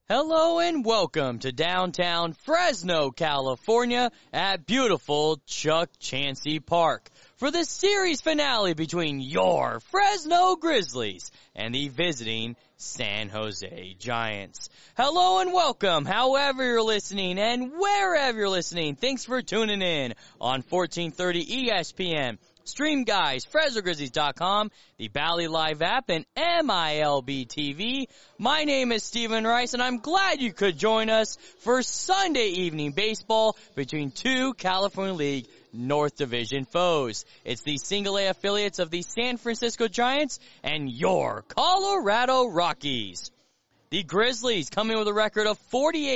Hello and welcome to downtown Fresno, California at beautiful Chuck Chansey Park for the series finale between your Fresno Grizzlies and the visiting San Jose Giants. Hello and welcome, however you're listening and wherever you're listening. Thanks for tuning in on 1430 ESPN. Stream Guys, FresnoGrizzlies.com, the Bally Live app, and MILB TV. My name is Stephen Rice, and I'm glad you could join us for Sunday evening baseball between two California League North Division foes. It's the single A affiliates of the San Francisco Giants and your Colorado Rockies. The Grizzlies coming with a record of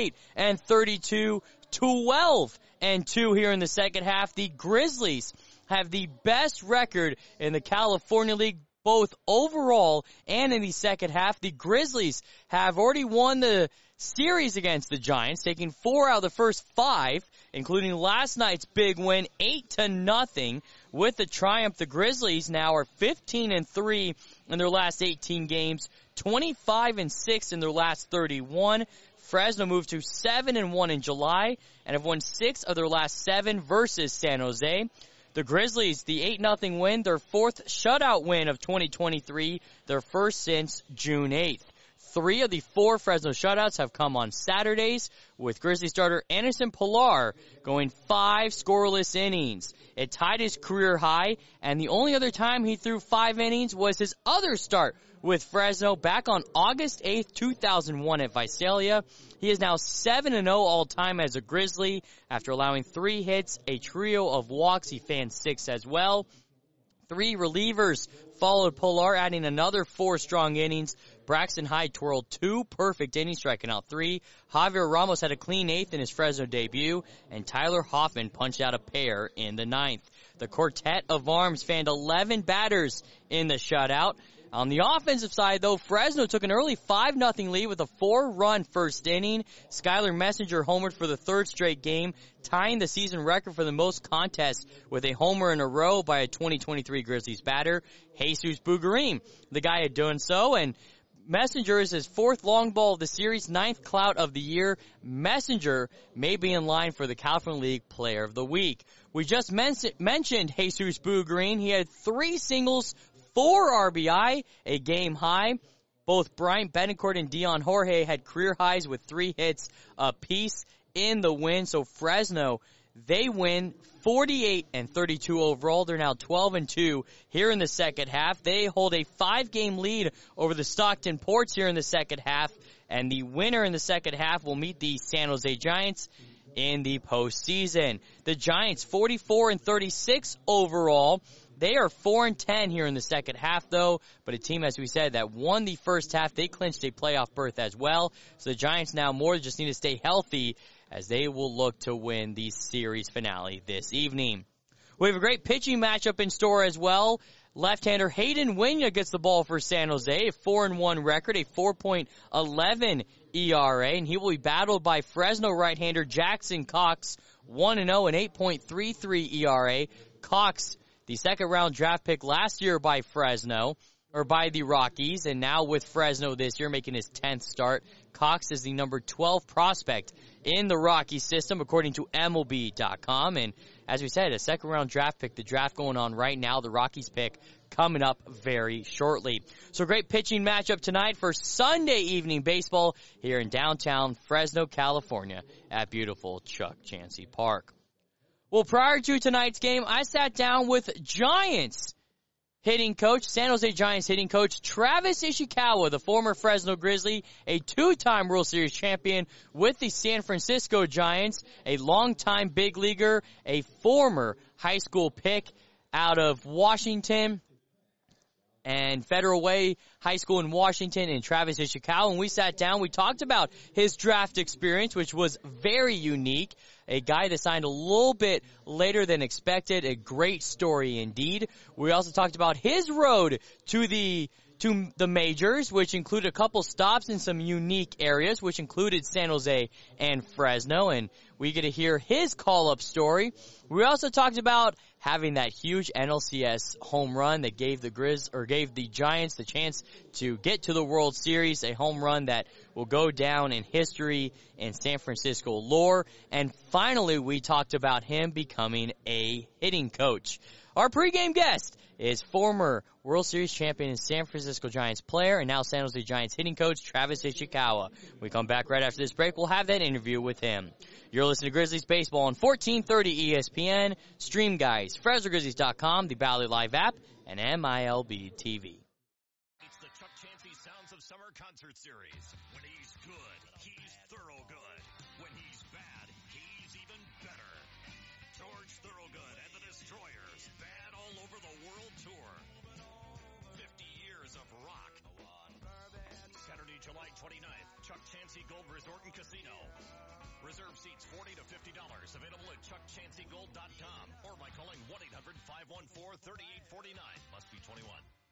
48-32, 12-2 here in the second half. The Grizzlies have the best record in the California League, both overall and in the second half. The Grizzlies have already won the series against the Giants, taking 4 out of the first 5, including last night's big win, 8-0. With the triumph, the Grizzlies now are 15-3 in their last 18 games, 25-6 in their last 31. Fresno moved to 7-1 in July and have won 6 of their last 7 versus San Jose. The Grizzlies, the 8-0 win, their 4th shutout win of 2023, their first since June 8th. 3 of the 4 Fresno shutouts have come on Saturdays, with Grizzly starter Anderson Pilar going 5 scoreless innings. It tied his career high, and the only other time he threw 5 innings was his other start with Fresno back on August 8th, 2001 at Visalia. He is now 7-0 all-time as a Grizzly after allowing 3 hits, a trio of walks. He fanned 6 as well. 3 relievers followed Pilar, adding another 4 strong innings. Braxton Hyde twirled 2 perfect innings, striking out 3. Javier Ramos had a clean 8th in his Fresno debut, and Tyler Hoffman punched out a pair in the 9th. The quartet of arms fanned 11 batters in the shutout. On the offensive side, though, Fresno took an early 5-0 lead with a 4-run first inning. Skylar Messenger homered for the 3rd straight game, tying the season record for the most contests with a homer in a row by a 2023 Grizzlies batter, Jesus Bugarim. The guy had done so, and Messenger is his 4th long ball of the series, 9th clout of the year. Messenger may be in line for the California League Player of the Week. We just mentioned Jesus Bugarim. He had 3 singles, 4 RBI, a game high. Both Bryant Betancourt and Dion Jorge had career highs with 3 hits apiece in the win. So Fresno, they win 48-32 overall. They're now 12-2 here in the second half. They hold a 5-game lead over the Stockton Ports here in the second half. And the winner in the second half will meet the San Jose Giants in the postseason. The Giants, 44-36 overall. They are 4-10 here in the second half, though, but a team, as we said, that won the first half. They clinched a playoff berth as well. So the Giants now more just need to stay healthy as they will look to win the series finale this evening. We have a great pitching matchup in store as well. Left-hander Hayden Wenya gets the ball for San Jose, a 4-1 record, a 4.11 ERA, and he will be battled by Fresno right-hander Jackson Cox, 1-0, an 8.33 ERA. Cox, the second-round draft pick last year by Fresno, or by the Rockies, and now with Fresno this year making his 10th start. Cox is the number 12 prospect in the Rocky system, according to MLB.com. And as we said, a second-round draft pick, the draft going on right now, the Rockies pick coming up very shortly. So great pitching matchup tonight for Sunday evening baseball here in downtown Fresno, California at beautiful Chuck Chansey Park. Well, prior to tonight's game, I sat down with Giants hitting coach, San Jose Giants hitting coach Travis Ishikawa, the former Fresno Grizzly, a 2-time World Series champion with the San Francisco Giants, a longtime big leaguer, a former high school pick out of Washington and Federal Way High School in Washington, and Travis Ishikawa. When we sat down, we talked about his draft experience, which was very unique. A guy that signed a little bit later than expected. A great story indeed. We also talked about his road to the majors, which included a couple stops in some unique areas, which included San Jose and Fresno. And We get to hear his call-up story. We also talked about having that huge NLCS home run that gave the Giants the chance to get to the World Series, a home run that will go down in history in San Francisco lore. And finally, we talked about him becoming a hitting coach. Our pregame guest is former World Series champion and San Francisco Giants player and now San Jose Giants hitting coach Travis Ishikawa. We come back right after this break. We'll have that interview with him. You're listening to Grizzlies Baseball on 1430 ESPN. Stream guys, FresnoGrizzlies.com, the Valley Live app, and MILB TV. It's the Chuck Chansey Sounds of Summer concert series. When he's good, he's thorough good. When he's bad, he's even better. George Thorogood and the Destroyers, bad all over the world tour. 50 years of rock. Saturday, July 29th, Chuck Chansey Gold Resort and Casino. Reserve seats $40 to $50. Available at chuckchanseygold.com or by calling 1-800-514-3849. Must be 21.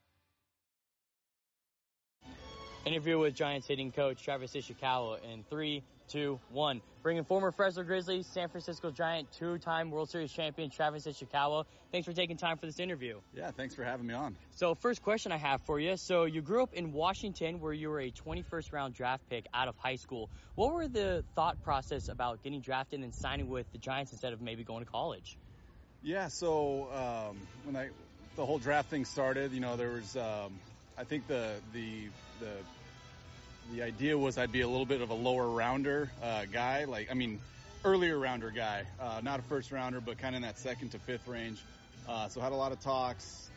Interview with Giants hitting coach Travis Ishikawa in 3, 2, 1. Bringing former Fresno Grizzlies, San Francisco Giant, two-time World Series champion Travis Ishikawa. Thanks for taking time for this interview. Yeah, thanks for having me on. So first question I have for you. So you grew up in Washington where you were a 21st round draft pick out of high school. What were the thought process about getting drafted and signing with the Giants instead of maybe going to college? Yeah, so when the whole draft thing started, there was I think the idea was I'd be a little bit of a lower rounder guy, earlier rounder guy, not a first rounder, but kind of in that second to fifth range. So had a lot of talks.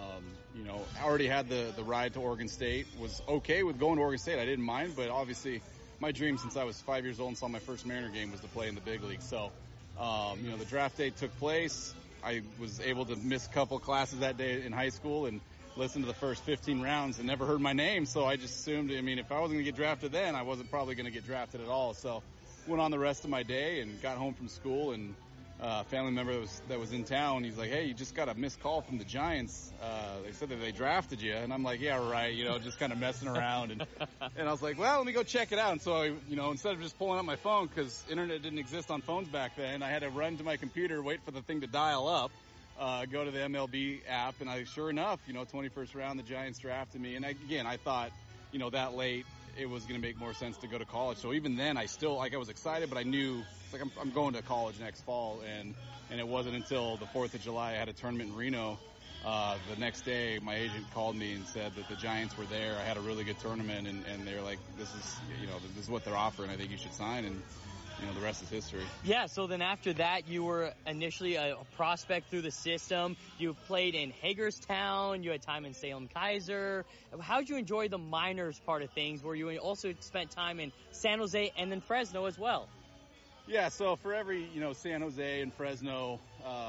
I already had the ride to Oregon State, was okay with going to Oregon State. I didn't mind, but obviously my dream since I was 5 years old and saw my first Mariner game was to play in the big league. So, the draft day took place. I was able to miss a couple classes that day in high school and listen to the first 15 rounds and never heard my name. So I just assumed, if I wasn't going to get drafted then, I wasn't probably going to get drafted at all. So went on the rest of my day and got home from school, and a family member that was in town, he's like, hey, you just got a missed call from the Giants. They said that they drafted you. And I'm like, yeah, right. Just kind of messing around. And I was like, well, let me go check it out. And so, instead of just pulling up my phone, because internet didn't exist on phones back then, I had to run to my computer, wait for the thing to dial up. Go to the MLB app, and sure enough, 21st round, the Giants drafted me. And I thought, that late, it was going to make more sense to go to college. So even then, I still, I was excited, but I knew, I'm going to college next fall. And it wasn't until the 4th of July, I had a tournament in Reno. The next day, my agent called me and said that the Giants were there. I had a really good tournament, and they were like, this is what they're offering. I think you should sign. And the rest is history. Yeah, so then after that, you were initially a prospect through the system. You played in Hagerstown. You had time in Salem Kaiser. How did you enjoy the minors part of things, where you also spent time in San Jose and then Fresno as well? Yeah, so for every, San Jose and Fresno,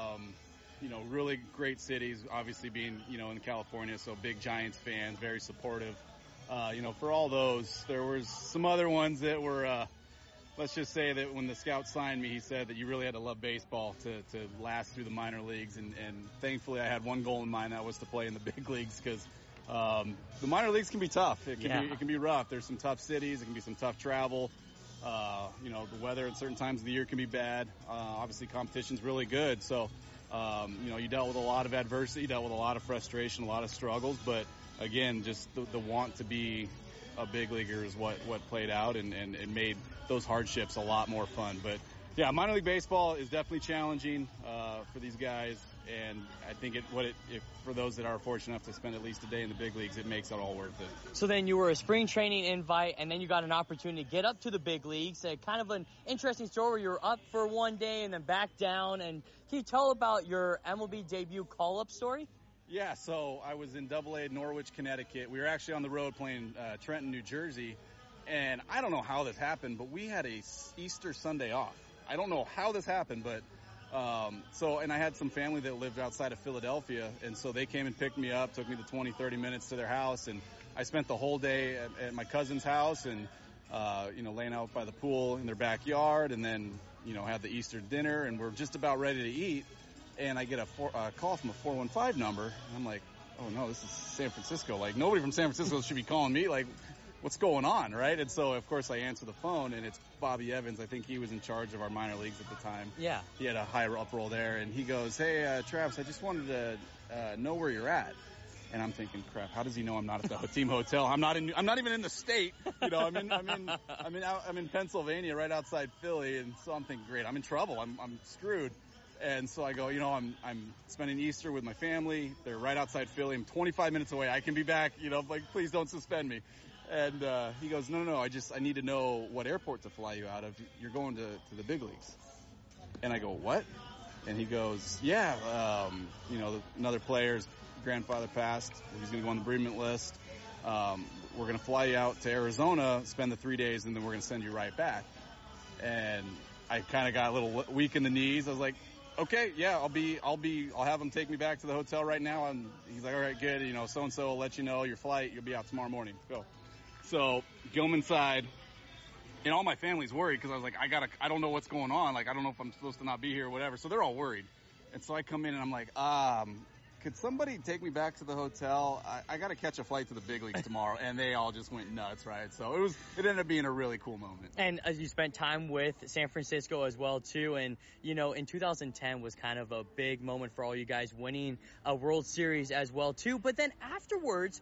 really great cities, obviously being, in California, so big Giants fans, very supportive. For all those, there was some other ones that were... Let's just say that when the scout signed me, he said that you really had to love baseball to last through the minor leagues. And thankfully, I had one goal in mind. That was to play in the big leagues, because the minor leagues can be tough. It can be rough. There's some tough cities. It can be some tough travel. The weather at certain times of the year can be bad. Obviously, competition's really good. So, you dealt with a lot of adversity. You dealt with a lot of frustration, a lot of struggles. But, again, just the want to be a big leaguer is what played out and made those hardships a lot more fun. But yeah, minor league baseball is definitely challenging for these guys, and I think for those that are fortunate enough to spend at least a day in the big leagues, it makes it all worth it. So then you were a spring training invite, and then you got an opportunity to get up to the big leagues. Kind of an interesting story where you were up for one day and then back down. And can you tell about your MLB debut call-up story? Yeah, so I was in Double-A Norwich, Connecticut. We were actually on the road playing Trenton, New Jersey. And I don't know how this happened, but we had a Easter Sunday off. I don't know how this happened, but and I had some family that lived outside of Philadelphia, and so they came and picked me up, took me the 20, 30 minutes to their house, and I spent the whole day at my cousin's house and, laying out by the pool in their backyard, and then, had the Easter dinner, and we're just about ready to eat, and I get a call from a 415 number, and I'm like, oh no, this is San Francisco. Like, nobody from San Francisco should be calling me. Like, what's going on, right? And so, of course, I answer the phone, and it's Bobby Evans. I think he was in charge of our minor leagues at the time. Yeah. He had a higher up role there, and he goes, "Hey, Travis, I just wanted to know where you're at." And I'm thinking, crap, how does he know I'm not at the team hotel? I'm not even in the state. You know, I'm in Pennsylvania, right outside Philly, and so I'm thinking, great, I'm in trouble. I'm screwed. And so I go, you know, I'm spending Easter with my family. They're right outside Philly. I'm 25 minutes away. I can be back. You know, like, please don't suspend me. And he goes, no, I need to know what airport to fly you out of. You're going to the big leagues. And I go, what? And he goes, yeah, you know, another player's grandfather passed. He's going to go on the bereavement list. We're going to fly you out to Arizona, spend the 3 days, and then we're going to send you right back. And I kind of got a little weak in the knees. I was like, okay, yeah, I'll have him take me back to the hotel right now. And he's like, all right, good. You know, so-and-so will let you know your flight. You'll be out tomorrow morning. Go. So go inside. And all my family's worried because I was like, I don't know what's going on. Like, I don't know if I'm supposed to not be here or whatever. So they're all worried. And so I come in and I'm like, could somebody take me back to the hotel? I got to catch a flight to the big leagues tomorrow. And they all just went nuts, right? So it ended up being a really cool moment. And as you spent time with San Francisco as well, too. And, you know, in 2010 was kind of a big moment for all you guys, winning a World Series as well, too. But then afterwards,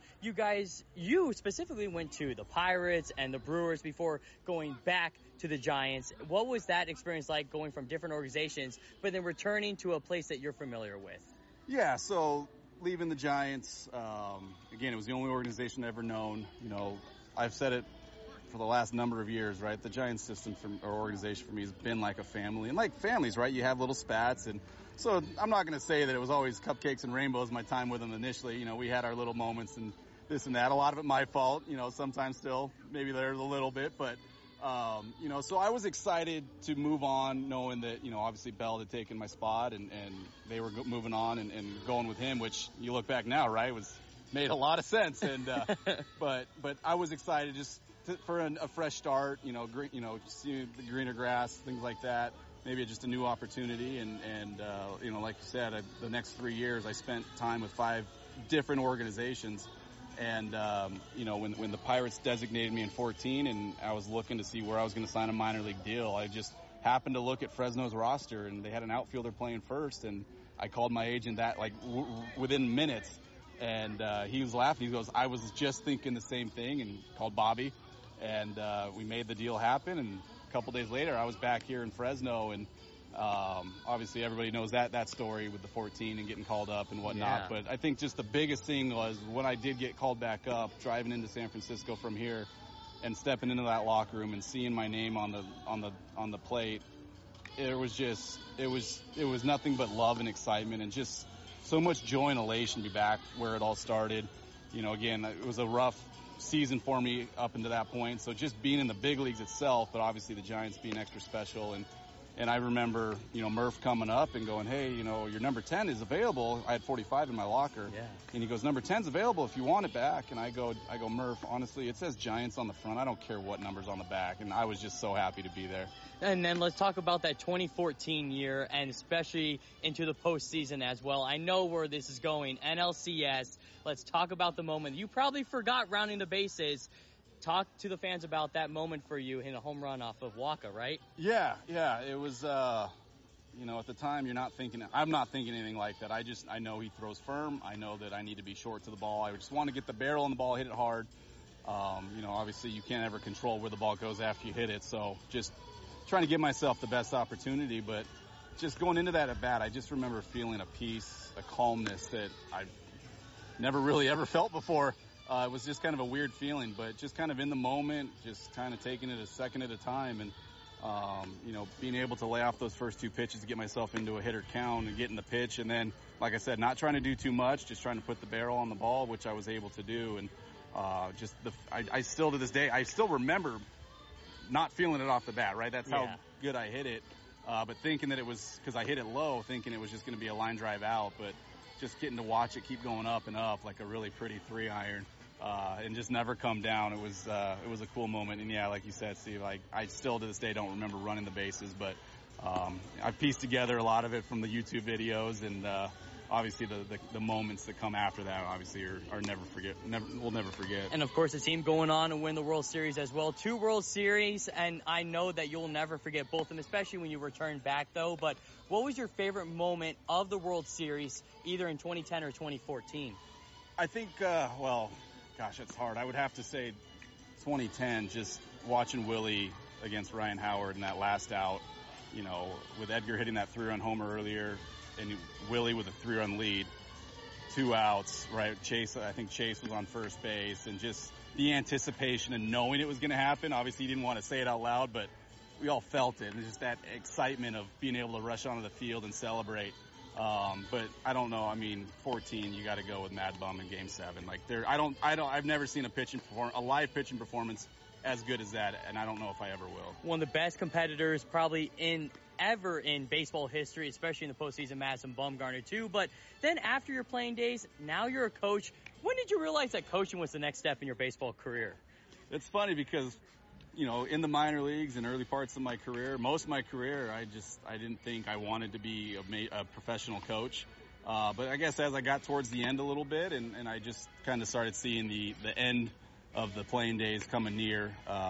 you specifically went to the Pirates and the Brewers before going back to the Giants. What was that experience like, going from different organizations, but then returning to a place that you're familiar with? Yeah, so leaving the Giants, again, it was the only organization I've ever known. You know, I've said it for the last number of years, right? The Giants system or organization for me has been like a family. And like families, right? You have little spats. And so I'm not going to say that it was always cupcakes and rainbows my time with them initially. You know, we had our little moments and this and that. A lot of it my fault, you know, sometimes still. Maybe there's a little bit, but you know, so I was excited to move on, knowing that, you know, obviously Bell had taken my spot and they were moving on and going with him, which you look back now, right, made a lot of sense. And but I was excited just for a fresh start, you know, just see the greener grass, things like that. Maybe just a new opportunity. And you know, like you said, the next 3 years I spent time with 5 different organizations. And, you know, when the Pirates designated me in 2014 and I was looking to see where I was going to sign a minor league deal, I just happened to look at Fresno's roster and they had an outfielder playing first. And I called my agent within minutes. And he was laughing. He goes, I was just thinking the same thing, and called Bobby. And we made the deal happen. And a couple days later, I was back here in Fresno. And obviously everybody knows that story with the 14 and getting called up and whatnot. Yeah. But I think just the biggest thing was when I did get called back up, driving into San Francisco from here and stepping into that locker room and seeing my name on the plate. It was nothing but love and excitement and just so much joy and elation to be back where it all started. You know, again, it was a rough season for me up until that point. So just being in the big leagues itself, but obviously the Giants being extra special. And I remember, you know, Murph coming up and going, hey, you know, your number 10 is available. I had 45 in my locker. Yeah. And he goes, number 10's available if you want it back. And I go, Murph, honestly, it says Giants on the front. I don't care what number's on the back. And I was just so happy to be there. And then let's talk about that 2014 year and especially into the postseason as well. I know where this is going. NLCS. Let's talk about the moment. You probably forgot rounding the bases. Talk to the fans about that moment for you in a home run off of Waka, right? Yeah. It was, you know, at the time I'm not thinking anything like that. I know he throws firm. I know that I need to be short to the ball. I just want to get the barrel on the ball, hit it hard. You know, obviously you can't ever control where the ball goes after you hit it. So just trying to give myself the best opportunity. But just going into that at bat, I just remember feeling a peace, a calmness that I've never really ever felt before. It was just kind of a weird feeling, but just kind of in the moment, just kind of taking it a second at a time and, you know, being able to lay off those first 2 pitches to get myself into a hitter count and getting the pitch. And then, like I said, not trying to do too much, just trying to put the barrel on the ball, which I was able to do. And I still to this day, I still remember not feeling it off the bat, right? That's how good I hit it. But thinking that it was, because I hit it low, thinking it was just going to be a line drive out, but just getting to watch it keep going up and up like a really pretty 3-iron. And just never come down. It was a cool moment. And yeah, like you said, Steve, I still to this day don't remember running the bases, but I pieced together a lot of it from the YouTube videos and obviously the moments that come after that obviously are we'll never forget. And of course, the team going on to win the World Series as well. 2 World Series, and I know that you'll never forget both of them, especially when you return back, though. But what was your favorite moment of the World Series, either in 2010 or 2014? I think, well, gosh, it's hard. I would have to say 2010, just watching Willie against Ryan Howard in that last out, you know, with Edgar hitting that 3-run homer earlier and Willie with a 3-run lead, 2 outs, right? I think Chase was on first base, and just the anticipation and knowing it was going to happen. Obviously, you didn't want to say it out loud, but we all felt it. And just that excitement of being able to rush onto the field and celebrate. But I don't know. I mean, 14, you got to go with Mad Bum in Game 7. Like I've never seen a live pitching performance as good as that, and I don't know if I ever will. One of the best competitors probably ever in baseball history, especially in the postseason, Madison Bumgarner too. But then after your playing days, now you're a coach. When did you realize that coaching was the next step in your baseball career? It's funny because, you know, in the minor leagues and early parts of my career, most of my career, I didn't think I wanted to be a professional coach. But I guess as I got towards the end a little bit and I just kind of started seeing the end of the playing days coming near,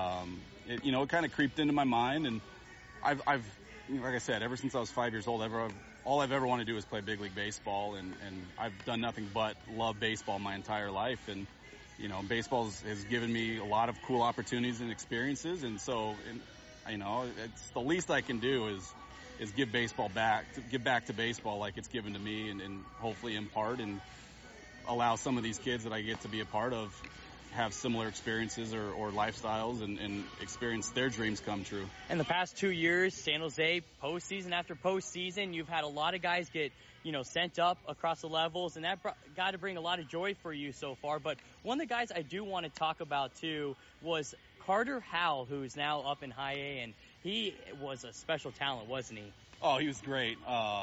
it kind of creeped into my mind. And I've like I said, ever since I was 5 years old, all I've ever wanted to do is play big league baseball. And I've done nothing but love baseball my entire life. And, you know, baseball has given me a lot of cool opportunities and experiences. And so, it's the least I can do is give back to baseball like it's given to me and hopefully impart and allow some of these kids that I get to be a part of have similar experiences or lifestyles and experience their dreams come true. In the past 2 years, San Jose, postseason after postseason, you've had a lot of guys get, sent up across the levels, and that got to bring a lot of joy for you so far. But one of the guys I do want to talk about, too, was Carter Howell, who's now up in High A, and he was a special talent, wasn't he? Oh, he was great.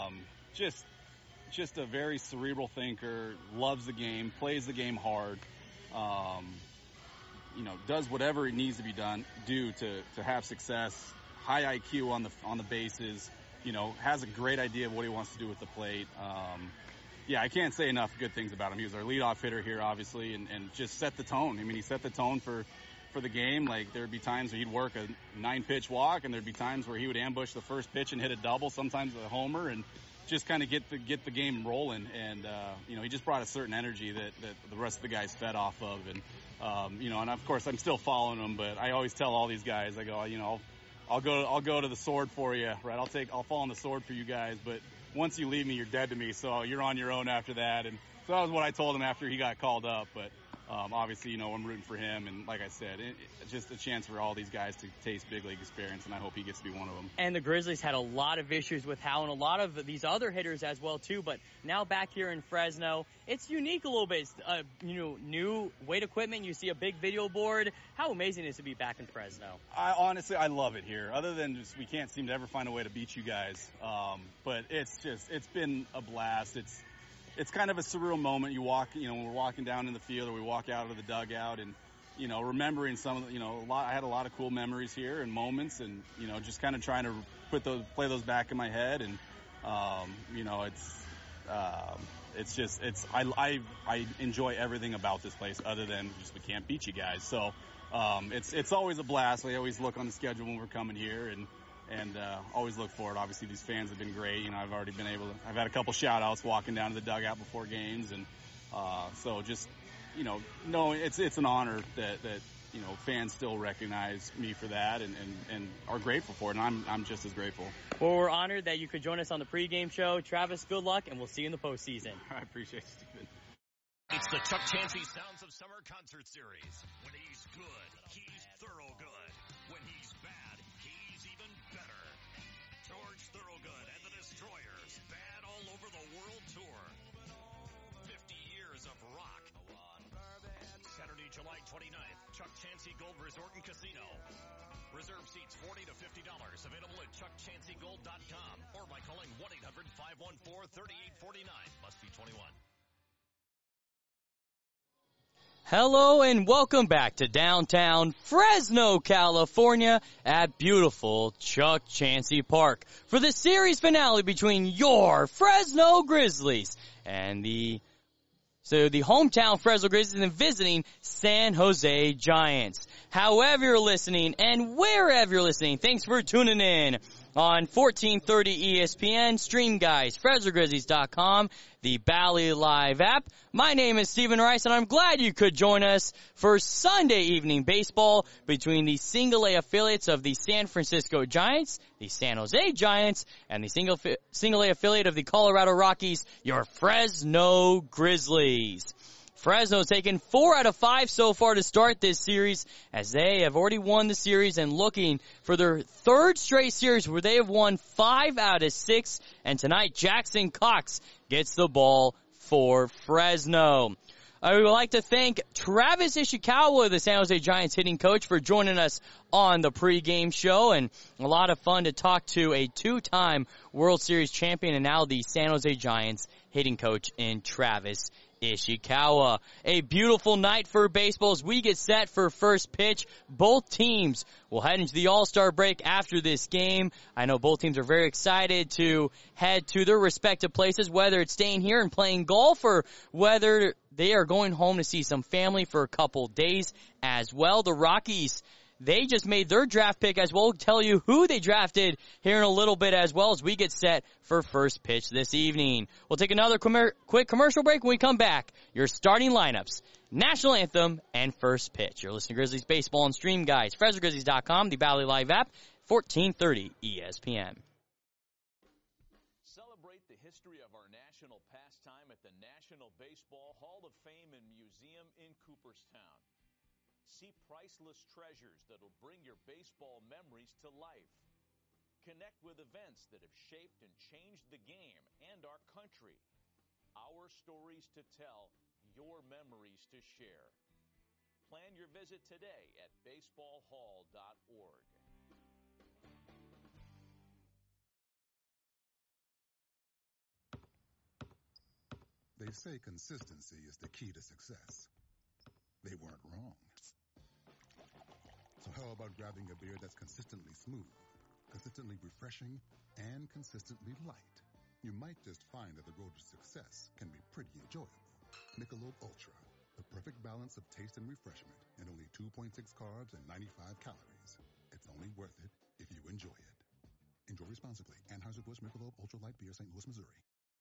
Just a very cerebral thinker, loves the game, plays the game hard. Does whatever it needs to be do to have success, high IQ on the bases, has a great idea of what he wants to do with the plate. I can't say enough good things about him. He was our leadoff hitter here, obviously, and just set the tone. I mean, he set the tone for the game. Like, there'd be times where he'd work a 9-pitch walk, and there'd be times where he would ambush the first pitch and hit a double, sometimes a homer, and just kind of get the game rolling. And he just brought a certain energy that the rest of the guys fed off of. And and of course I'm still following him, but I always tell all these guys, I go, I'll go to the sword for you, right? I'll fall on the sword for you guys, but once you leave me, you're dead to me. So you're on your own after that. And so that was what I told him after he got called up. But obviously, I'm rooting for him. And like I said, it's just a chance for all these guys to taste big league experience, and I hope he gets to be one of them. And the Grizzlies had a lot of issues with Howell and a lot of these other hitters as well, too. But now back here in Fresno, it's unique a little bit. New weight equipment. You see a big video board. How amazing is it to be back in Fresno? Honestly, I love it here. Other than just we can't seem to ever find a way to beat you guys. But it's been a blast. It's kind of a surreal moment. You walk, when we're walking down in the field or we walk out of the dugout and, remembering some of the, I had a lot of cool memories here and moments and, just kind of trying to play those back in my head. And, I enjoy everything about this place other than just we can't beat you guys. So, it's always a blast. I always look on the schedule when we're coming here and always look forward. Obviously, these fans have been great. I've had a couple shout-outs walking down to the dugout before games. And so just, it's an honor that fans still recognize me for that and are grateful for it. And I'm just as grateful. Well, we're honored that you could join us on the pregame show. Travis, good luck, and we'll see you in the postseason. I appreciate it, Stephen. It's the Chuck Chansey Sounds of Summer Concert Series. When he's good, he's thorough good. When he's bad, he's even better. George Thorogood and the Destroyers, bad all over the world tour. 50 years of rock. Saturday, July 29th, Chuck Chansey Gold Resort and Casino. Reserve seats $40 to $50. Available at chuckchanseygold.com or by calling 1-800-514-3849. Must be 21. Hello and welcome back to downtown Fresno, California at beautiful Chuck Chansey Park for the series finale between your Fresno Grizzlies and the hometown Fresno Grizzlies and visiting San Jose Giants. However you're listening and wherever you're listening, thanks for tuning in on 1430 ESPN, Stream Guys, FresnoGrizzlies.com, the Bally Live app. My name is Stephen Rice, and I'm glad you could join us for Sunday evening baseball between the single-A affiliates of the San Francisco Giants, the San Jose Giants, and the single-A affiliate of the Colorado Rockies, your Fresno Grizzlies. Fresno's taken 4 out of 5 so far to start this series, as they have already won the series and looking for their third straight series where they have won 5 out of 6. And tonight, Jackson Cox gets the ball for Fresno. I would like to thank Travis Ishikawa, the San Jose Giants hitting coach, for joining us on the pregame show, and a lot of fun to talk to a 2-time World Series champion and now the San Jose Giants hitting coach in Travis Ishikawa. A beautiful night for baseball as we get set for first pitch. Both teams will head into the All-Star break after this game. I know both teams are very excited to head to their respective places, whether it's staying here and playing golf or whether they are going home to see some family for a couple days as well. The Rockies, they just made their draft pick as well. We'll tell you who they drafted here in a little bit as well as we get set for first pitch this evening. We'll take another quick commercial break. When we come back, your starting lineups, national anthem, and first pitch. You're listening to Grizzlies Baseball and Stream Guys, FresnoGrizzlies.com, the Bally Live app, 1430 ESPN. Celebrate the history of our national pastime at the National Baseball Hall of Fame and Museum in Cooperstown. See priceless treasures that'll bring your baseball memories to life. Connect with events that have shaped and changed the game and our country. Our stories to tell, your memories to share. Plan your visit today at baseballhall.org. They say consistency is the key to success. They weren't wrong. So how about grabbing a beer that's consistently smooth, consistently refreshing, and consistently light? You might just find that the road to success can be pretty enjoyable. Michelob Ultra, the perfect balance of taste and refreshment, and only 2.6 carbs and 95 calories. It's only worth it if you enjoy it. Enjoy responsibly. Anheuser-Busch Michelob Ultra Light Beer, St. Louis, Missouri.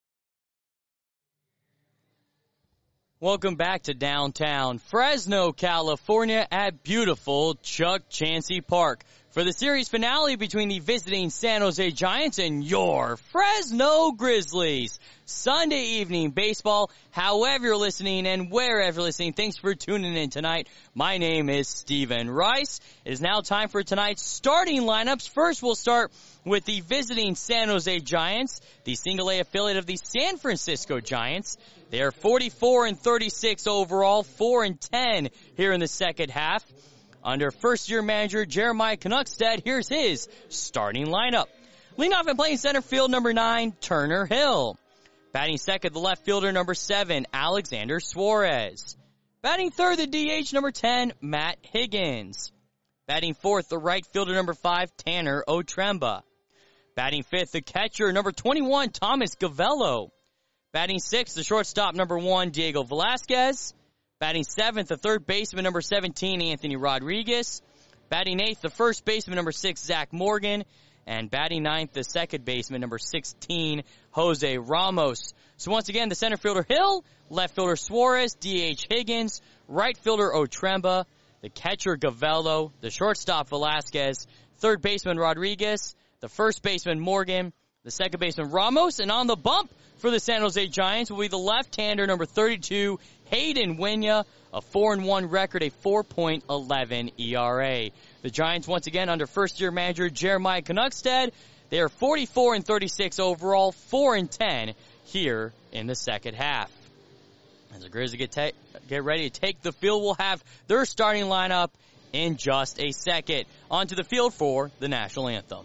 Welcome back to downtown Fresno, California at beautiful Chuck Chansey Park for the series finale between the visiting San Jose Giants and your Fresno Grizzlies. Sunday evening baseball, however you're listening and wherever you're listening, thanks for tuning in tonight. My name is Stephen Rice. It is now time for tonight's starting lineups. First, we'll start with the visiting San Jose Giants, the single-A affiliate of the San Francisco Giants. They are 44-36 overall, 4-10 here in the second half. Under first-year manager Jeremiah Knuckstead, here's his starting lineup. Leading off and playing center field, number 9, Turner Hill. Batting second, the left fielder, number 7, Alexander Suarez. Batting third, the DH, number 10, Matt Higgins. Batting fourth, the right fielder, number 5, Tanner Otremba. Batting fifth, the catcher, number 21, Thomas Gavello. Batting sixth, the shortstop, number 1, Diego Velasquez. Batting seventh, the third baseman, number 17, Anthony Rodriguez. Batting eighth, the first baseman, number 6, Zach Morgan. And batting ninth, the second baseman, number 16, Jose Ramos. So once again, the center fielder Hill, left fielder Suarez, DH Higgins, right fielder Otremba, the catcher Gavello, the shortstop Velasquez, third baseman Rodriguez, the first baseman Morgan, the second baseman Ramos, and on the bump for the San Jose Giants will be the left-hander, number 32, Hayden Winya, a 4-1 record, a 4.11 ERA. The Giants, once again, under first-year manager Jeremiah Knuckstead, they are 44-36 overall, 4-10 here in the second half. As the Grizzlies get ready to take the field, we'll have their starting lineup in just a second. Onto the field for the national anthem.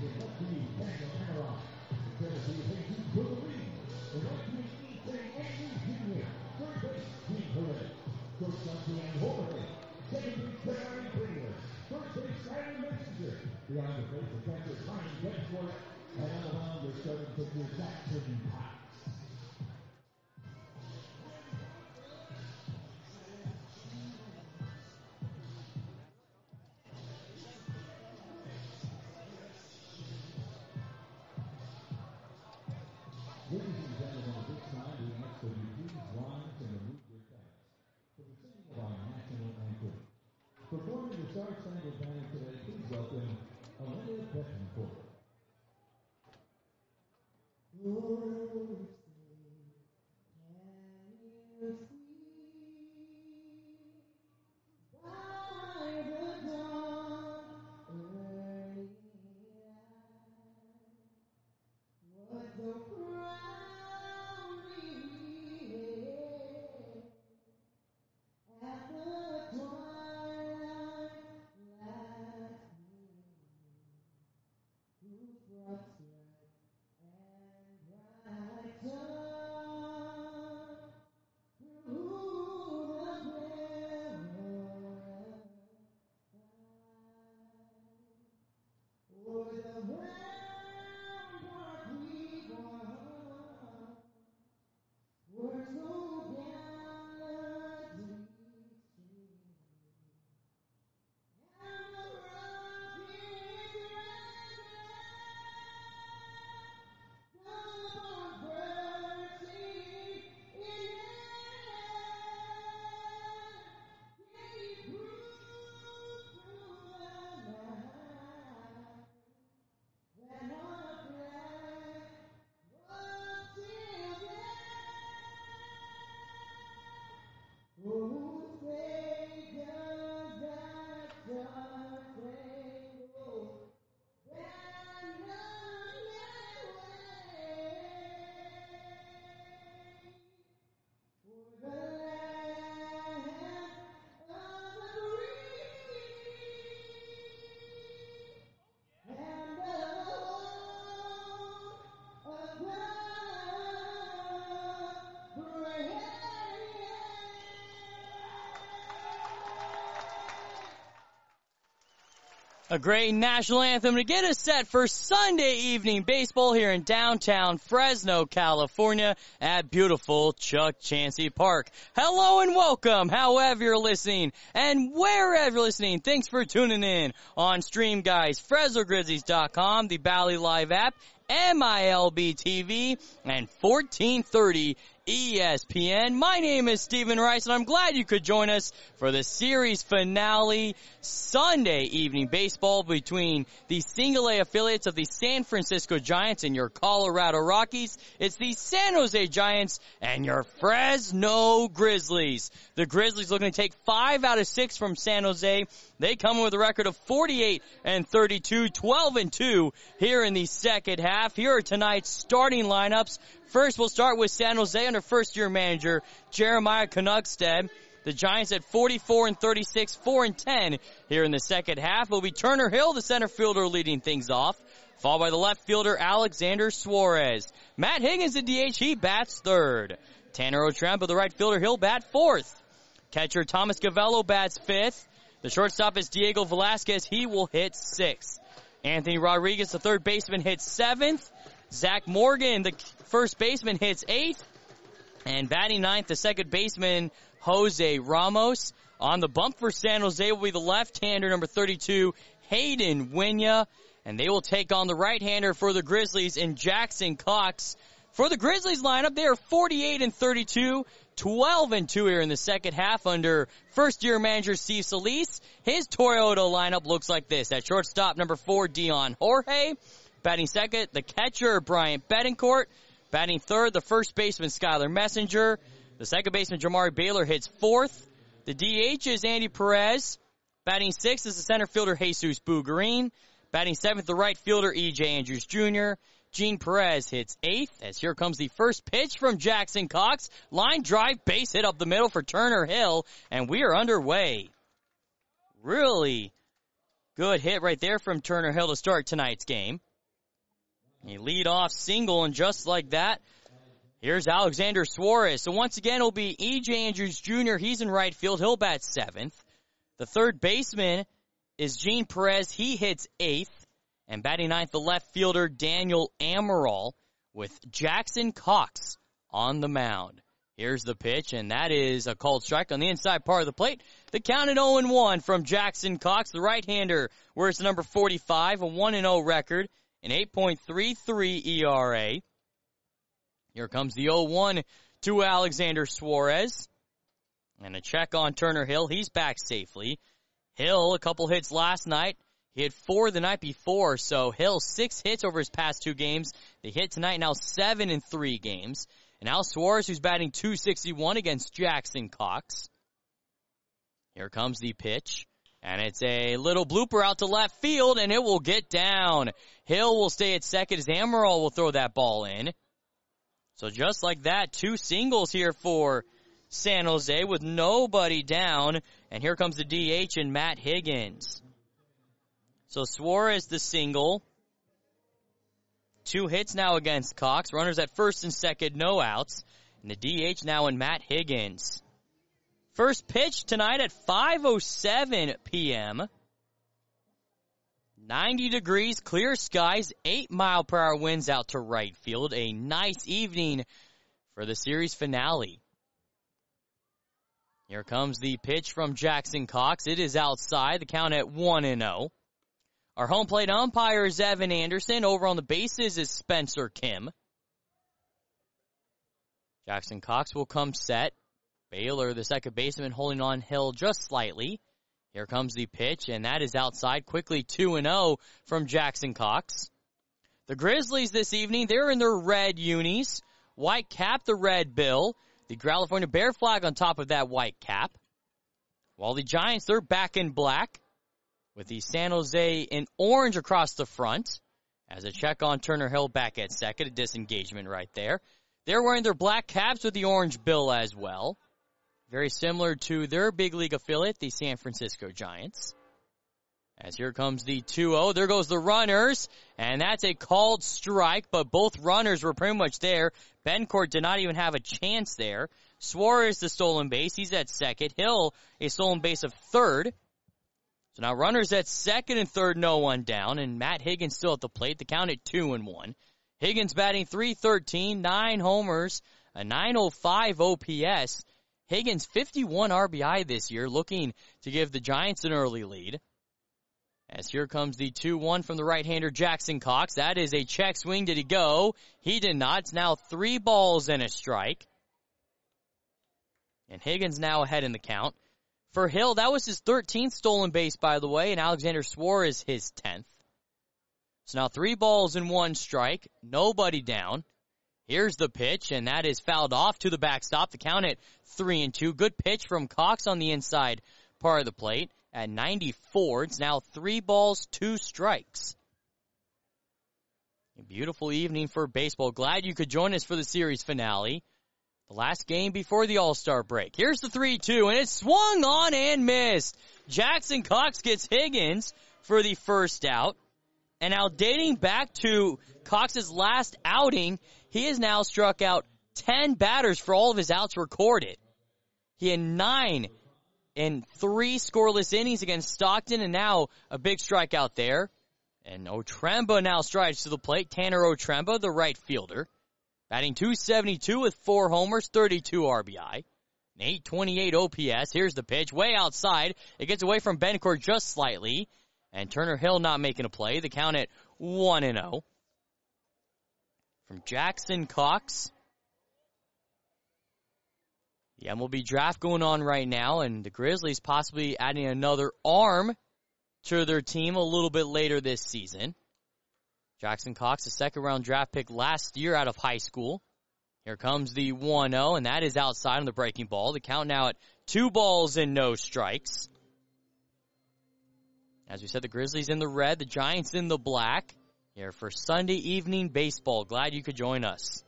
Performing the Star Spangled Banner today, please welcome Olivia Betancourt. A great national anthem to get us set for Sunday evening baseball here in downtown Fresno, California at beautiful Chuck Chansey Park. Hello and welcome, however you're listening and wherever you're listening. Thanks for tuning in on Stream Guys, FresnoGrizzlies.com, the Bally Live app, MILB TV, and 1430 ESPN. My name is Stephen Rice, and I'm glad you could join us for the series finale Sunday evening baseball between the single A affiliates of the San Francisco Giants and your Colorado Rockies. It's the San Jose Giants and your Fresno Grizzlies. The Grizzlies looking to take 5 out of 6 from San Jose. They come with a record of 48-32, 12-2 here in the second half. Here are tonight's starting lineups. First, we'll start with San Jose under first-year manager Jeremiah Canuckstead. The Giants at 44-36, 4-10 here in the second half. Will be Turner Hill, the center fielder, leading things off, followed by the left fielder Alexander Suarez. Matt Higgins, the DH, he bats third. Tanner O'Trempa, the right fielder, he'll bat fourth. Catcher Thomas Gavello bats fifth. The shortstop is Diego Velasquez. He will hit sixth. Anthony Rodriguez, the third baseman, hits seventh. Zach Morgan, the first baseman, hits eighth. And batting ninth, the second baseman, Jose Ramos. On the bump for San Jose will be the left-hander, number 32, Hayden Winya. And they will take on the right-hander for the Grizzlies in Jackson Cox. For the Grizzlies lineup, they are 48-32, 12-2 here in the second half under first-year manager Steve Solis. His Toyota lineup looks like this. At shortstop, number 4, Dion Jorge. Batting second, the catcher, Bryant Betancourt. Batting third, the first baseman, Skylar Messenger. The second baseman, Jamari Baylor, hits fourth. The DH is Andy Perez. Batting sixth is the center fielder, Jesus Bugarin. Batting seventh, the right fielder, E.J. Andrews Jr. Gene Perez hits eighth, as here comes the first pitch from Jackson Cox. Line drive, base hit up the middle for Turner Hill, and we are underway. Really good hit right there from Turner Hill to start tonight's game. A lead-off single, and just like that, here's Alexander Suarez. So once again, it'll be E.J. Andrews Jr. He's in right field. He'll bat 7th. The third baseman is Gene Perez. He hits 8th. And batting 9th, the left fielder Daniel Amaral with Jackson Cox on the mound. Here's the pitch, and that is a called strike on the inside part of the plate. The count at 0-1 from Jackson Cox, the right-hander, wears the number 45, a 1-0 record, an 8.33 ERA. Here comes the 0-1 to Alexander Suarez. And a check on Turner Hill. He's back safely. Hill, a couple hits last night. He had 4 the night before, so Hill 6 hits over his past 2 games. They hit tonight, now 7 in 3 games. And now Suarez, who's batting .261 against Jackson Cox. Here comes the pitch. And it's a little blooper out to left field, and it will get down. Hill will stay at second as Amaral will throw that ball in. So just like that, 2 singles here for San Jose with nobody down. And here comes the DH and Matt Higgins. So Suarez the single. 2 hits now against Cox. Runners at first and second, no outs. And the DH now in Matt Higgins. First pitch tonight at 5:07 p.m. 90 degrees, clear skies, 8-mile-per-hour winds out to right field. A nice evening for the series finale. Here comes the pitch from Jackson Cox. It is outside. The count at 1-0. Our home plate umpire is Evan Anderson. Over on the bases is Spencer Kim. Jackson Cox will come set. Baylor, the second baseman, holding on Hill just slightly. Here comes the pitch, and that is outside. Quickly 2-0 from Jackson Cox. The Grizzlies this evening, they're in their red unis. White cap, the red bill. The California Bear flag on top of that white cap. While the Giants, they're back in black, with the San Jose in orange across the front. As a check on Turner Hill back at second, a disengagement right there. They're wearing their black caps with the orange bill as well. Very similar to their big league affiliate, the San Francisco Giants. As here comes the 2-0, there goes the runners, and that's a called strike, but both runners were pretty much there. Bencourt did not even have a chance there. Suarez, the stolen base, he's at second. Hill, a stolen base of third. So now runners at second and third, no one down, and Matt Higgins still at the plate. The count at 2-1. Higgins batting .313, 9 homers, a .905 OPS. Higgins 51 RBI this year, looking to give the Giants an early lead. As here comes the 2-1 from the right-hander Jackson Cox. That is a check swing. Did he go? He did not. It's now 3 balls and a strike. And Higgins now ahead in the count. For Hill, that was his 13th stolen base, by the way, and Alexander Suarez his 10th. So now 3 balls and 1 strike. Nobody down. Here's the pitch, and that is fouled off to the backstop. The count at 3-2. Good pitch from Cox on the inside part of the plate. At 94, it's now 3 balls, 2 strikes. A beautiful evening for baseball. Glad you could join us for the series finale. The last game before the All-Star break. Here's the 3-2, and it's swung on and missed. Jackson Cox gets Higgins for the first out. And now dating back to Cox's last outing, he has now struck out 10 batters for all of his outs recorded. He had 9 in 3 scoreless innings against Stockton, and now a big strikeout there. And Otremba now strides to the plate. Tanner Otremba, the right fielder, batting .272 with 4 homers, 32 RBI, an .828 OPS. Here's the pitch, way outside. It gets away from Bencourt just slightly, and Turner Hill not making a play. The count at 1-0. From Jackson Cox. The MLB draft going on right now, and the Grizzlies possibly adding another arm to their team a little bit later this season. Jackson Cox, a second-round draft pick last year out of high school. Here comes the 1-0, and that is outside on the breaking ball. The count now at 2 balls and no strikes. As we said, the Grizzlies in the red, the Giants in the black. Here for Sunday evening baseball. Glad you could join us.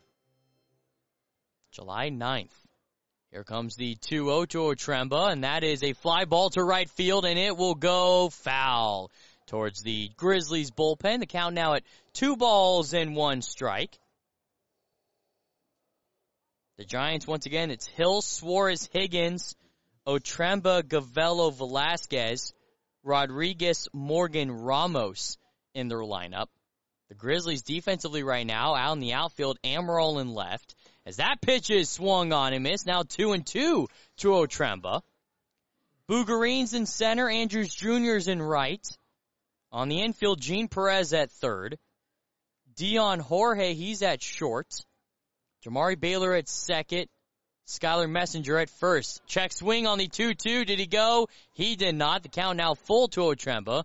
July 9th. Here comes the 2-0 to Otremba, and that is a fly ball to right field, and it will go foul. towards the Grizzlies bullpen. The count now at 2-1 The Giants, once again, it's Hill, Suarez, Higgins, Otremba, Gavello, Velasquez, Rodriguez, Morgan, Ramos in their lineup. The Grizzlies defensively right now, out in the outfield, Amaral in left. As that pitch is swung on and missed, now 2-2 to Otremba. Bugarines in center, Andrews Jr.'s in right. On the infield, Gene Perez at third. Dion Jorge, he's at short. Jamari Baylor at second. Skylar Messenger at first. Check swing on the 2-2. Did he go? He did not. The count now full to Otremba.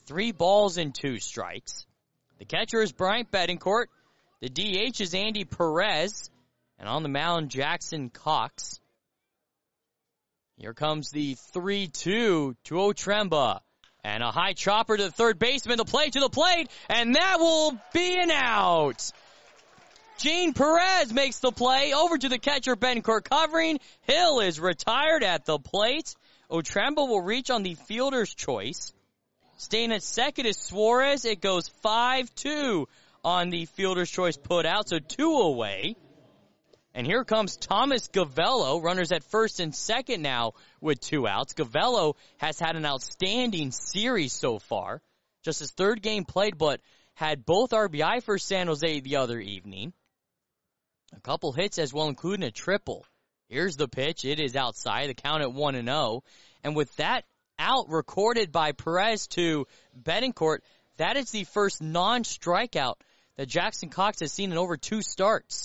3-2. The catcher is Bryant Betancourt. The DH is Andy Perez. And on the mound, Jackson Cox. Here comes the 3-2 to Otremba. And a high chopper to the third baseman. The play to the plate. And that will be an out. Gene Perez makes the play. Over to the catcher, Betancourt covering. Hill is retired at the plate. Otremba will reach on the fielder's choice. Staying at second is Suarez. It goes 5-2 on the fielder's choice put out, so 2 away. And here comes Thomas Gavello, runners at first and second now with 2 outs. Gavello has had an outstanding series so far. Just his third game played, but had both RBI for San Jose the other evening. A couple hits as well, including a triple. Here's the pitch. It is outside. The count at 1-0. And with that out recorded by Perez to Betancourt, that is the first non-strikeout that Jackson Cox has seen in over 2 starts.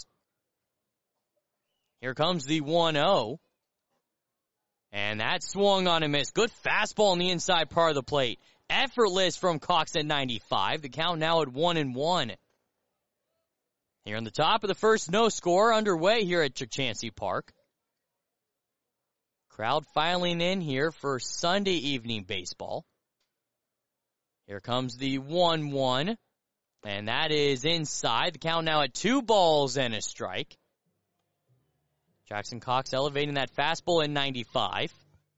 Here comes the 1-0. And that swung on and missed. Good fastball on the inside part of the plate. Effortless from Cox at 95. The count now at 1-1. Here on the top of the first, no score underway here at Chachansey Park. Crowd filing in here for Sunday evening baseball. Here comes the 1-1. And that is inside. The count now at 2-1. Jackson Cox elevating that fastball in 95.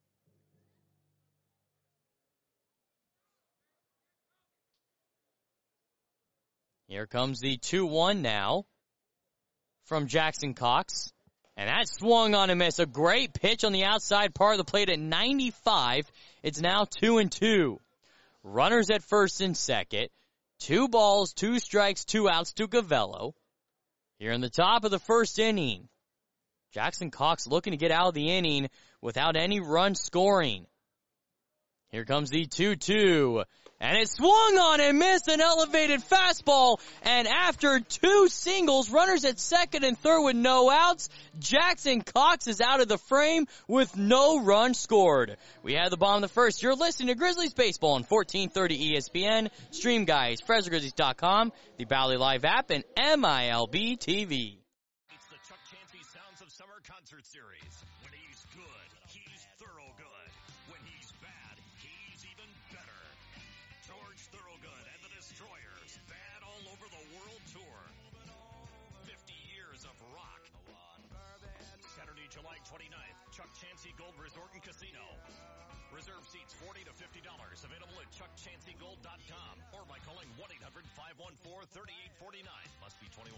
Here comes the 2-1 now from Jackson Cox. And that swung on a miss. A great pitch on the outside part of the plate at 95. It's now 2-2. Runners at first and second. 2 balls, 2 strikes, 2 outs to Gavello. Here in the top of the first inning. Jackson Cox looking to get out of the inning without any run scoring. Here comes the 2-2. And it swung on and missed, an elevated fastball. And after 2 singles, runners at second and third with no outs, Jackson Cox is out of the frame with no run scored. We have the bottom of the first. You're listening to Grizzlies Baseball on 1430 ESPN. Stream guys, FresnoGrizzlies.com, the Bally Live app, and MILB TV. It's the Chuck Chansey Sounds of Summer Concert Series. When he's good, he's thorough good. When he's bad, he's even better. George Thorogood and the Destroyers, bad all over the world tour. 50 years of rock. Saturday, July 29th, Chuck Chansey Gold Resort and Casino. Reserve seats $40 to $50. Available at chuckchanseygold.com or by calling 1-800-514-3849. Must be 21.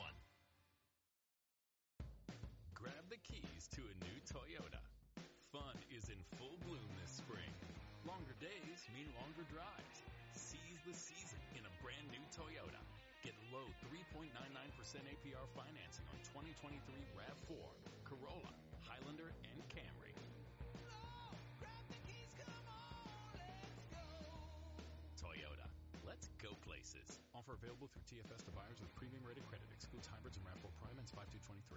Grab the keys to a new Toyota. Fun is in full bloom this spring. Longer days mean longer drives. Seize the season in a brand new Toyota. Get low 3.99% APR financing on 2023 RAV4, Corolla, Highlander, and Camry. Toyota. Let's go places. Offer available through TFS to buyers with premium rated credit. Excludes hybrids and RAV4 Prime ends 5/2/23.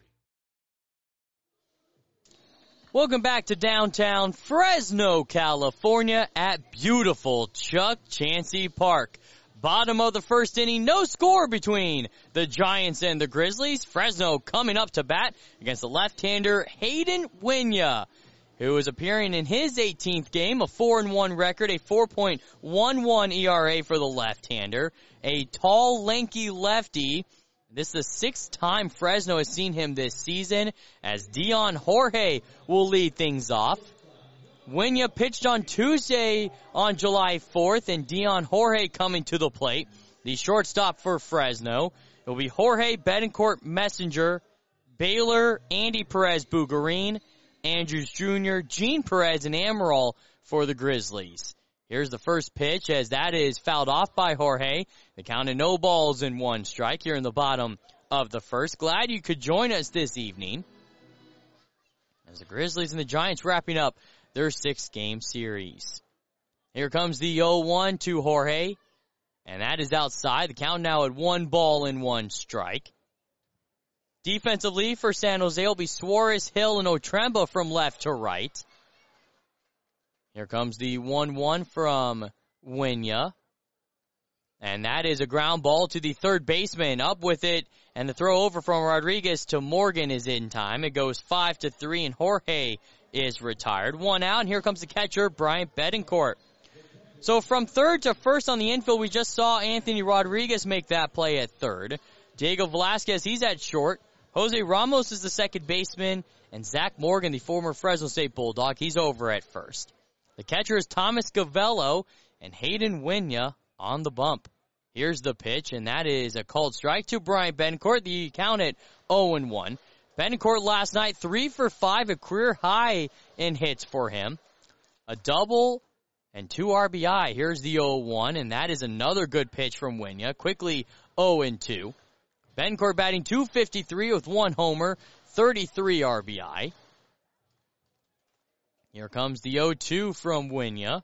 Welcome back to downtown Fresno, California at beautiful Chuck Chansey Park. Bottom of the first inning, no score between the Giants and the Grizzlies. Fresno coming up to bat against the left-hander Hayden Winya, who is appearing in his 18th game, a 4-1 record, a 4.11 ERA for the left-hander, a tall, lanky lefty. This is the 6th time Fresno has seen him this season, as Dion Jorge will lead things off. Wynya pitched on Tuesday on July 4th, and Dion Jorge coming to the plate. The shortstop for Fresno. It will be Jorge, Betancourt, Messenger, Baylor, Andy Perez, Bugarine, Andrews Jr., Gene Perez, and Amaral for the Grizzlies. Here's the first pitch as that is fouled off by Jorge. The count of no balls and 1 strike here in the bottom of the first. Glad you could join us this evening as the Grizzlies and the Giants wrapping up their 6-game series. Here comes the 0-1 to Jorge, and that is outside. The count now at 1 ball and 1 strike. Defensively for San Jose will be Suarez, Hill, and Otremba from left to right. Here comes the 1-1 from Wynya. And that is a ground ball to the third baseman. Up with it, and the throw over from Rodriguez to Morgan is in time. It goes 5-3, and Jorge is retired. 1 out, and here comes the catcher, Bryant Betancourt. So from third to first on the infield, we just saw Anthony Rodriguez make that play at third. Diego Velasquez, he's at short. Jose Ramos is the second baseman, and Zach Morgan, the former Fresno State Bulldog, he's over at first. The catcher is Thomas Gavello, and Hayden Wynya on the bump. Here's the pitch, and that is a called strike to Bryant Betancourt. The count at 0-1. Betancourt last night, 3 for 5, a career high in hits for him. A double and 2 RBI. Here's the 0-1, and that is another good pitch from Wynya. Quickly 0-2. Betancourt batting .253 with 1 homer, 33 RBI. Here comes the 0-2 from Wynya.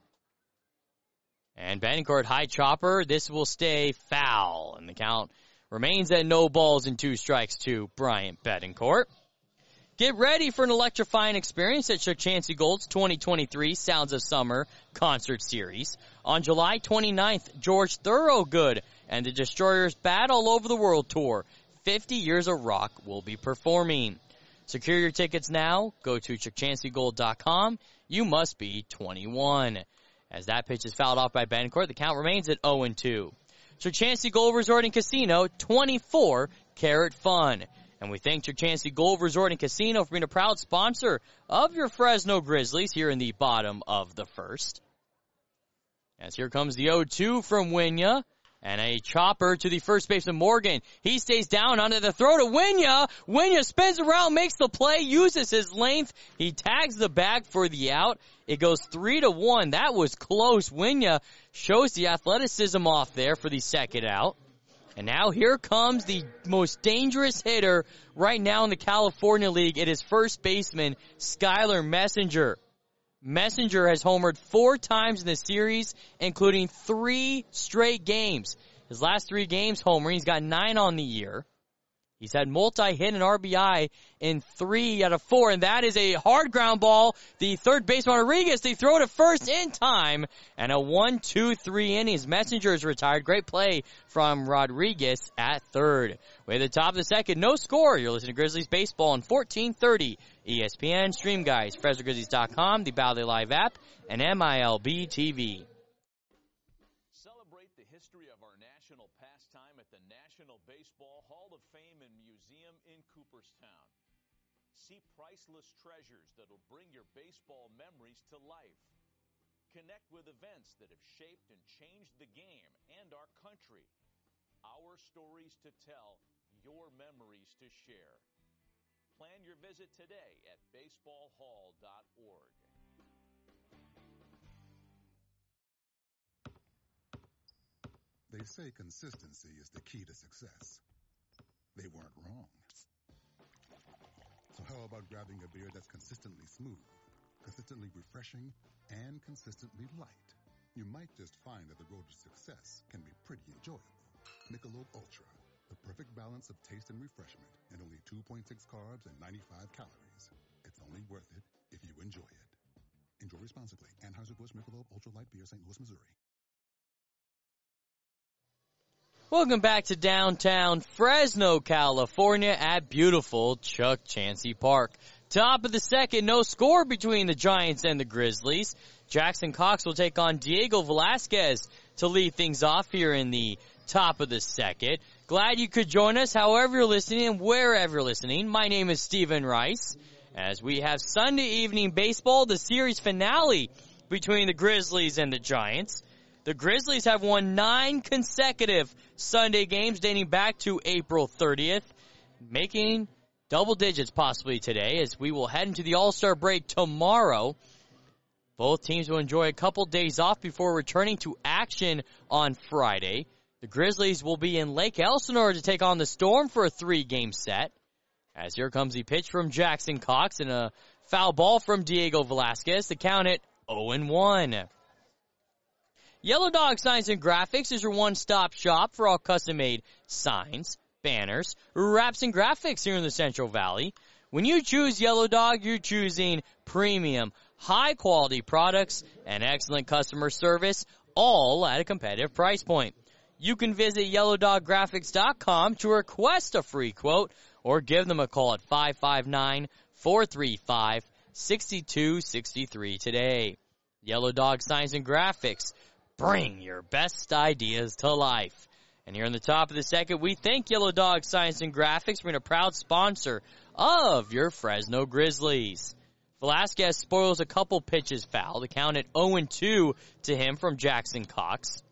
And Betancourt high chopper. This will stay foul. And the count remains at no balls and 2 strikes to Bryant Betancourt. Get ready for an electrifying experience at Chuck Chansey Gold's 2023 Sounds of Summer Concert Series. On July 29th, George Thorogood and the Destroyers Bat All Over the World Tour, 50 Years of Rock, will be performing. Secure your tickets now. Go to ChuckChanseyGold.com. You must be 21. As that pitch is fouled off by Betancourt, the count remains at 0-2. Chuck Chansey Gold Resort and Casino, 24 Carat Fun. And we thank Chuck Chansey Gold Resort and Casino for being a proud sponsor of your Fresno Grizzlies here in the bottom of the first. As here comes the 0-2 from Wynya. And a chopper to the first baseman, Morgan. He stays down under the throw to Wynya. Wynya spins around, makes the play, uses his length. He tags the bag for the out. It goes 3-1. That was close. Wynya shows the athleticism off there for the second out. And now here comes the most dangerous hitter right now in the California League. It is first baseman, Skylar Messenger. Messenger has homered 4 times in the series, including 3 straight games. His last 3 games homering, he's got 9 on the year. He's had multi-hit and RBI in 3 out of 4, and that is a hard ground ball. The third baseman, Rodriguez, they throw to first in time, and a 1-2-3 innings. Messenger is retired. Great play from Rodriguez at third. Way at the top of the second, no score. You're listening to Grizzlies Baseball on 1430 ESPN, Stream Guys, FresnoGrizzlies.com, the Bally Live app, and MILB TV. Celebrate the history of our national pastime at the National Baseball Hall of Fame and Museum in Cooperstown. See priceless treasures that'll bring your baseball memories to life. Connect with events that have shaped and changed the game and our country. Our stories to tell, your memories to share. Plan your visit today at baseballhall.org. They say consistency is the key to success. They weren't wrong. So how about grabbing a beer that's consistently smooth, consistently refreshing, and consistently light? You might just find that the road to success can be pretty enjoyable. Michelob Ultra, the perfect balance of taste and refreshment, and only 2.6 carbs and 95 calories. It's only worth it if you enjoy it. Enjoy responsibly. Anheuser-Busch Michelob Ultra Light Beer, St. Louis, Missouri. Welcome back to downtown Fresno, California at beautiful Chuck Chansey Park. Top of the second, no score between the Giants and the Grizzlies. Jackson Cox will take on Diego Velasquez to lead things off here in the top of the second. Glad you could join us however you're listening and wherever you're listening. My name is Stephen Rice, as we have Sunday evening baseball, the series finale between the Grizzlies and the Giants. The Grizzlies have won 9 consecutive Sunday games dating back to April 30th, making double digits possibly today as we will head into the All-Star break tomorrow. Both teams will enjoy a couple days off before returning to action on Friday. The Grizzlies will be in Lake Elsinore to take on the Storm for a 3-game set. As here comes the pitch from Jackson Cox and a foul ball from Diego Velasquez to count it 0-1. Yellow Dog Signs and Graphics is your one-stop shop for all custom-made signs, banners, wraps, and graphics here in the Central Valley. When you choose Yellow Dog, you're choosing premium, high-quality products and excellent customer service, all at a competitive price point. You can visit YellowDogGraphics.com to request a free quote or give them a call at 559-435-6263 today. Yellow Dog Signs and Graphics. Bring your best ideas to life. And here in the top of the second, we thank Yellow Dog Signs and Graphics for being a proud sponsor of your Fresno Grizzlies. Velasquez spoils a couple pitches foul. The count at 0-2 to him from Jackson Cox.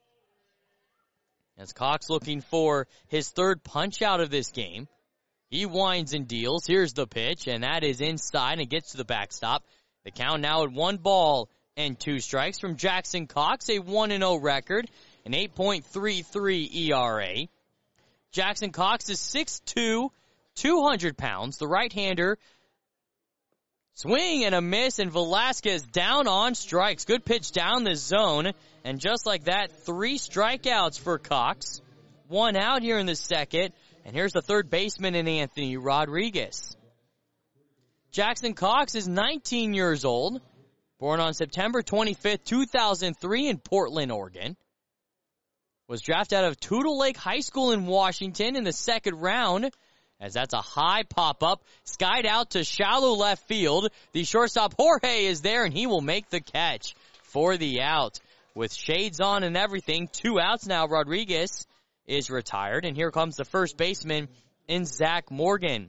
As Cox looking for his third punch out of this game. He winds and deals. Here's the pitch, and that is inside and gets to the backstop. The count now at 1-2 strikes from Jackson Cox, a 1-0 record, an 8.33 ERA. Jackson Cox is 6'2", 200 pounds. The right-hander, swing and a miss, and Velasquez down on strikes. Good pitch down the zone, and just like that, 3 strikeouts for Cox. 1 out here in the second, and here's the third baseman in Anthony Rodriguez. Jackson Cox is 19 years old, born on September 25th, 2003 in Portland, Oregon. Was drafted out of Tootle Lake High School in Washington in the second round, as that's a high pop-up, skied out to shallow left field. The shortstop Jorge is there, and he will make the catch for the out. With shades on and everything, 2 outs now. Rodriguez is retired, and here comes the first baseman in Zach Morgan.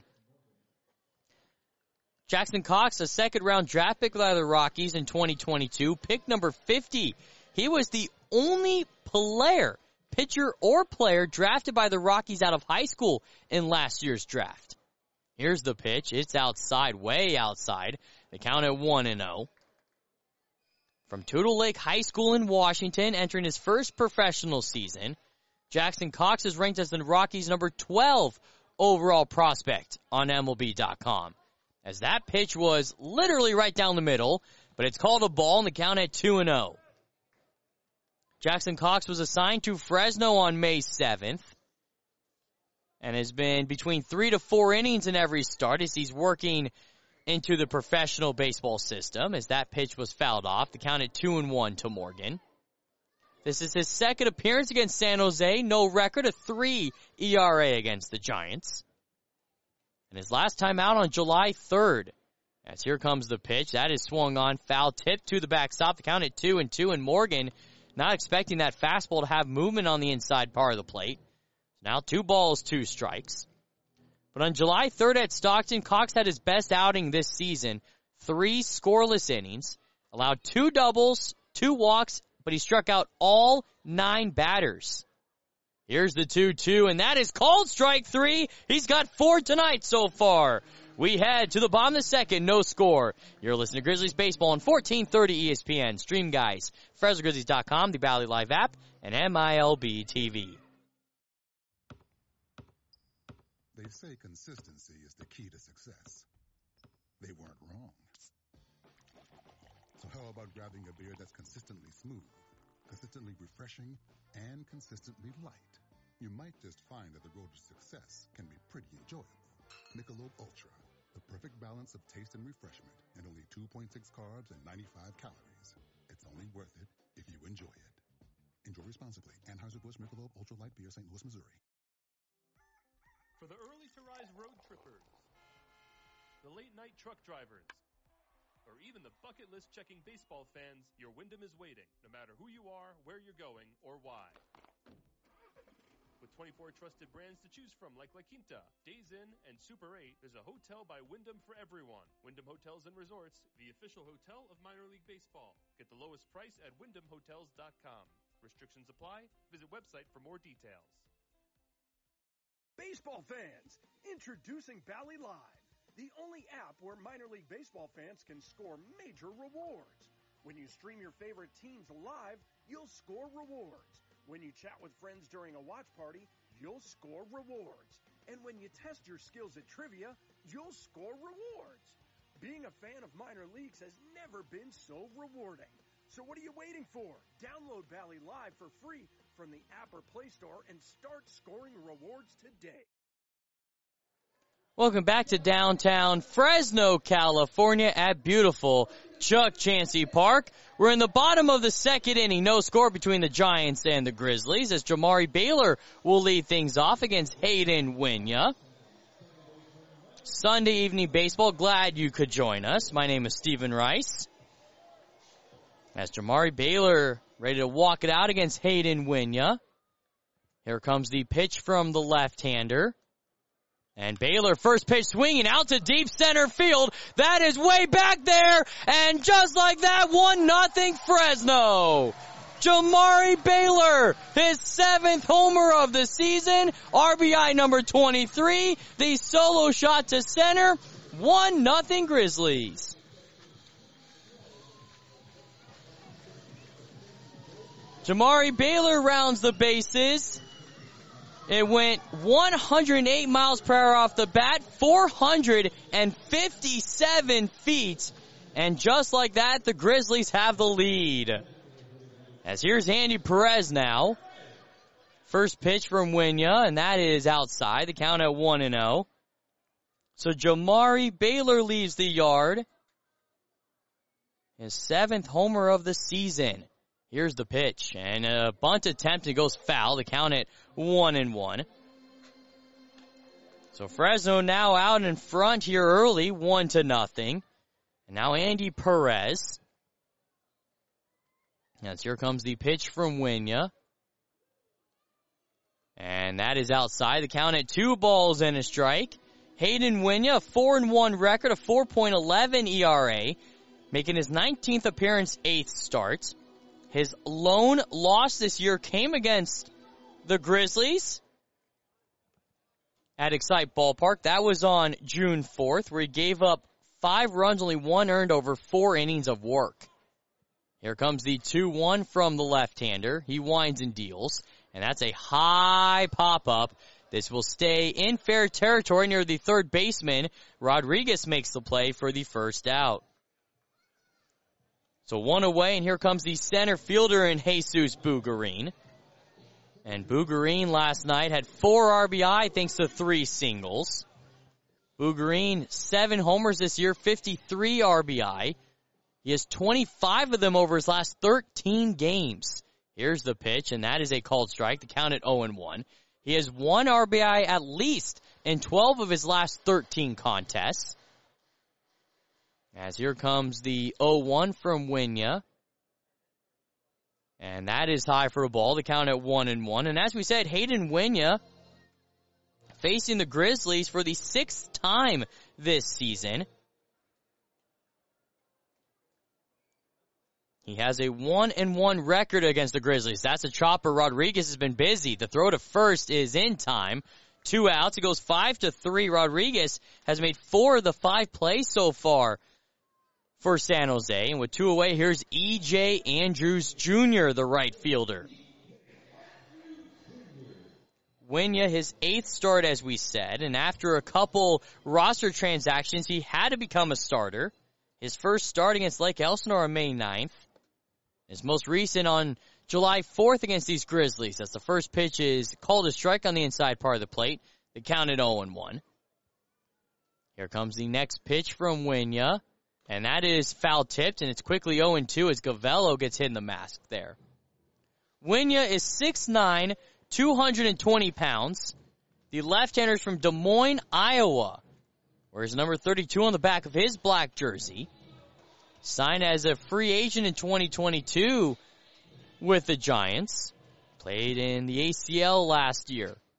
Jackson Cox, a second-round draft pick by the Rockies in 2022, pick number 50. He was the only player, pitcher or player, drafted by the Rockies out of high school in last year's draft. Here's the pitch. It's outside, way outside. The count at 1-0. From Tootle Lake High School in Washington, entering his first professional season, Jackson Cox is ranked as the Rockies' number 12 overall prospect on MLB.com. As that pitch was literally right down the middle, but it's called a ball and the count at 2-0. Jackson Cox was assigned to Fresno on May 7th and has been between 3 to 4 innings in every start as he's working into the professional baseball system. As that pitch was fouled off, the count at 2-1 to Morgan. This is his second appearance against San Jose. No record, a 3 ERA against the Giants. And his last time out on July 3rd. As here comes the pitch. That is swung on, foul tip to the backstop. The count at 2-2, and Morgan not expecting that fastball to have movement on the inside part of the plate. Now 2 balls, 2 strikes. But on July 3rd at Stockton, Cox had his best outing this season. 3 scoreless innings, allowed 2 doubles, 2 walks, but he struck out all 9 batters. Here's the 2-2, and that is called strike 3. He's got 4 tonight so far. We head to the bottom of the second, no score. You're listening to Grizzlies Baseball on 1430 ESPN. Stream guys, FresnoGrizzlies.com, the Valley Live app, and MILB TV. They say consistency is the key to success. They weren't wrong. So how about grabbing a beer that's consistently smooth, consistently refreshing, and consistently light? You might just find that the road to success can be pretty enjoyable. Michelob Ultra, the perfect balance of taste and refreshment, and only 2.6 carbs and 95 calories. It's only worth it if you enjoy it. Enjoy responsibly. Anheuser-Busch Michelob Ultra Light Beer, St. Louis, Missouri. For the early-to-rise road trippers, the late-night truck drivers, or even the bucket list checking baseball fans, your Wyndham is waiting, no matter who you are, where you're going, or why. With 24 trusted brands to choose from like La Quinta, Days Inn, and Super 8, there's a hotel by Wyndham for everyone. Wyndham Hotels and Resorts, the official hotel of minor league baseball. Get the lowest price at wyndhamhotels.com. Restrictions apply. Visit website for more details. Baseball fans, introducing Bally Live, the only app where minor league baseball fans can score major rewards. When you stream your favorite teams live, you'll score rewards. When you chat with friends during a watch party, you'll score rewards. And when you test your skills at trivia, you'll score rewards. Being a fan of minor leagues has never been so rewarding. So what are you waiting for? Download Bally Live for free from the app or Play Store and start scoring rewards today. Welcome back to downtown Fresno, California at beautiful Chuck Chansey Park. We're in the bottom of the second inning. No score between the Giants and the Grizzlies as Jamari Baylor will lead things off against Hayden Winya. Sunday evening baseball. Glad you could join us. My name is Stephen Rice. As Jamari Baylor ready to walk it out against Hayden Winya. Here comes the pitch from the left-hander. And Baylor, first pitch swinging out to deep center field. That is way back there. And just like that, 1-0 Fresno. Jamari Baylor, his 7th homer of the season. RBI number 23. The solo shot to center. 1-0 Grizzlies. Jamari Baylor rounds the bases. It went 108 miles per hour off the bat, 457 feet. And just like that, the Grizzlies have the lead. As here's Andy Perez now. First pitch from Winya, and that is outside. The count at 1-0. So Jamari Baylor leaves the yard. His 7th homer of the season. Here's the pitch, and a bunt attempt, it goes foul. The count at 1-1. So Fresno now out in front here early, 1-0. And now Andy Perez. As here comes the pitch from Winya. And that is outside. The count at 2-1. Hayden Winya, a 4-1 record, a 4.11 ERA, making his 19th appearance, 8th start. His lone loss this year came against the Grizzlies at Excite Ballpark. That was on June 4th, where he gave up 5 runs, only 1 earned over 4 innings of work. Here comes the 2-1 from the left-hander. He winds and deals, and that's a high pop-up. This will stay in fair territory near the third baseman. Rodriguez makes the play for the first out. So 1 away, and here comes the center fielder in Jesus Bugarin. And Bugarin last night had 4 RBI thanks to 3 singles. Bugarin, 7 homers this year, 53 RBI. He has 25 of them over his last 13 games. Here's the pitch, and that is a called strike. The count at 0-1. He has 1 RBI at least in 12 of his last 13 contests. As here comes the 0-1 from Winya. And that is high for a ball. The count at 1-1. And as we said, Hayden Winya facing the Grizzlies for the 6th time this season. He has a 1-1 record against the Grizzlies. That's a chopper. Rodriguez has been busy. The throw to first is in time. 2 outs. It goes 5-3. Rodriguez has made 4 of the 5 plays so far for San Jose. And with 2 away, here's E.J. Andrews Jr., the right fielder. Winya, his 8th start, as we said. And after a couple roster transactions, he had to become a starter. His first start against Lake Elsinore on May 9th. His most recent on July 4th against these Grizzlies. That's the first pitch is called a strike on the inside part of the plate. The count at 0-1. Here comes the next pitch from Winya. And that is foul-tipped, and it's quickly 0-2 as Gavello gets hit in the mask there. Winya is 6'9", 220 pounds. The left-hander is from Des Moines, Iowa. Wears number 32 on the back of his black jersey. Signed as a free agent in 2022 with the Giants. Played in the ACL last year.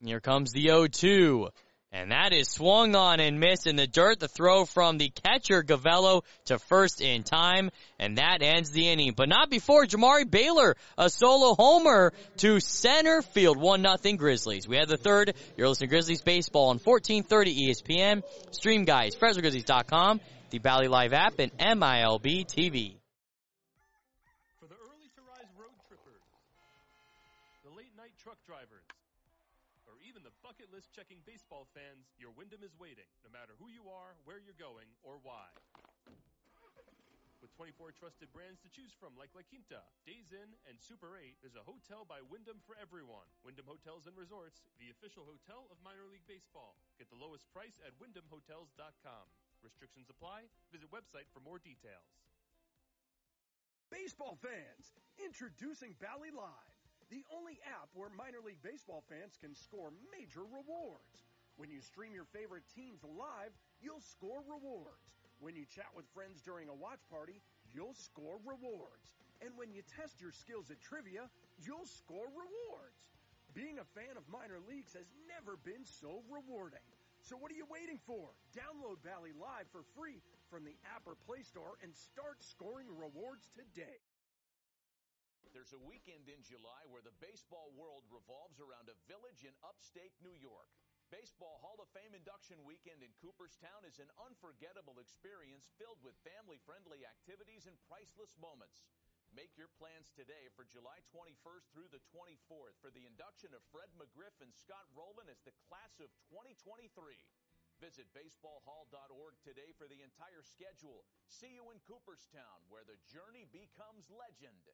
Here comes the 0-2. And that is swung on and missed in the dirt. The throw from the catcher, Gavello, to first in time. And that ends the inning. But not before Jamari Baylor, a solo homer to center field. 1-0 Grizzlies. We had the third. You're listening to Grizzlies Baseball on 1430 ESPN. Stream guys, FresnoGrizzlies.com, the Bally Live app, and MILB TV. For the early-to-rise road trippers, the late-night truck drivers, or even the bucket list checking baseball fans, your Wyndham is waiting, no matter who you are, where you're going, or why. With 24 trusted brands to choose from like La Quinta, Days Inn, and Super 8, there's a hotel by Wyndham for everyone. Wyndham Hotels and Resorts, the official hotel of minor league baseball. Get the lowest price at wyndhamhotels.com. Restrictions apply. Visit website for more details. Baseball fans, introducing Bally Live, the only app where minor league baseball fans can score major rewards. When you stream your favorite teams live, you'll score rewards. When you chat with friends during a watch party, you'll score rewards. And when you test your skills at trivia, you'll score rewards. Being a fan of minor leagues has never been so rewarding. So what are you waiting for? Download Bally Live for free from the app or Play Store and start scoring rewards today. There's a weekend in July where the baseball world revolves around a village in upstate New York. Baseball Hall of Fame induction weekend in Cooperstown is an unforgettable experience filled with family-friendly activities and priceless moments. Make your plans today for July 21st through the 24th for the induction of Fred McGriff and Scott Rowland as the class of 2023. Visit baseballhall.org today for the entire schedule. See you in Cooperstown, where the journey becomes legend.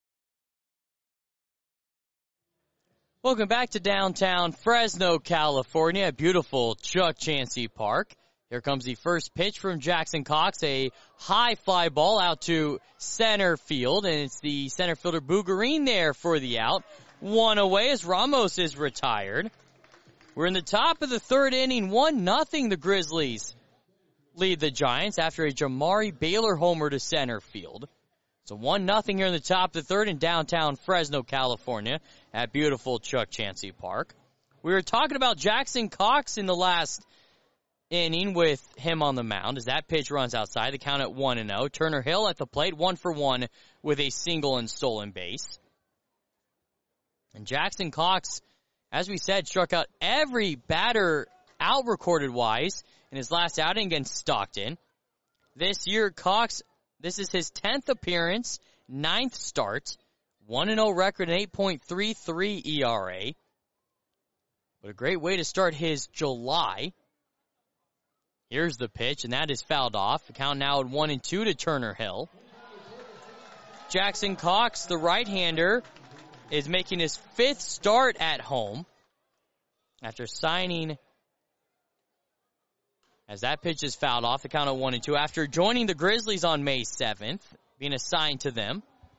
Welcome back to downtown Fresno, California, beautiful Chuck Chansey Park. Here comes the first pitch from Jackson Cox, a high fly ball out to center field, and it's the center fielder Bougarine there for the out. One away as Ramos is retired. We're in the top of the third inning, 1-0 the Grizzlies lead the Giants after a Jamari Baylor homer to center field. So 1-0 here in the top of the third in downtown Fresno, California at beautiful Chuck Chansey Park. We were talking about Jackson Cox in the last inning with him on the mound as that pitch runs outside. The count at 1-0. Turner Hill at the plate, 1-for-1 with a single and stolen base. And Jackson Cox, as we said, struck out every batter out recorded-wise in his last outing against Stockton. This year, Cox, this is his 10th appearance, 9th start, 1-0 record, an 8.33 ERA. But a great way to start his July. Here's the pitch, and that is fouled off. The count now at 1-2 to Turner Hill. Jackson Cox, the right-hander, is making his 5th start at home after signing. As that pitch is fouled off, the count at 1-2. After joining the Grizzlies on May 7th, being assigned to them.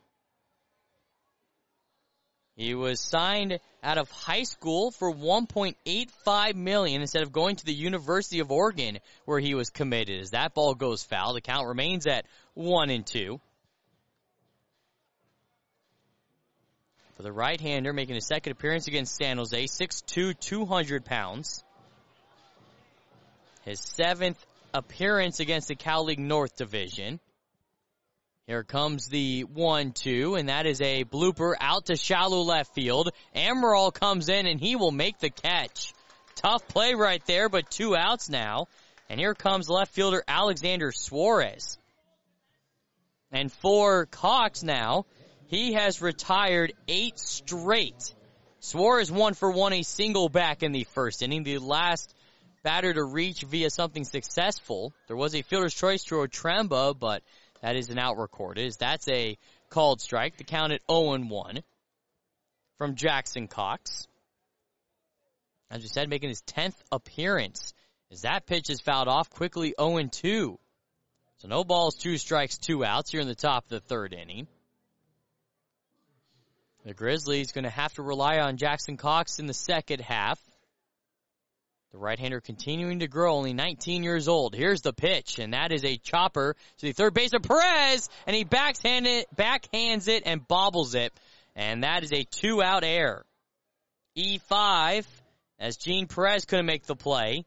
He was signed out of high school for $1.85 million instead of going to the University of Oregon where he was committed. As that ball goes foul, the count remains at 1-2. For the right-hander, making his second appearance against San Jose, 6'2", 200 pounds. His 7th appearance against the Cal League North Division. Here comes the 1-2, and that is a blooper out to shallow left field. Amaral comes in, and he will make the catch. Tough play right there, but 2 outs now. And here comes left fielder Alexander Suarez. And for Cox now, he has retired 8 straight. Suarez 1-for-1, a single back in the first inning. The last batter to reach via something successful. There was a fielder's choice to Otremba, but that is an out recorded. That's a called strike. The count at 0-1 from Jackson Cox. As we said, making his 10th appearance. As that pitch is fouled off, quickly 0-2. So no balls, 2 strikes, 2 outs here in the top of the third inning. The Grizzlies going to have to rely on Jackson Cox in the second half. The right-hander continuing to grow, only 19 years old. Here's the pitch, and that is a chopper to the third baseman, Perez, and he backhands it and bobbles it, and that is a 2-out error. E5, as Gene Perez couldn't make the play.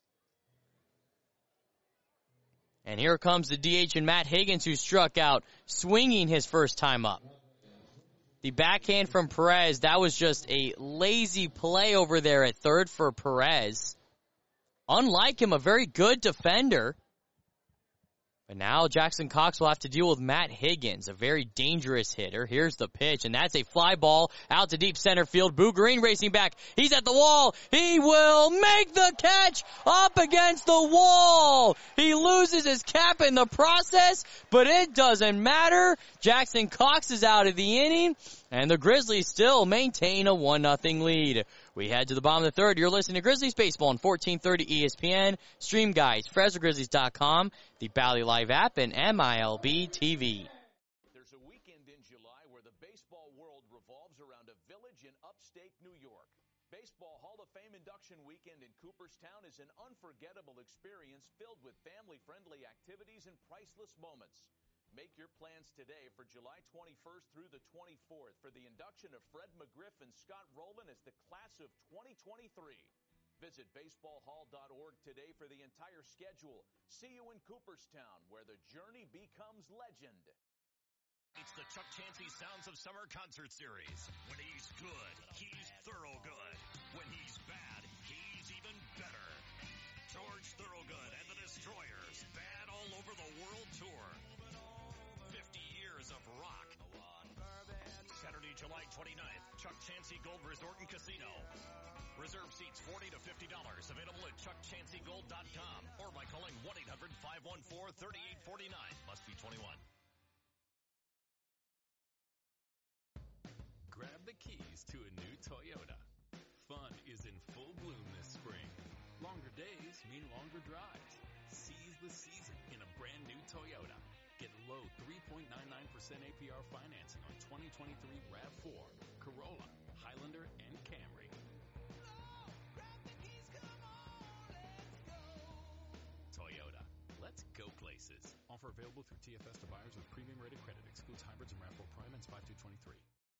And here comes the DH and Matt Higgins, who struck out, swinging his first time up. The backhand from Perez, that was just a lazy play over there at third for Perez. Unlike him, a very good defender. But now Jackson Cox will have to deal with Matt Higgins, a very dangerous hitter. Here's the pitch, and that's a fly ball out to deep center field. Boo Green racing back. He's at the wall. He will make the catch up against the wall. He loses his cap in the process, but it doesn't matter. Jackson Cox is out of the inning, and the Grizzlies still maintain a 1-0 lead. We head to the bottom of the third. You're listening to Grizzlies Baseball on 1430 ESPN. Stream guides, FresnoGrizzlies.com, the Bally Live app, and MILB TV. There's a weekend in July where the baseball world revolves around a village in upstate New York. Baseball Hall of Fame induction weekend in Cooperstown is an unforgettable experience filled with family-friendly activities and priceless moments. Make your plans today for July 21st through the 24th for the induction of Fred McGriff and Scott Rowland as the class of 2023. Visit baseballhall.org today for the entire schedule. See you in Cooperstown, where the journey becomes legend. It's the Chuck Chansey Sounds of Summer Concert Series. When he's good, he's thorough good. When he's bad, he's even better. George Thorogood and the Destroyers, bad all over the world tour. 50 years of rock. Saturday, July 29th, Chuck Chansey Gold Resort and Casino. Reserve seats $40 to $50. Available at chuckchanseygold.com or by calling 1-800-514-3849. Must be 21. Grab the keys to a new Toyota. Fun is in full bloom this spring. Longer days mean longer drives. Seize the season in a brand new Toyota. Get low 3.99% APR financing on 2023 RAV4, Corolla, Highlander, and Camry. Toyota. Let's go places. Offer available through TFS to buyers with premium rated credit. Excludes hybrids and RAV4 Prime and 5-223.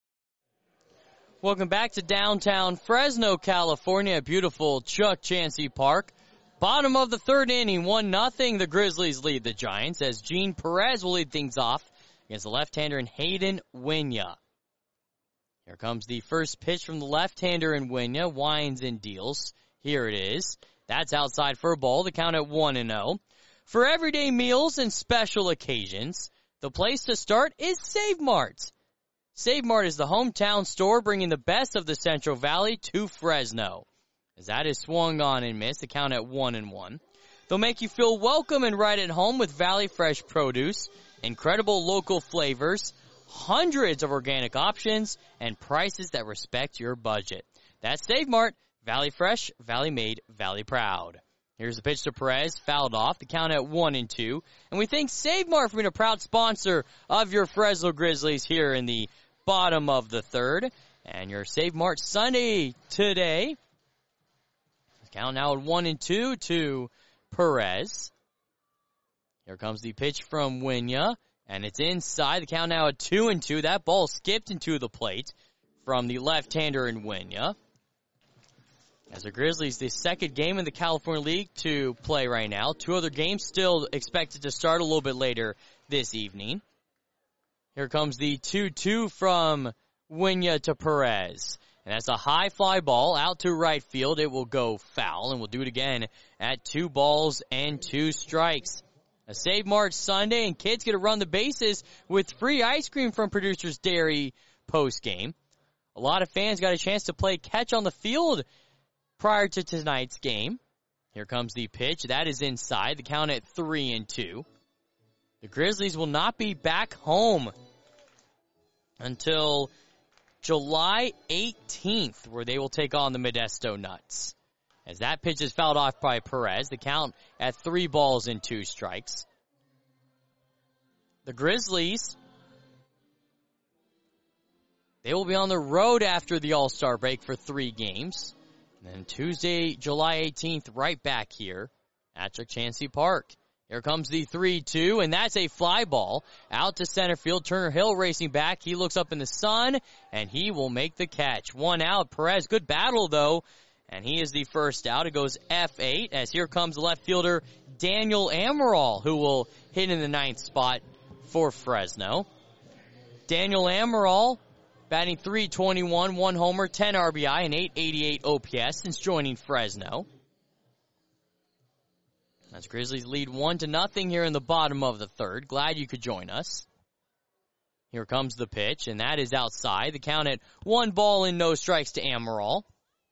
Welcome back to downtown Fresno, California, beautiful Chuck Chansey Park. Bottom of the third inning, 1-0. The Grizzlies lead the Giants as Gene Perez will lead things off against the left-hander in Hayden Winya. Here comes the first pitch from the left-hander in Winya. Winds and deals. Here it is. That's outside for a ball. The count at 1-0. For everyday meals and special occasions, the place to start is Save Mart. Save Mart is the hometown store bringing the best of the Central Valley to Fresno. As that is swung on and missed, the count at 1-1. They'll make you feel welcome and right at home with Valley Fresh produce, incredible local flavors, hundreds of organic options, and prices that respect your budget. That's Save Mart, Valley Fresh, Valley Made, Valley Proud. Here's the pitch to Perez, fouled off, the count at 1-2. And we thank Save Mart for being a proud sponsor of your Fresno Grizzlies here in the bottom of the third. And your Save Mart Sunday today. Count now at 1-2 to Perez. Here comes the pitch from Winya, and it's inside. The count now at 2-2. That ball skipped into the plate from the left-hander in Winya. As the Grizzlies, the second game in the California League to play right now. Two other games still expected to start a little bit later this evening. Here comes the 2-2 from Winya to Perez. And that's a high fly ball out to right field. It will go foul, and we'll do it again at 2-2 strikes. A Save Mart Sunday, and kids get to run the bases with free ice cream from Producers Dairy post-game. A lot of fans got a chance to play catch on the field prior to tonight's game. Here comes the pitch. That is inside. The count at 3-2. The Grizzlies will not be back home until July 18th, where they will take on the Modesto Nuts. As that pitch is fouled off by Perez, the count at 3-2 strikes. The Grizzlies, they will be on the road after the All-Star break for 3 games. And then Tuesday, July 18th, right back here at Chuck Chansey Park. Here comes the 3-2, and that's a fly ball out to center field. Turner Hill racing back. He looks up in the sun, and he will make the catch. 1 out. Perez, good battle, though, And he is the first out. It goes F8 as here comes the left fielder Daniel Amaral, who will hit in the 9th spot for Fresno. Daniel Amaral batting .321, 1 homer, 10 RBI, and .888 OPS since joining Fresno. As Grizzlies lead 1-0 here in the bottom of the third. Glad you could join us. Here comes the pitch, and that is outside. The count at 1 ball and no strikes to Amaral.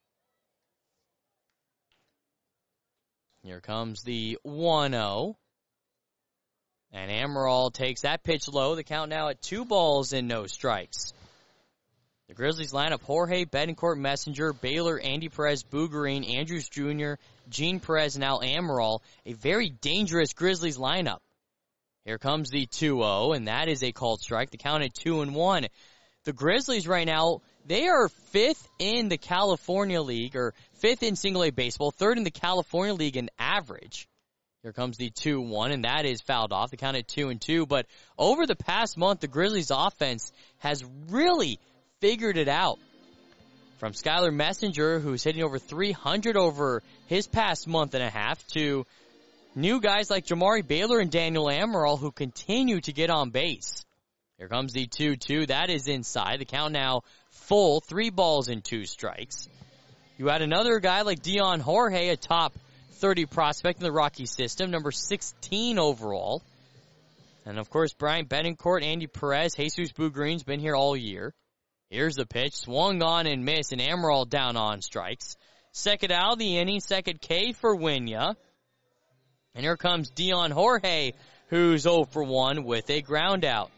Here comes the 1-0. And Amaral takes that pitch low. The count now at 2 balls and no strikes. The Grizzlies line up Jorge, Betancourt, Messenger, Baylor, Andy Perez, Boogerine, Andrews Jr., Gene Perez, and now Amaral. A very dangerous Grizzlies lineup. Here comes the 2-0, and that is a called strike. The count at 2-1. The Grizzlies right now, they are 5th in the California League, or 5th in single-A baseball, 3rd in the California League in average. Here comes the 2-1, and that is fouled off. The count at 2-2. But over the past month, the Grizzlies offense has really figured it out. From Skylar Messenger, who's hitting over 300 over his past month and a half, to new guys like Jamari Baylor and Daniel Amaral, who continue to get on base. Here comes the 2-2. That is inside. The count now full, 3 balls and 2 strikes. You had another guy like Dion Jorge, a top 30 prospect in the Rocky system, number 16 overall. And, of course, Brian Betancourt, Andy Perez, Jesus Bougrine's been here all year. Here's the pitch, swung on and missed, and Amaral down on strikes. Second out of the inning, second K for Winya. And here comes Dion Jorge, who's 0 for 1 with a ground out.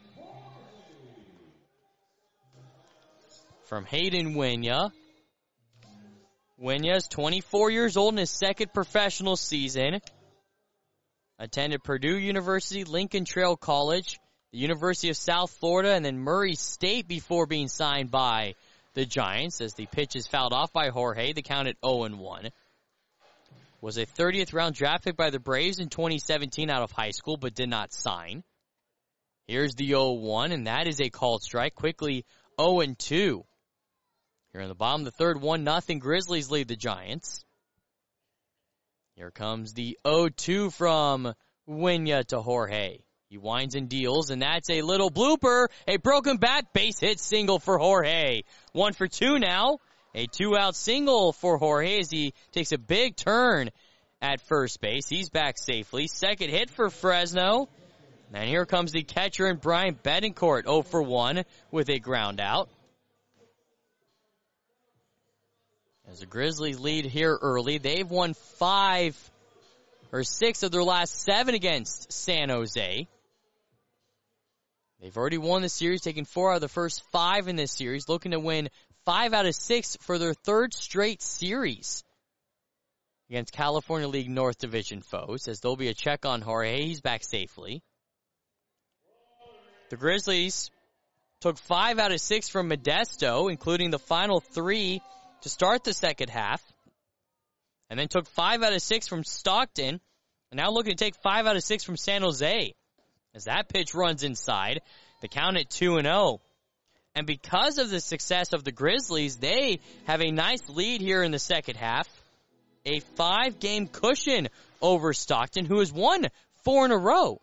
From Hayden Winya. Winya's 24 years old in his second professional season. Attended Purdue University, Lincoln Trail College, the University of South Florida, and then Murray State before being signed by the Giants, as the pitch is fouled off by Jorge. The count at 0-1. Was a 30th round draft pick by the Braves in 2017 out of high school, but did not sign. Here's the 0-1, and that is a called strike. Quickly 0-2. Here in the bottom of the third, 1-0. Grizzlies lead the Giants. Here comes the 0-2 from Winya to Jorge. He winds and deals, and that's a little blooper. A broken bat, base hit single for Jorge. 1 for 2 now. A 2-out single for Jorge as he takes a big turn at first base. He's back safely. Second hit for Fresno. And here comes the catcher and Brian Betancourt, 0 for 1 with a ground out. As the Grizzlies lead here early, they've won 6 of their last 7 against San Jose. They've already won the series, taking 4 out of the first 5 in this series, looking to win 5 out of 6 for their 3rd straight series against California League North Division foes, as there'll be a check on Jorge. He's back safely. The Grizzlies took 5 out of 6 from Modesto, including the final 3 to start the second half, and then took 5 out of 6 from Stockton, and now looking to take 5 out of 6 from San Jose. As that pitch runs inside, the count at 2-0. And because of the success of the Grizzlies, they have a nice lead here in the second half. A 5-game cushion over Stockton, who has won 4 in a row.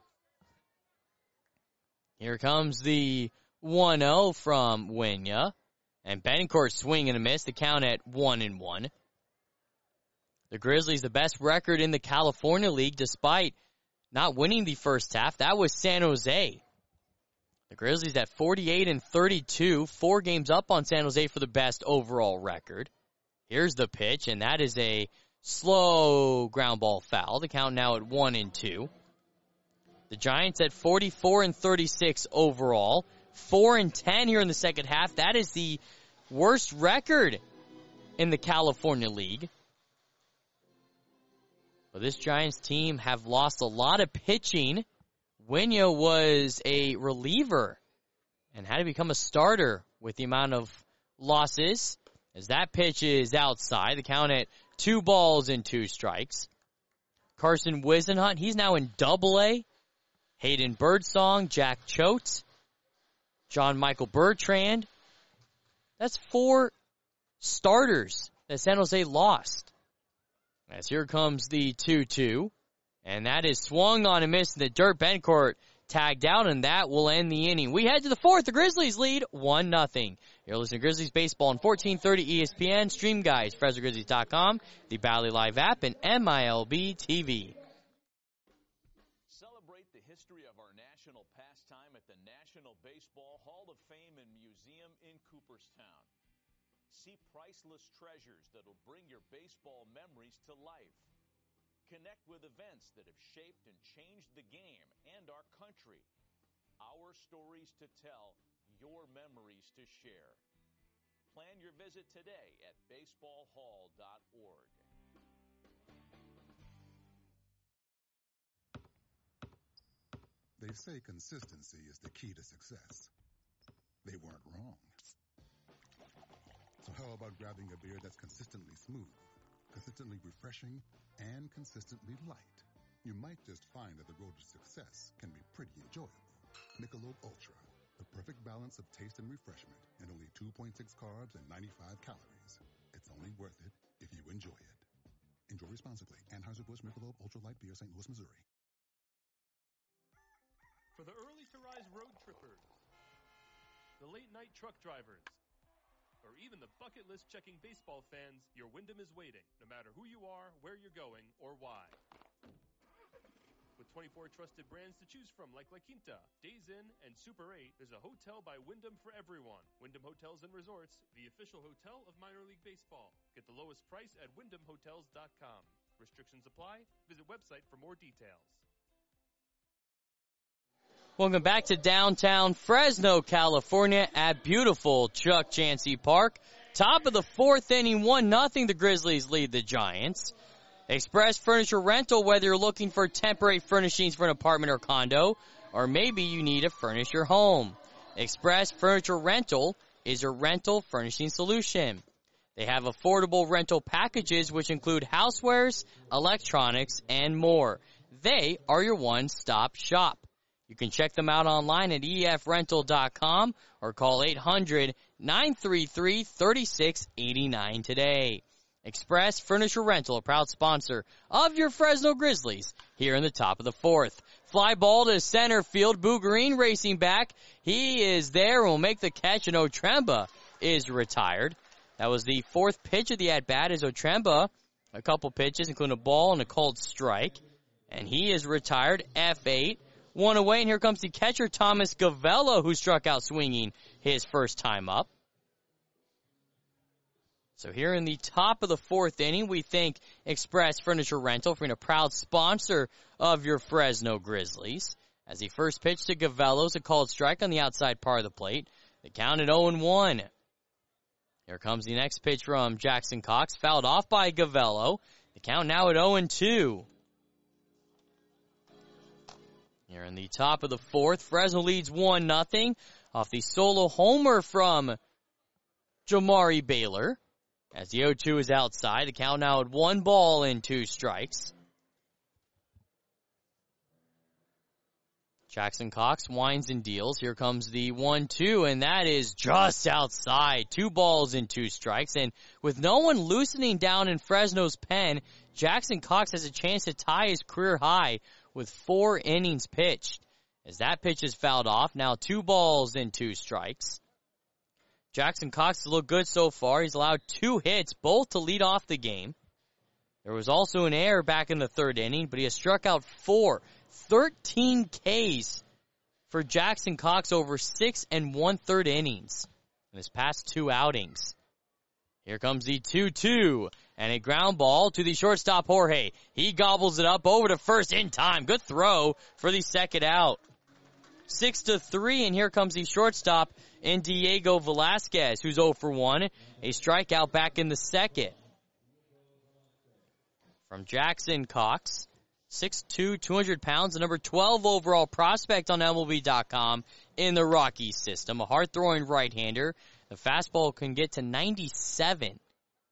Here comes the 1-0 from Winya. And Betancourt swing and a miss. The count at 1-1. The Grizzlies, the best record in the California League, despite not winning the first half. That was San Jose. The Grizzlies at 48-32, 4 games up on San Jose for the best overall record. Here's the pitch, and that is a slow ground ball foul. The count now at 1-2. The Giants at 44-36 overall, 4-10 here in the second half. That is the worst record in the California League. But this Giants team have lost a lot of pitching. Winya was a reliever and had to become a starter with the amount of losses. As that pitch is outside, the count at 2 balls and 2 strikes. Carson Wisenhunt, he's now in Double-A. Hayden Birdsong, Jack Choate, John Michael Bertrand. That's 4 starters that San Jose lost. As here comes the 2-2. And that is swung on and missed. The Dirk Bencourt tagged out, and that will end the inning. We head to the fourth. The Grizzlies lead 1-0. You're listening to Grizzlies Baseball on 1430 ESPN. Stream guys, FresnoGrizzlies.com, the Bally Live app, and MILB TV. Celebrate the history of our national pastime at the National Baseball Hall of Fame and Museum in Cooperstown. See priceless treasures that'll bring your baseball memories to life. Connect with events that have shaped and changed the game and our country. Our stories to tell, your memories to share. Plan your visit today at baseballhall.org. They say consistency is the key to success. They weren't wrong. So how about grabbing a beer that's consistently smooth, consistently refreshing, and consistently light? You might just find that the road to success can be pretty enjoyable. Michelob Ultra, the perfect balance of taste and refreshment, and only 2.6 carbs and 95 calories. It's only worth it if you enjoy it. Enjoy responsibly. Anheuser-Busch Michelob Ultra Light Beer, St. Louis, Missouri. For the early-to-rise road trippers, the late-night truck drivers, or even the bucket list checking baseball fans, your Wyndham is waiting, no matter who you are, where you're going, or why. With 24 trusted brands to choose from like La Quinta, Days Inn, and Super 8, there's a hotel by Wyndham for everyone. Wyndham Hotels and Resorts, the official hotel of minor league baseball. Get the lowest price at wyndhamhotels.com. Restrictions apply. Visit website for more details. Welcome back to downtown Fresno, California at beautiful Chuck Chansey Park. Top of the fourth inning, 1-0. The Grizzlies lead the Giants. Express Furniture Rental, whether you're looking for temporary furnishings for an apartment or condo, or maybe you need to furnish your home. Express Furniture Rental is a rental furnishing solution. They have affordable rental packages which include housewares, electronics, and more. They are your one-stop shop. You can check them out online at efrental.com or call 800-933-3689 today. Express Furniture Rental, a proud sponsor of your Fresno Grizzlies here in the top of the fourth. Fly ball to center field. Boo Green racing back. He is there and will make the catch, and Otremba is retired. That was the fourth pitch of the at-bat as Otremba, a couple pitches, including a ball and a called strike. And he is retired, F8. One away, and here comes the catcher, Thomas Gavello, who struck out swinging his first time up. So here in the top of the fourth inning, we thank Express Furniture Rental for being a proud sponsor of your Fresno Grizzlies. As the first pitch to Gavello's a called strike on the outside part of the plate. The count at 0-1. Here comes the next pitch from Jackson Cox, fouled off by Gavello. The count now at 0-2. Here in the top of the fourth, Fresno leads 1-0 off the solo homer from Jamari Baylor. As the 0-2 is outside, the count now at 1-2 Jackson Cox winds and deals. Here comes the 1-2, and that is just outside. 2-2. And with no one loosening down in Fresno's pen, Jackson Cox has a chance to tie his career high with 4 innings pitched. As that pitch is fouled off, now 2-2. Jackson Cox has looked good so far. He's allowed 2 hits, both to lead off the game. There was also an error back in the third inning, but he has struck out 4. 13 Ks for Jackson Cox over 6 1/3 innings in his past 2 outings. Here comes the 2-2, and a ground ball to the shortstop, Jorge. He gobbles it up over to first in time. Good throw for the second out. 6-3, and here comes the shortstop in Diego Velasquez, who's 0 for 1. A strikeout back in the second. From Jackson Cox, 6'2", 200 pounds, the number 12 overall prospect on MLB.com in the Rockies system. A hard-throwing right-hander. The fastball can get to 97.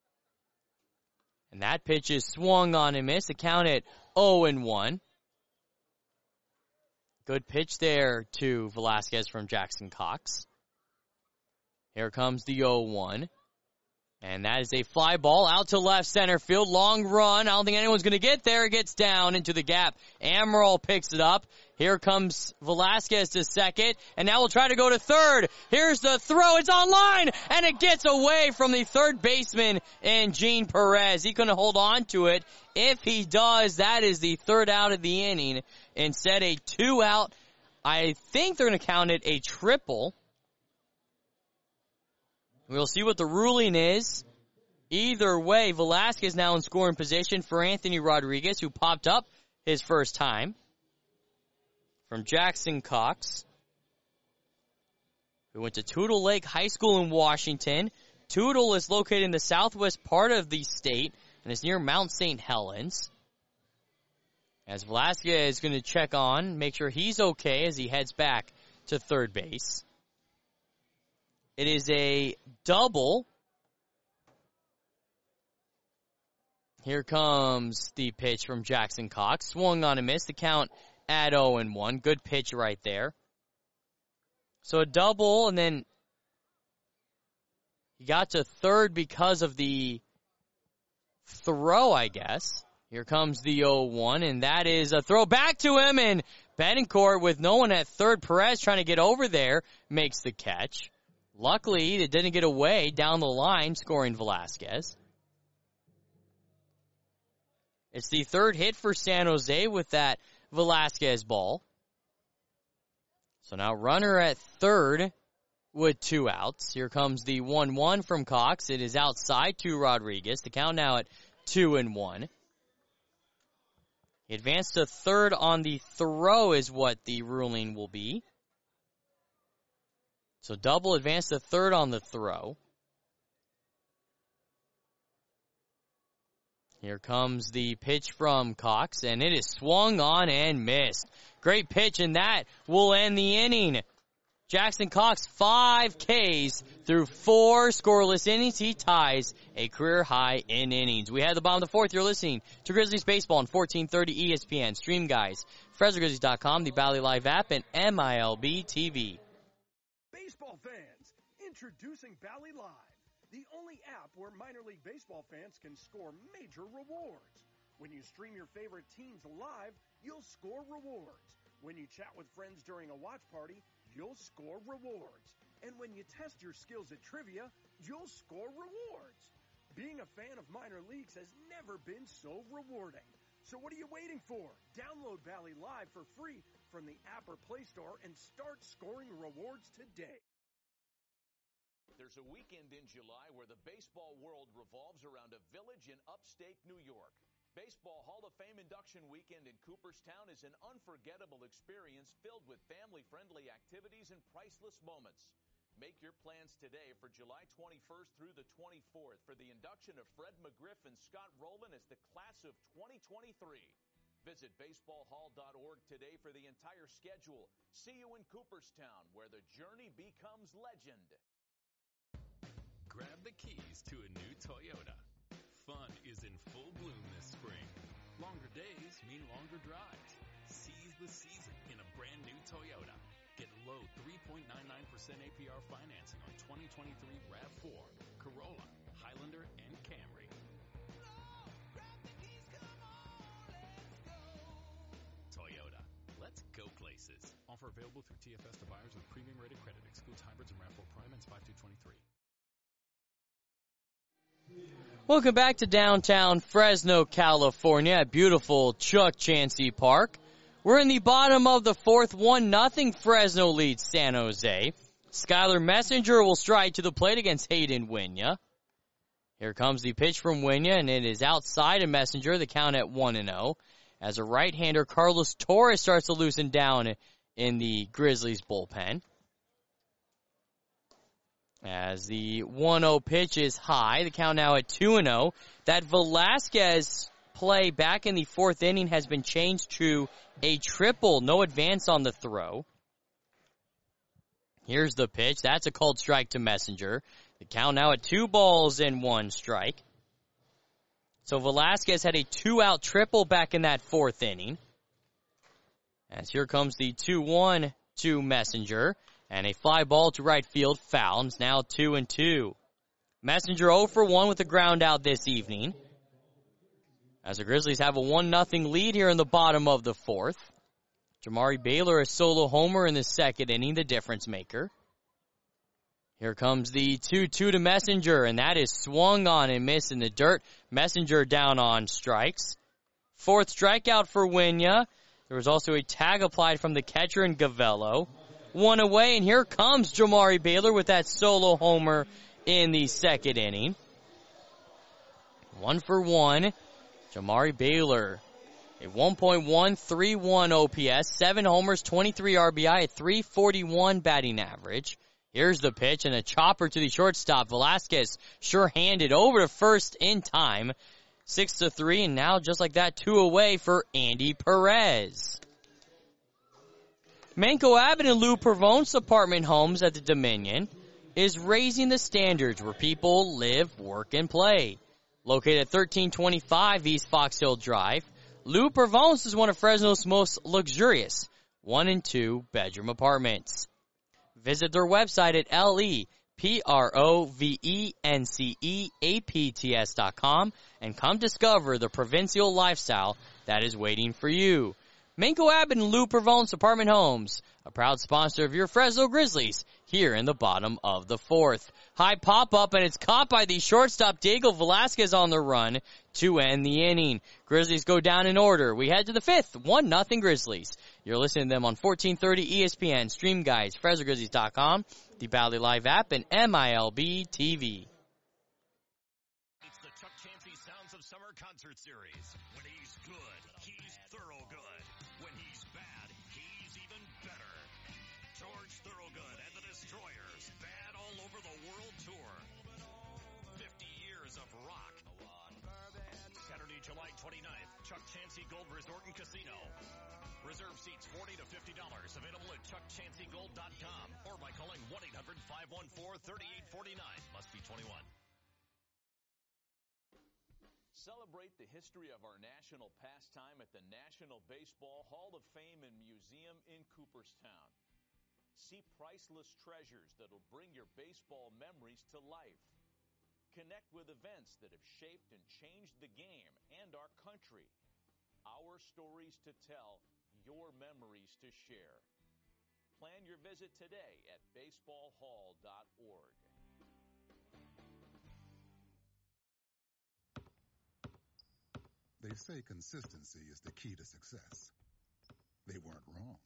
And that pitch is swung on and missed. The count at 0-1. Good pitch there to Velasquez from Jackson Cox. Here comes the 0-1. And that is a fly ball out to left center field. Long run. I don't think anyone's going to get there. It gets down into the gap. Amaral picks it up. Here comes Velasquez to second. And now we'll try to go to third. Here's the throw. It's on line. And it gets away from the third baseman and Gene Perez. He couldn't hold on to it. If he does, that is the third out of the inning. Instead, a 2-out. I think they're going to count it a triple. We'll see what the ruling is. Either way, Velasquez now in scoring position for Anthony Rodriguez, who popped up his first time. From Jackson Cox, who went to Tootle Lake High School in Washington. Tootle is located in the southwest part of the state and is near Mount St. Helens. As Velasquez is going to check on, make sure he's okay as he heads back to third base. It is a double. Here comes the pitch from Jackson Cox. Swung on a miss. The count at 0-1. Good pitch right there. So a double, and then he got to third because of the throw, I guess. Here comes the 0-1, and that is a throw back to him, and Betancourt with no one at third. Perez trying to get over there makes the catch. Luckily, it didn't get away down the line, scoring Velasquez. It's the third hit for San Jose with that Velasquez ball. So now runner at third with 2 outs. Here comes the 1-1 from Cox. It is outside to Rodriguez. The count now at 2-1. He advanced to third on the throw is what the ruling will be. So double advanced to third on the throw. Here comes the pitch from Cox, and it is swung on and missed. Great pitch, and that will end the inning. Jackson Cox, 5 Ks through 4 scoreless innings. He ties a career high in innings. We had the bottom of the fourth. You're listening to Grizzlies Baseball on 1430 ESPN. Stream guys, FresnoGrizzlies.com, the Valley Live app, and MILB TV. Baseball fans, introducing Bally Live, the only app where minor league baseball fans can score major rewards. When you stream your favorite teams live, you'll score rewards. When you chat with friends during a watch party, you'll score rewards. And when you test your skills at trivia, you'll score rewards. Being a fan of minor leagues has never been so rewarding. So what are you waiting for? Download Bally Live for free from the app or Play Store and start scoring rewards today. There's a weekend in July where the baseball world revolves around a village in upstate New York. Baseball Hall of Fame induction weekend in Cooperstown is an unforgettable experience filled with family-friendly activities and priceless moments. Make your plans today for July 21st through the 24th for the induction of Fred McGriff and Scott Rowland as the class of 2023. Visit baseballhall.org today for the entire schedule. See you in Cooperstown, where the journey becomes legend. Grab the keys to a new Toyota. Fun is in full bloom this spring. Longer days mean longer drives. Seize the season in a brand new Toyota. Get low 3.99% APR financing on 2023 RAV4, Corolla, Highlander, and Camry. Toyota. Let's go places. Offer available through TFS to buyers with premium rated credit. Excludes hybrids and RAV4 Prime and 5223. Welcome back to downtown Fresno, California at beautiful Chuck Chansey Park. We're in the bottom of the fourth, 1-0 Fresno leads San Jose. Skylar Messenger will stride to the plate against Hayden Winya. Here comes the pitch from Winya, and it is outside of Messenger, the count at 1-0. As a right-hander, Carlos Torres starts to loosen down in the Grizzlies bullpen. As the 1-0 pitch is high, the count now at 2-0. That Velasquez play back in the fourth inning has been changed to a triple. No advance on the throw. Here's the pitch. That's a called strike to Messenger. The count now at 2-1 strike. So Velasquez had a 2-out triple back in that fourth inning. As here comes the 2-1 to Messenger. And a fly ball to right field, foul. It's now 2-2. Messenger 0 for 1 with a ground out this evening. As the Grizzlies have a 1-0 lead here in the bottom of the fourth. Jamari Baylor, a solo homer in the second inning, the difference maker. Here comes the 2-2 to Messenger, and that is swung on and missed in the dirt. Messenger down on strikes. Fourth strikeout for Winya. There was also a tag applied from the catcher in Gavello. One away, and here comes Jamari Baylor with that solo homer in the second inning. 1 for 1. Jamari Baylor, a 1.131 OPS, 7 homers, 23 RBI, a 341 batting average. Here's the pitch and a chopper to the shortstop. Velasquez sure-handed over to first in time. 6-3, and now just like that, 2 away for Andy Perez. Manco Abbott and Lou Provence Apartment Homes at the Dominion is raising the standards where people live, work, and play. Located at 1325 East Fox Hill Drive, Lou Provence is one of Fresno's most luxurious 1- and 2-bedroom apartments. Visit their website at LeProvenceapts.com and come discover the provincial lifestyle that is waiting for you. Manco Abbott and Lou Provence Apartment Homes, a proud sponsor of your Fresno Grizzlies, here in the bottom of the fourth. High pop-up, and it's caught by the shortstop Diego Velasquez on the run to end the inning. Grizzlies go down in order. We head to the fifth, 1-0 Grizzlies. You're listening to them on 1430 ESPN, Stream Guides, FresnoGrizzlies.com, the Bally Live app, and MILB TV. It's the Chuck Chansey Sounds of Summer concert series. When he's good, he's thorough good. When he's bad, he's even better. George Thorogood and the Destroyers, bad all over the world tour. 50 years of rock. Saturday, July 29th, Chuck Chansey Gold Resort and Casino. Reserve seats $40 to $50. Available at ChuckChanseyGold.com or by calling 1-800-514-3849. Must be 21. Celebrate the history of our national pastime at the National Baseball Hall of Fame and Museum in Cooperstown. See priceless treasures that'll bring your baseball memories to life. Connect with events that have shaped and changed the game and our country. Our stories to tell, your memories to share. Plan your visit today at baseballhall.org. They say consistency is the key to success. They weren't wrong.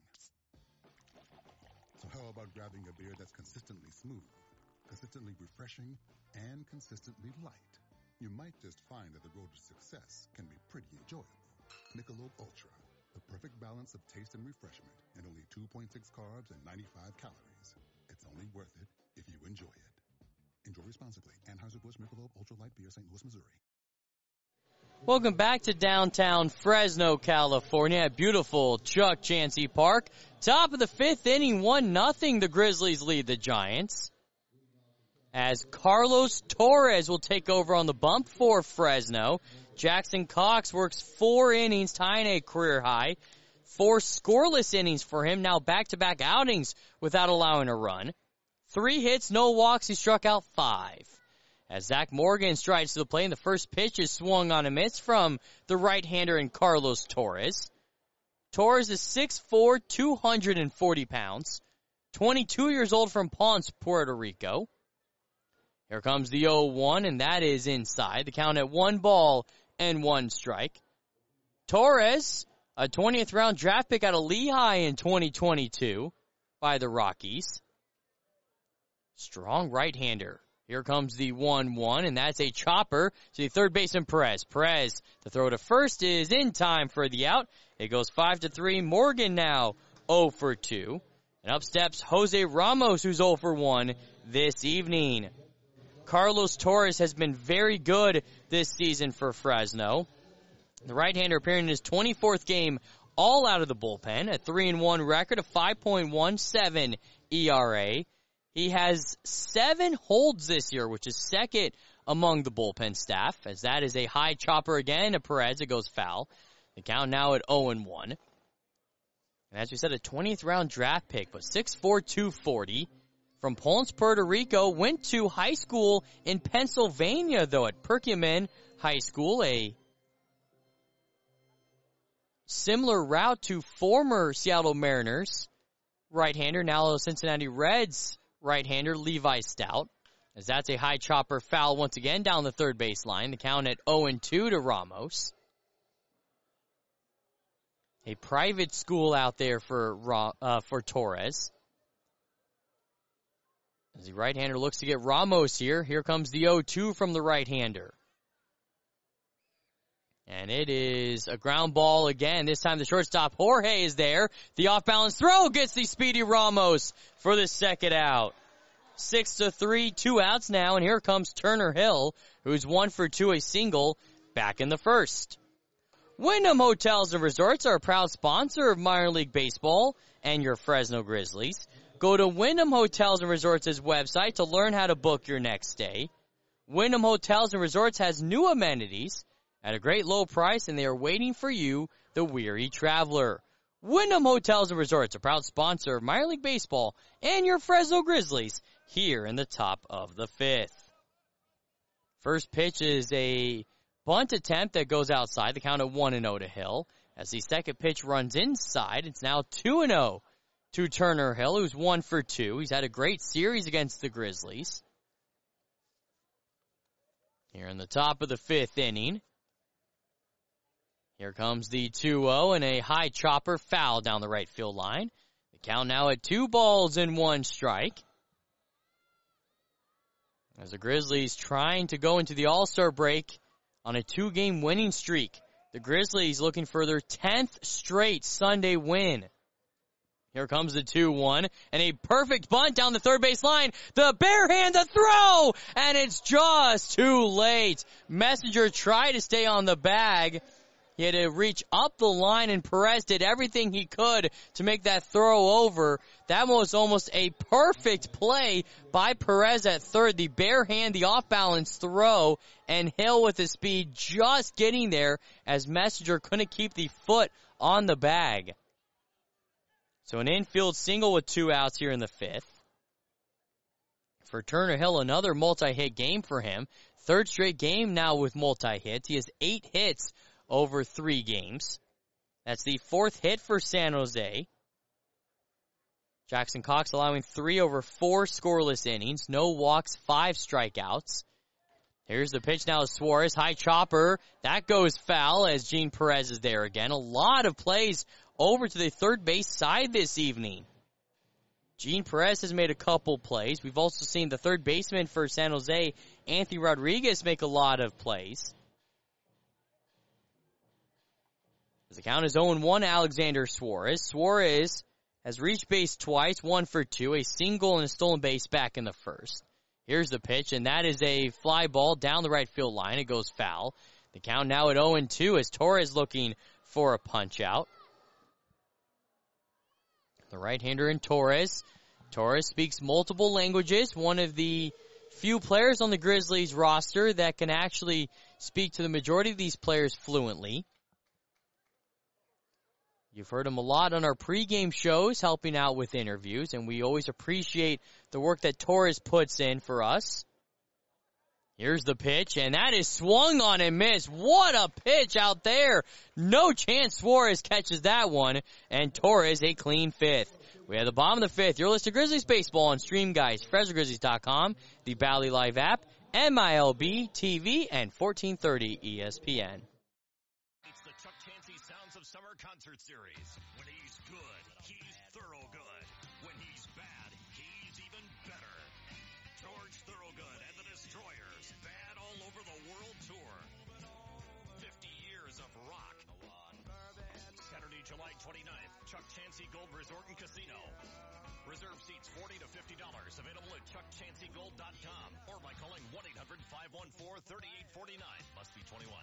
So how about grabbing a beer that's consistently smooth, consistently refreshing, and consistently light? You might just find that the road to success can be pretty enjoyable. Michelob Ultra, the perfect balance of taste and refreshment, and only 2.6 carbs and 95 calories. It's only worth it if you enjoy it. Enjoy responsibly. Anheuser-Busch Michelob Ultra Light Beer, St. Louis, Missouri. Welcome back to downtown Fresno, California at beautiful Chuck Chansey Park. Top of the fifth inning, 1-0. The Grizzlies lead the Giants. As Carlos Torres will take over on the bump for Fresno. Jackson Cox works 4 innings, tying a career high. 4 scoreless innings for him, now back-to-back outings without allowing a run. 3 hits, no walks, he struck out 5. As Zach Morgan strides to the plate, and the first pitch is swung on a miss from the right-hander in Carlos Torres. Torres is 6'4", 240 pounds, 22 years old from Ponce, Puerto Rico. Here comes the 0-1, and that is inside. The count at 1-1 strike. Torres, a 20th round draft pick out of Lehigh in 2022 by the Rockies. Strong right-hander. Here comes the 1-1, and that's a chopper to the third baseman Perez. Perez, the throw to first is in time for the out. It goes 5-3. Morgan now 0 for 2. And up steps Jose Ramos, who's 0 for 1 this evening. Carlos Torres has been very good this season for Fresno. The right-hander appearing in his 24th game all out of the bullpen, a 3-1 record, a 5.17 ERA. He has 7 holds this year, which is second among the bullpen staff, as that is a high chopper again to Perez. It goes foul. The count now at 0-1. And as we said, a 20th round draft pick, but 6'4", 240, from Ponce, Puerto Rico, went to high school in Pennsylvania, though, at Perkiomen High School, a similar route to former Seattle Mariners right-hander, now Cincinnati Reds right-hander Levi Stout, as that's a high chopper foul once again down the third base line. The count at 0-2 to Ramos. A private school out there for Torres. As the right-hander looks to get Ramos here. Here comes the 0-2 from the right-hander. And it is a ground ball again. This time the shortstop Jorge is there. The off-balance throw gets the speedy Ramos for the second out. 6-3, 2 outs now, and here comes Turner Hill, who's 1 for 2, a single, back in the first. Wyndham Hotels and Resorts are a proud sponsor of minor league baseball and your Fresno Grizzlies. Go to Wyndham Hotels and Resorts' website to learn how to book your next stay. Wyndham Hotels and Resorts has new amenities at a great low price, and they are waiting for you, the weary traveler. Wyndham Hotels and Resorts, a proud sponsor of minor league baseball and your Fresno Grizzlies, here in the top of the fifth. First pitch is a bunt attempt that goes outside. The count at 1-0 to Hill. As the second pitch runs inside, it's now 2-0 to Turner Hill, who's 1 for 2. He's had a great series against the Grizzlies. Here in the top of the fifth inning. Here comes the 2-0 and a high chopper foul down the right field line. The count now at 2-1 strike. As the Grizzlies trying to go into the All-Star break on a 2-game winning streak. The Grizzlies looking for their 10th straight Sunday win. Here comes the 2-1 and a perfect bunt down the third base line. The bare hand, the throw, and it's just too late. Messenger tried to stay on the bag. He had to reach up the line, and Perez did everything he could to make that throw over. That was almost a perfect play by Perez at third. The bare hand, the off-balance throw, and Hill with his speed just getting there as Messenger couldn't keep the foot on the bag. So an infield single with 2 outs here in the fifth. For Turner Hill, another multi-hit game for him. Third straight game now with multi-hits. He has 8 hits over 3 games. That's the 4th hit for San Jose. Jackson Cox allowing 3 over 4 scoreless innings. No walks, 5 strikeouts. Here's the pitch now to Suarez. High chopper. That goes foul as Gene Perez is there again. A lot of plays over to the third base side this evening. Gene Perez has made a couple plays. We've also seen the third baseman for San Jose, Anthony Rodriguez, make a lot of plays. As the count is 0-1, Alexander Suarez. Suarez has reached base twice, 1 for 2, a single and a stolen base back in the first. Here's the pitch, and that is a fly ball down the right field line. It goes foul. The count now at 0-2 as Torres looking for a punch out. The right-hander in Torres. Torres speaks multiple languages, one of the few players on the Grizzlies roster that can actually speak to the majority of these players fluently. You've heard him a lot on our pregame shows, helping out with interviews, and we always appreciate the work that Torres puts in for us. Here's the pitch, and that is swung on and missed. What a pitch out there. No chance Suarez catches that one, and Torres a clean 5th. We have the bottom of the 5th. You're listening to Grizzlies Baseball on Stream Guys, FresnoGrizzlies.com, the Bally Live app, MILB TV, and 1430 ESPN. Summer Concert Series. When he's good, he's thorough good. When he's bad, he's even better. George Thorogood and the Destroyers, bad all over the world tour. 50 years of rock. Saturday, July 29th, Chuck Chansey Gold Resort and Casino. Reserve seats $40 to $50. Available at chuckchanseygold.com or by calling 1-800-514-3849. Must be 21.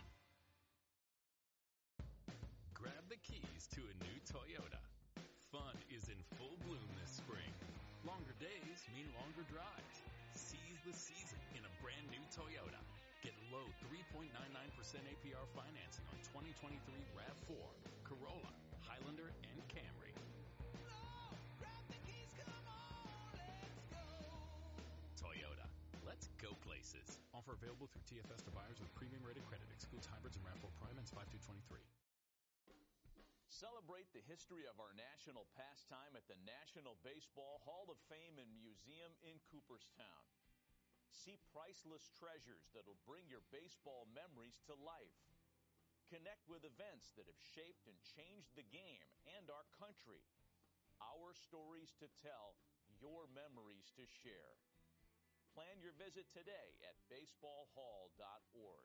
Grab the keys to a new Toyota. Fun is in full bloom this spring. Longer days mean longer drives. Seize the season in a brand new Toyota. Get low 3.99% APR financing on 2023 RAV4, Corolla, Highlander, and Camry. Grab the keys, come on, let's go. places. Offer available through TFS to buyers with premium rated credit. Excludes hybrids and RAV4 Prime ends 5/2/23. Celebrate the history of our national pastime at the National Baseball Hall of Fame and Museum in Cooperstown. See priceless treasures that'll bring your baseball memories to life. Connect with events that have shaped and changed the game and our country. Our stories to tell, your memories to share. Plan your visit today at baseballhall.org.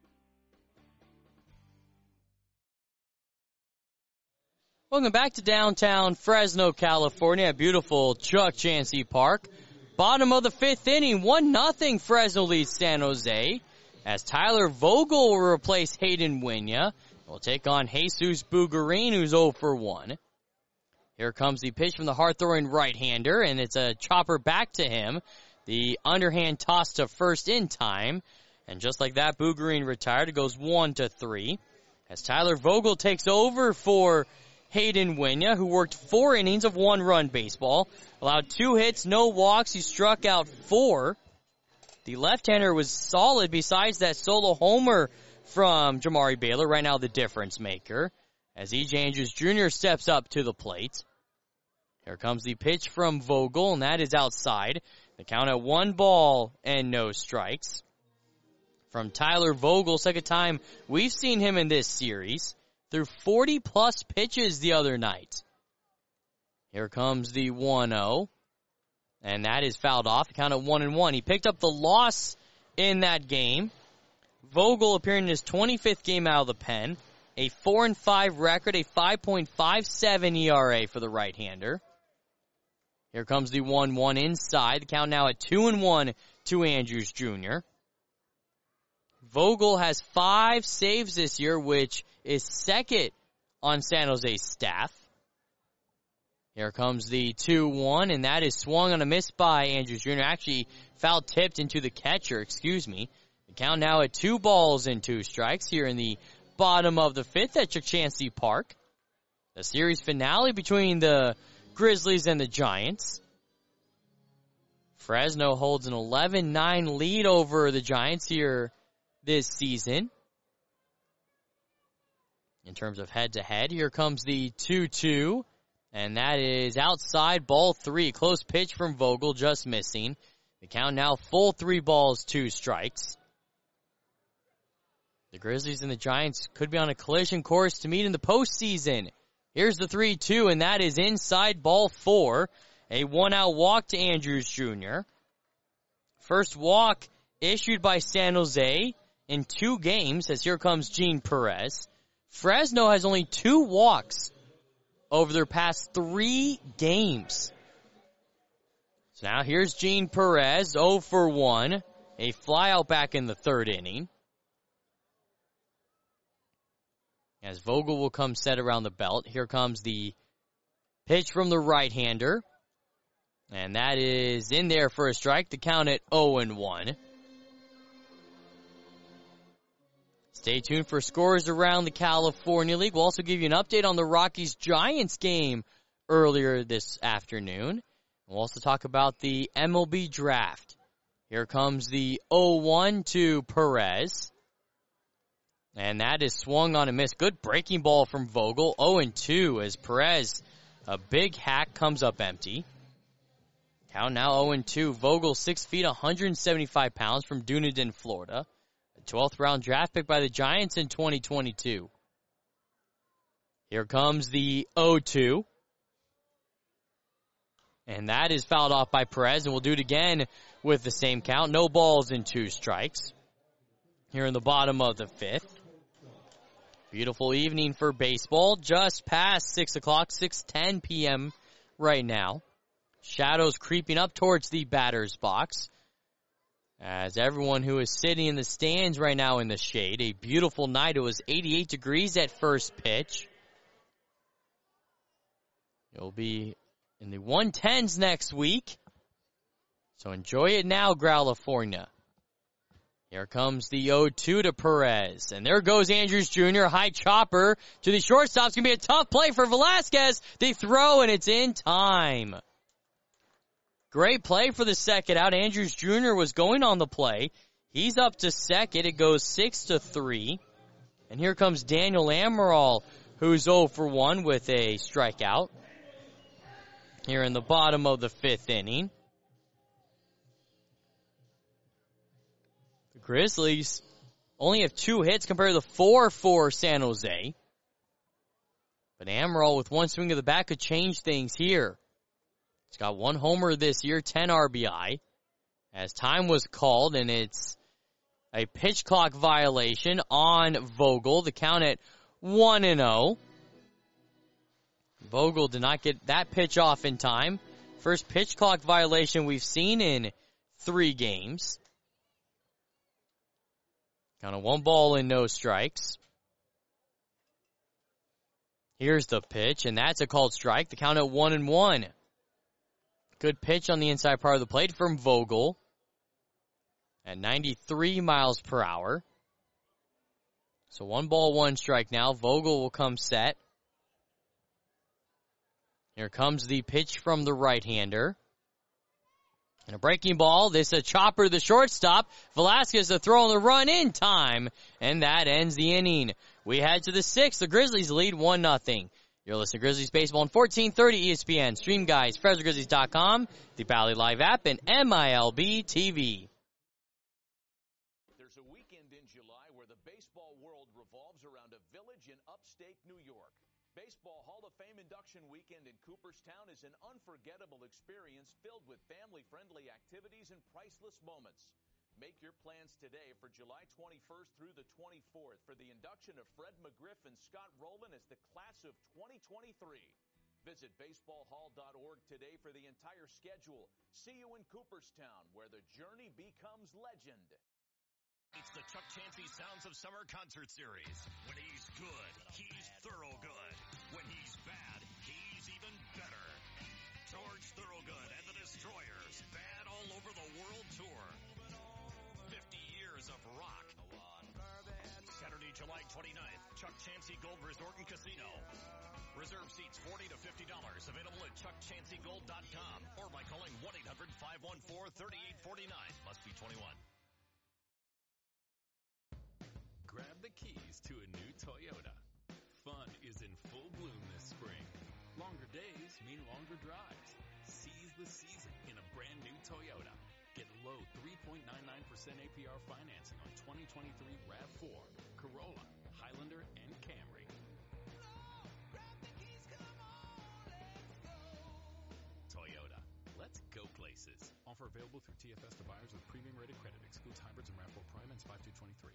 Welcome back to downtown Fresno, California at beautiful Chuck Chansey Park. Bottom of the fifth inning, 1-0 Fresno leads San Jose as Tyler Vogel will replace Hayden Winya. Will take on Jesus Bugarin, who's 0 for 1. Here comes the pitch from the hard-throwing right-hander, and it's a chopper back to him. The underhand toss to first in time. And just like that, Bugarin retired. It goes 1-3. As Tyler Vogel takes over for Hayden Winya, who worked 4 innings of 1-run baseball. Allowed 2 hits, no walks. He struck out 4. The left-hander was solid besides that solo homer from Jamari Baylor. Right now the difference maker. As E.J. Andrews Jr. steps up to the plate. Here comes the pitch from Vogel, and that is outside. The count at 1 ball and no strikes. From Tyler Vogel, second time we've seen him in this series. Threw 40-plus pitches the other night. Here comes the 1-0. And that is fouled off. The count at 1-1. He picked up the loss in that game. Vogel appearing in his 25th game out of the pen. A 4-5 record, a 5.57 ERA for the right-hander. Here comes the 1-1 inside. The count now at 2-1 to Andrews Jr. Vogel has 5 saves this year, which is second on San Jose's staff. Here comes the 2-1, and that is swung on a miss by Andrews Jr. Actually, foul tipped into the catcher, The count now at 2 balls and 2 strikes here in the bottom of the fifth at Chuck Chansey Park. The series finale between the Grizzlies and the Giants. Fresno holds an 11-9 lead over the Giants here this season. In terms of head-to-head, here comes the 2-2, and that is outside, ball 3. Close pitch from Vogel, just missing. The count now full 3 balls, 2 strikes. The Grizzlies and the Giants could be on a collision course to meet in the postseason. Here's the 3-2, and that is inside, ball 4. A 1-out walk to Andrews Jr. First walk issued by San Jose in 2 games, as here comes Gene Perez. Fresno has only 2 walks over their past 3 games. So now here's Gene Perez, 0 for 1. A flyout back in the 3rd inning. As Vogel will come set around the belt. Here comes the pitch from the right-hander. And that is in there for a strike. The count at 0-1. Stay tuned for scores around the California League. We'll also give you an update on the Rockies-Giants game earlier this afternoon. We'll also talk about the MLB draft. Here comes the 0-1 to Perez. And that is swung on a miss. Good breaking ball from Vogel. 0-2 as Perez, a big hack, comes up empty. Count now 0-2. Vogel, 6 feet, 175 pounds from Dunedin, Florida. A 12th round draft pick by the Giants in 2022. Here comes the 0-2. And that is fouled off by Perez, and we'll do it again with the same count. No balls and 2 strikes. Here in the bottom of the 5th. Beautiful evening for baseball. Just past 6 o'clock, 6:10 p.m. right now. Shadows creeping up towards the batter's box. As everyone who is sitting in the stands right now in the shade. A beautiful night. It was 88 degrees at first pitch. It'll be in the 110s next week. So enjoy it now, California. Here comes the 0-2 to Perez. And there goes Andrews Jr. High chopper to the shortstop. It's going to be a tough play for Velasquez. They throw, and it's in time. Great play for the second out. Andrews Jr. was going on the play. He's up to second. It goes 6-3. And here comes Daniel Amaral, who's 0 for 1 with a strikeout here in the bottom of the 5th inning. The Grizzlies only have 2 hits compared to the 4 for San Jose. But Amaral with one swing of the bat could change things here. He's got 1 homer this year, 10 RBI. As time was called, and it's a pitch clock violation on Vogel. The count at 1-0. Vogel did not get that pitch off in time. First pitch clock violation we've seen in 3 games. Count of 1 ball and no strikes. Here's the pitch, and that's a called strike. The count at 1-1. Good pitch on the inside part of the plate from Vogel at 93 miles per hour. So 1 ball, 1 strike now. Vogel will come set. Here comes the pitch from the right-hander. And a breaking ball. This is a chopper to the shortstop. Velasquez to throw on the run in time. And that ends the inning. We head to the 6th. The Grizzlies lead 1-0. You're listening to Grizzlies Baseball on 1430 ESPN. Stream guys, FresnoGrizzlies.com, the Bally Live app, and MILB TV. There's a weekend in July where the baseball world revolves around a village in upstate New York. Baseball Hall of Fame induction weekend in Cooperstown is an unforgettable experience filled with family-friendly activities and priceless moments. Make your plans today for July 21st through the 24th for the induction of Fred McGriff and Scott Rowland as the class of 2023. Visit baseballhall.org today for the entire schedule. See you in Cooperstown, where the journey becomes legend. It's the Chuck Chansey Sounds of Summer Concert Series. When he's good, he's thorough good. When he's bad, he's even better. George Thorogood and the Destroyers, bad all over the world tour. 50 years of rock. Saturday, July 29th, Chuck Chansey Gold Resort and Casino. Reserve seats $40 to $50. Available at chuckchanseygold.com or by calling 1-800-514-3849. Must be 21. Grab the keys to a new Toyota. Fun is in full bloom this spring. Longer days mean longer drives. Seize the season in a brand new Toyota. Get low 3.99% APR financing on 2023 RAV4, Corolla, Highlander, and Camry. Toyota. Let's go places. Offer available through TFS to buyers with premium rated credit. Excludes hybrids and RAV4 Prime and 5-223.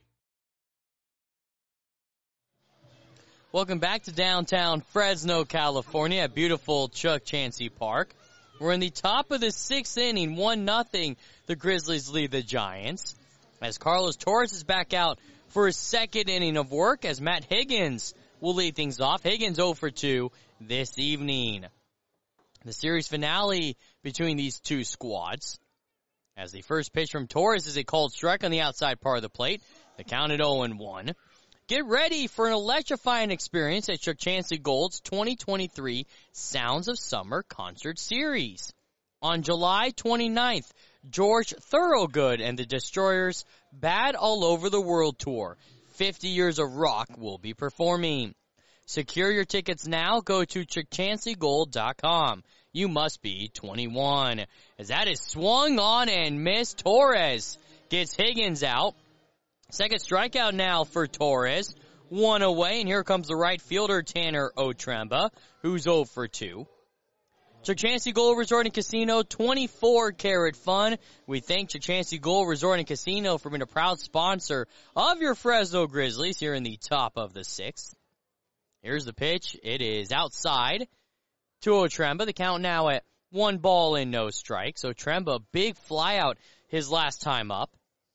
Welcome back to downtown Fresno, California at beautiful Chuck Chansey Park. We're in the top of the 6th inning, 1-0. The Grizzlies lead the Giants. As Carlos Torres is back out for his 2nd inning of work, as Matt Higgins will lead things off. Higgins 0 for 2 this evening. The series finale between these two squads. As the first pitch from Torres is a called strike on the outside part of the plate. The count at 0-1. Get ready for an electrifying experience at Chuck Chansey Gold's 2023 Sounds of Summer Concert Series. On July 29th, George Thorogood and the Destroyers' Bad All Over the World Tour, 50 Years of Rock, will be performing. Secure your tickets now. Go to chuckchanseygold.com. You must be 21. As that is swung on and missed. Torres gets Higgins out. Second strikeout now for Torres. 1 away, and here comes the right fielder, Tanner Otremba, who's 0 for 2. Chuck Chansey Gold Resort and Casino, 24-karat fun. We thank Chuck Chansey Gold Resort and Casino for being a proud sponsor of your Fresno Grizzlies here in the top of the 6th. Here's the pitch. It is outside to Otremba. The count now at 1 ball and no strikes. Otremba, big fly out his last time up.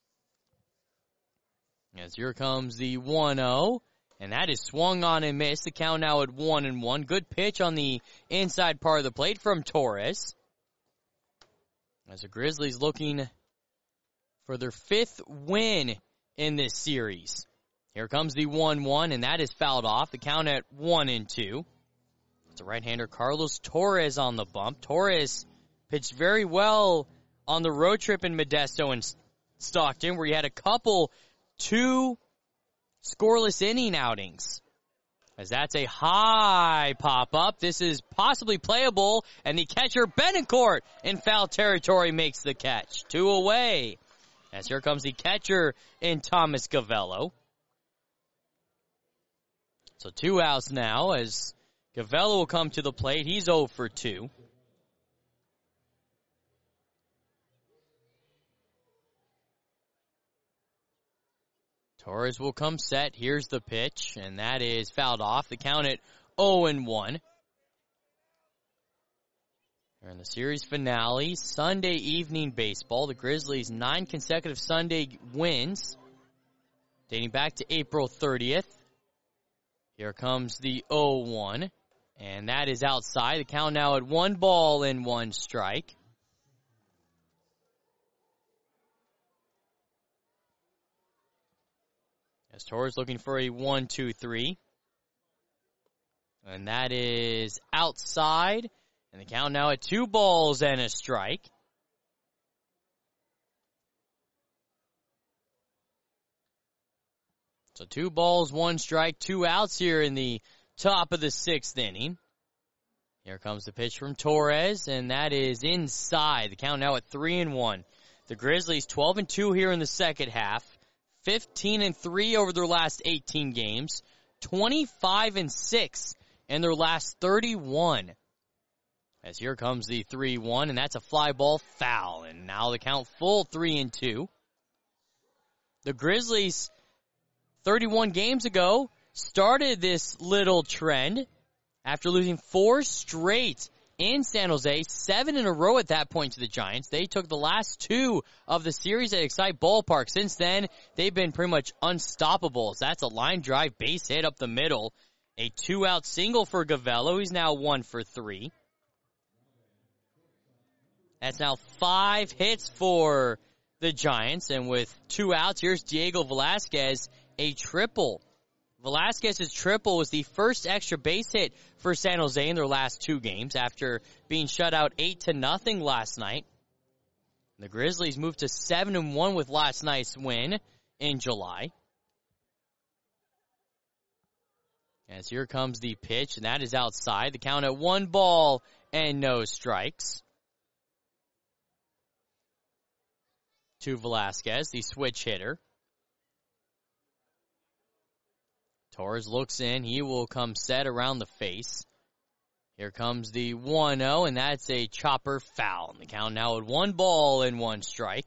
As here comes the 1-0, and that is swung on and missed. The count now at 1-1. Good pitch on the inside part of the plate from Torres. As the Grizzlies looking for their 5th win in this series. Here comes the 1-1, and that is fouled off. The count at 1-2. It's a right-hander, Carlos Torres, on the bump. Torres pitched very well on the road trip in Modesto and Stockton, where he had a couple 2 scoreless inning outings. As that's a high pop-up. This is possibly playable, and the catcher, Benincourt, in foul territory makes the catch. 2 away. As here comes the catcher in Thomas Gavello. So 2 outs now as Gavello will come to the plate. He's 0 for 2. Torres will come set. Here's the pitch, and that is fouled off. The count at 0-1. We're in the series finale, Sunday evening baseball. The Grizzlies' 9 consecutive Sunday wins, dating back to April 30th. Here comes the 0-1, and that is outside. The count now at 1 ball and 1 strike. As Torres looking for a 1-2-3. And that is outside. And the count now at 2 balls and a strike. So 2 balls, 1 strike, 2 outs here in the top of the 6th inning. Here comes the pitch from Torres, and that is inside. The count now at 3-1. The Grizzlies 12-2 here in the second half. 15-3 over their last 18 games. 25-6 in their last 31. As here comes the 3-1, and that's a fly ball foul. And now the count full 3-2. The Grizzlies, 31 games ago, started this little trend after losing 4 straight in San Jose, 7 in a row at that point to the Giants. They took the last 2 of the series at Excite Ballpark. Since then, they've been pretty much unstoppable. So that's a line drive base hit up the middle. A 2-out single for Gavello. He's now 1 for 3. That's now 5 hits for the Giants. And with 2 outs, here's Diego Velasquez, a triple. Velasquez's triple was the first extra base hit for San Jose in their last 2 games after being shut out 8-0 last night. The Grizzlies moved to 7-1 with last night's win in July. As here comes the pitch, and that is outside. The count at 1 ball and no strikes. To Velasquez, the switch hitter. Torres looks in. He will come set around the face. Here comes the 1-0, and that's a chopper foul. And the count now at 1 ball and 1 strike.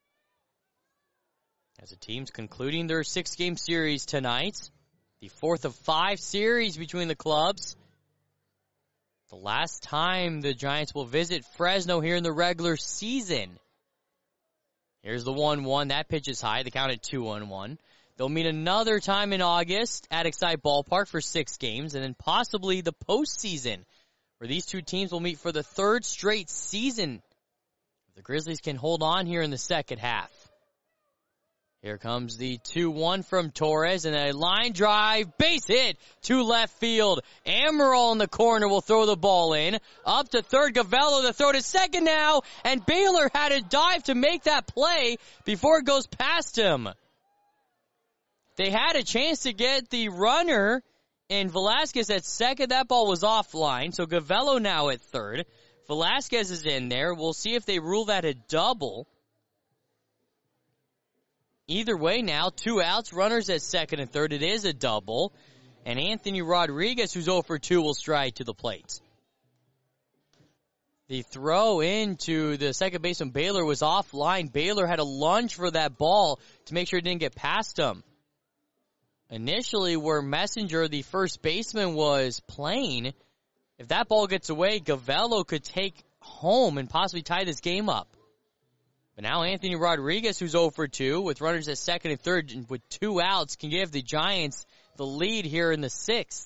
As the team's concluding their 6-game series tonight, the 4th of 5 series between the clubs. The last time the Giants will visit Fresno here in the regular season. Here's the 1-1. That pitch is high. The count at 2-1. They'll meet another time in August at Excite Ballpark for 6 games, and then possibly the postseason, where these 2 teams will meet for the 3rd straight season. The Grizzlies can hold on here in the second half. Here comes the 2-1 from Torres, and a line drive, base hit to left field. Amaral in the corner will throw the ball in. Up to third, Gavello to throw to second now, and Baylor had to dive to make that play before it goes past him. They had a chance to get the runner and Velasquez at second. That ball was offline, so Gavello now at third. Velasquez is in there. We'll see if they rule that a double. Either way now, 2 outs, runners at second and third. It is a double. And Anthony Rodriguez, who's 0 for 2, will stride to the plate. The throw into the second baseman Baylor was offline. Baylor had a lunge for that ball to make sure it didn't get past him. Initially, where Messenger, the first baseman, was playing, if that ball gets away, Gavello could take home and possibly tie this game up. But now Anthony Rodriguez, who's 0 for 2, with runners at second and third, and with 2 outs, can give the Giants the lead here in the 6th.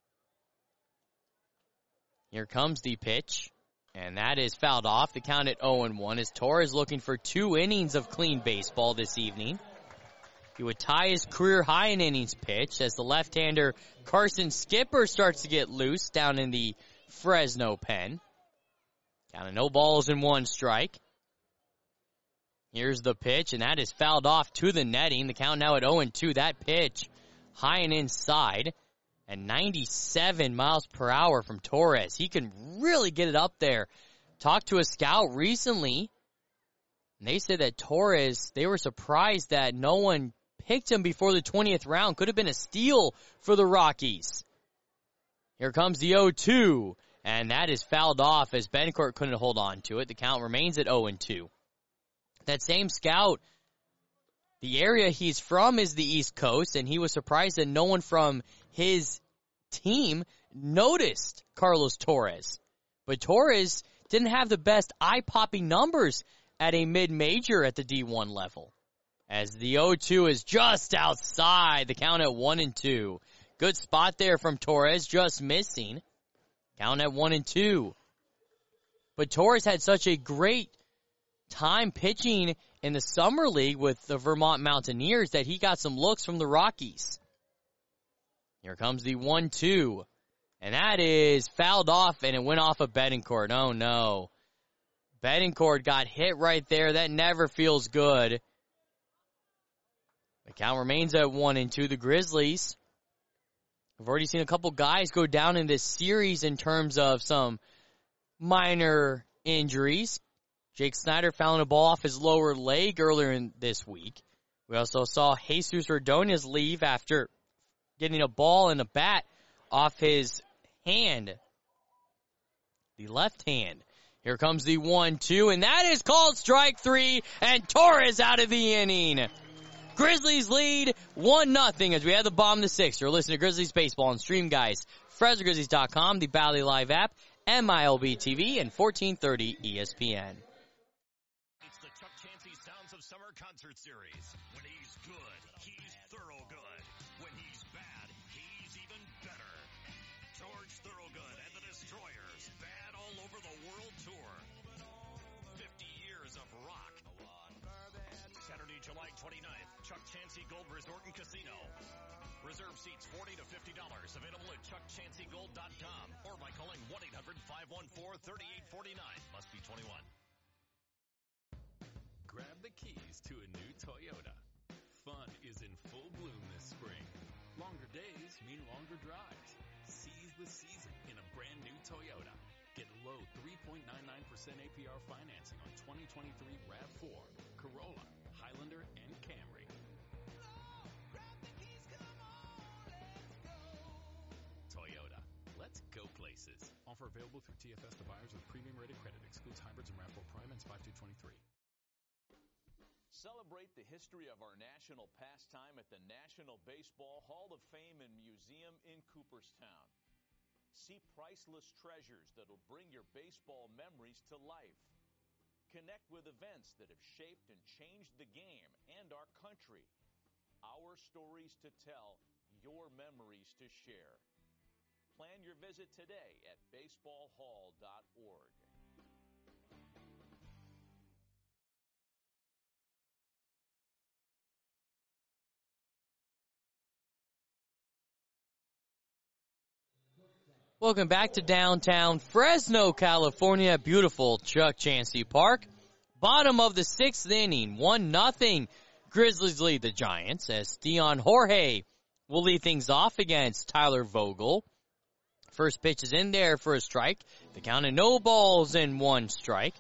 Here comes the pitch, and that is fouled off. The count at 0-1 as Torres looking for 2 innings of clean baseball this evening. He would tie his career high in innings pitched as the left-hander Carson Skipper starts to get loose down in the Fresno pen. Count of no balls and 1 strike. Here's the pitch, and that is fouled off to the netting. The count now at 0-2. That pitch high and inside at 97 miles per hour from Torres. He can really get it up there. Talked to a scout recently, and they said that Torres, they were surprised that no one picked him before the 20th round. Could have been a steal for the Rockies. Here comes the 0-2, and that is fouled off as Betancourt couldn't hold on to it. The count remains at 0-2. That same scout, the area he's from is the East Coast, and he was surprised that no one from his team noticed Carlos Torres. But Torres didn't have the best eye-popping numbers at a mid-major at the D1 level. As the 0-2 is just outside, the count at 1-2. Good spot there from Torres, just missing. Count at 1-2. But Torres had such a great time pitching in the Summer League with the Vermont Mountaineers that he got some looks from the Rockies. Here comes the 1-2. And that is fouled off, and it went off of Betancourt. Oh, no. Betancourt got hit right there. That never feels good. The count remains at 1-2. The Grizzlies, we've already seen a couple guys go down in this series in terms of some minor injuries. Jake Snyder fouling a ball off his lower leg earlier in this week. We also saw Jesus Ordonez leave after getting a ball and a bat off his hand, the left hand. Here comes the 1-2, and that is called strike 3, and Torres out of the inning. Grizzlies lead 1-0 as we have the bottom of the 6th. You're listening to Grizzlies Baseball on Stream, guys. FresnoGrizzlies.com, the Bally Live app, MILB TV, and 1430 ESPN. It's the Chuck Chansey Sounds of Summer concert series. When he's good, he's thorough good. When he's bad, he's even better. George Thorogood and the Destroyers, bad all over the world tour. 50 years of rock. Saturday, July 29th, Chuck Chansey Gold Resort and Casino. Reserve seats $40 to $50. Available at chuckchanseygold.com or by calling 1-800-514-3849. Must be 21. Grab the keys to a new Toyota. Fun is in full bloom this spring. Longer days mean longer drives. Seize the season in a brand new Toyota. Get low 3.99% APR financing on 2023 RAV4, Corolla, Highlander, and Camry. Toyota. Let's go places. Offer available through TFS to buyers with premium rated credit. Excludes hybrids and RAV4 Prime and 5223. Celebrate the history of our national pastime at the National Baseball Hall of Fame and Museum in Cooperstown. See priceless treasures that'll bring your baseball memories to life. Connect with events that have shaped and changed the game and our country. Our stories to tell, your memories to share. Plan your visit today at baseballhall.org. Welcome back to downtown Fresno, California, beautiful Chuck Chansey Park. Bottom of the 6th inning, 1-0. Grizzlies lead the Giants as Dion Jorge will lead things off against Tyler Vogel. First pitch is in there for a strike. The count of no balls and 1 strike.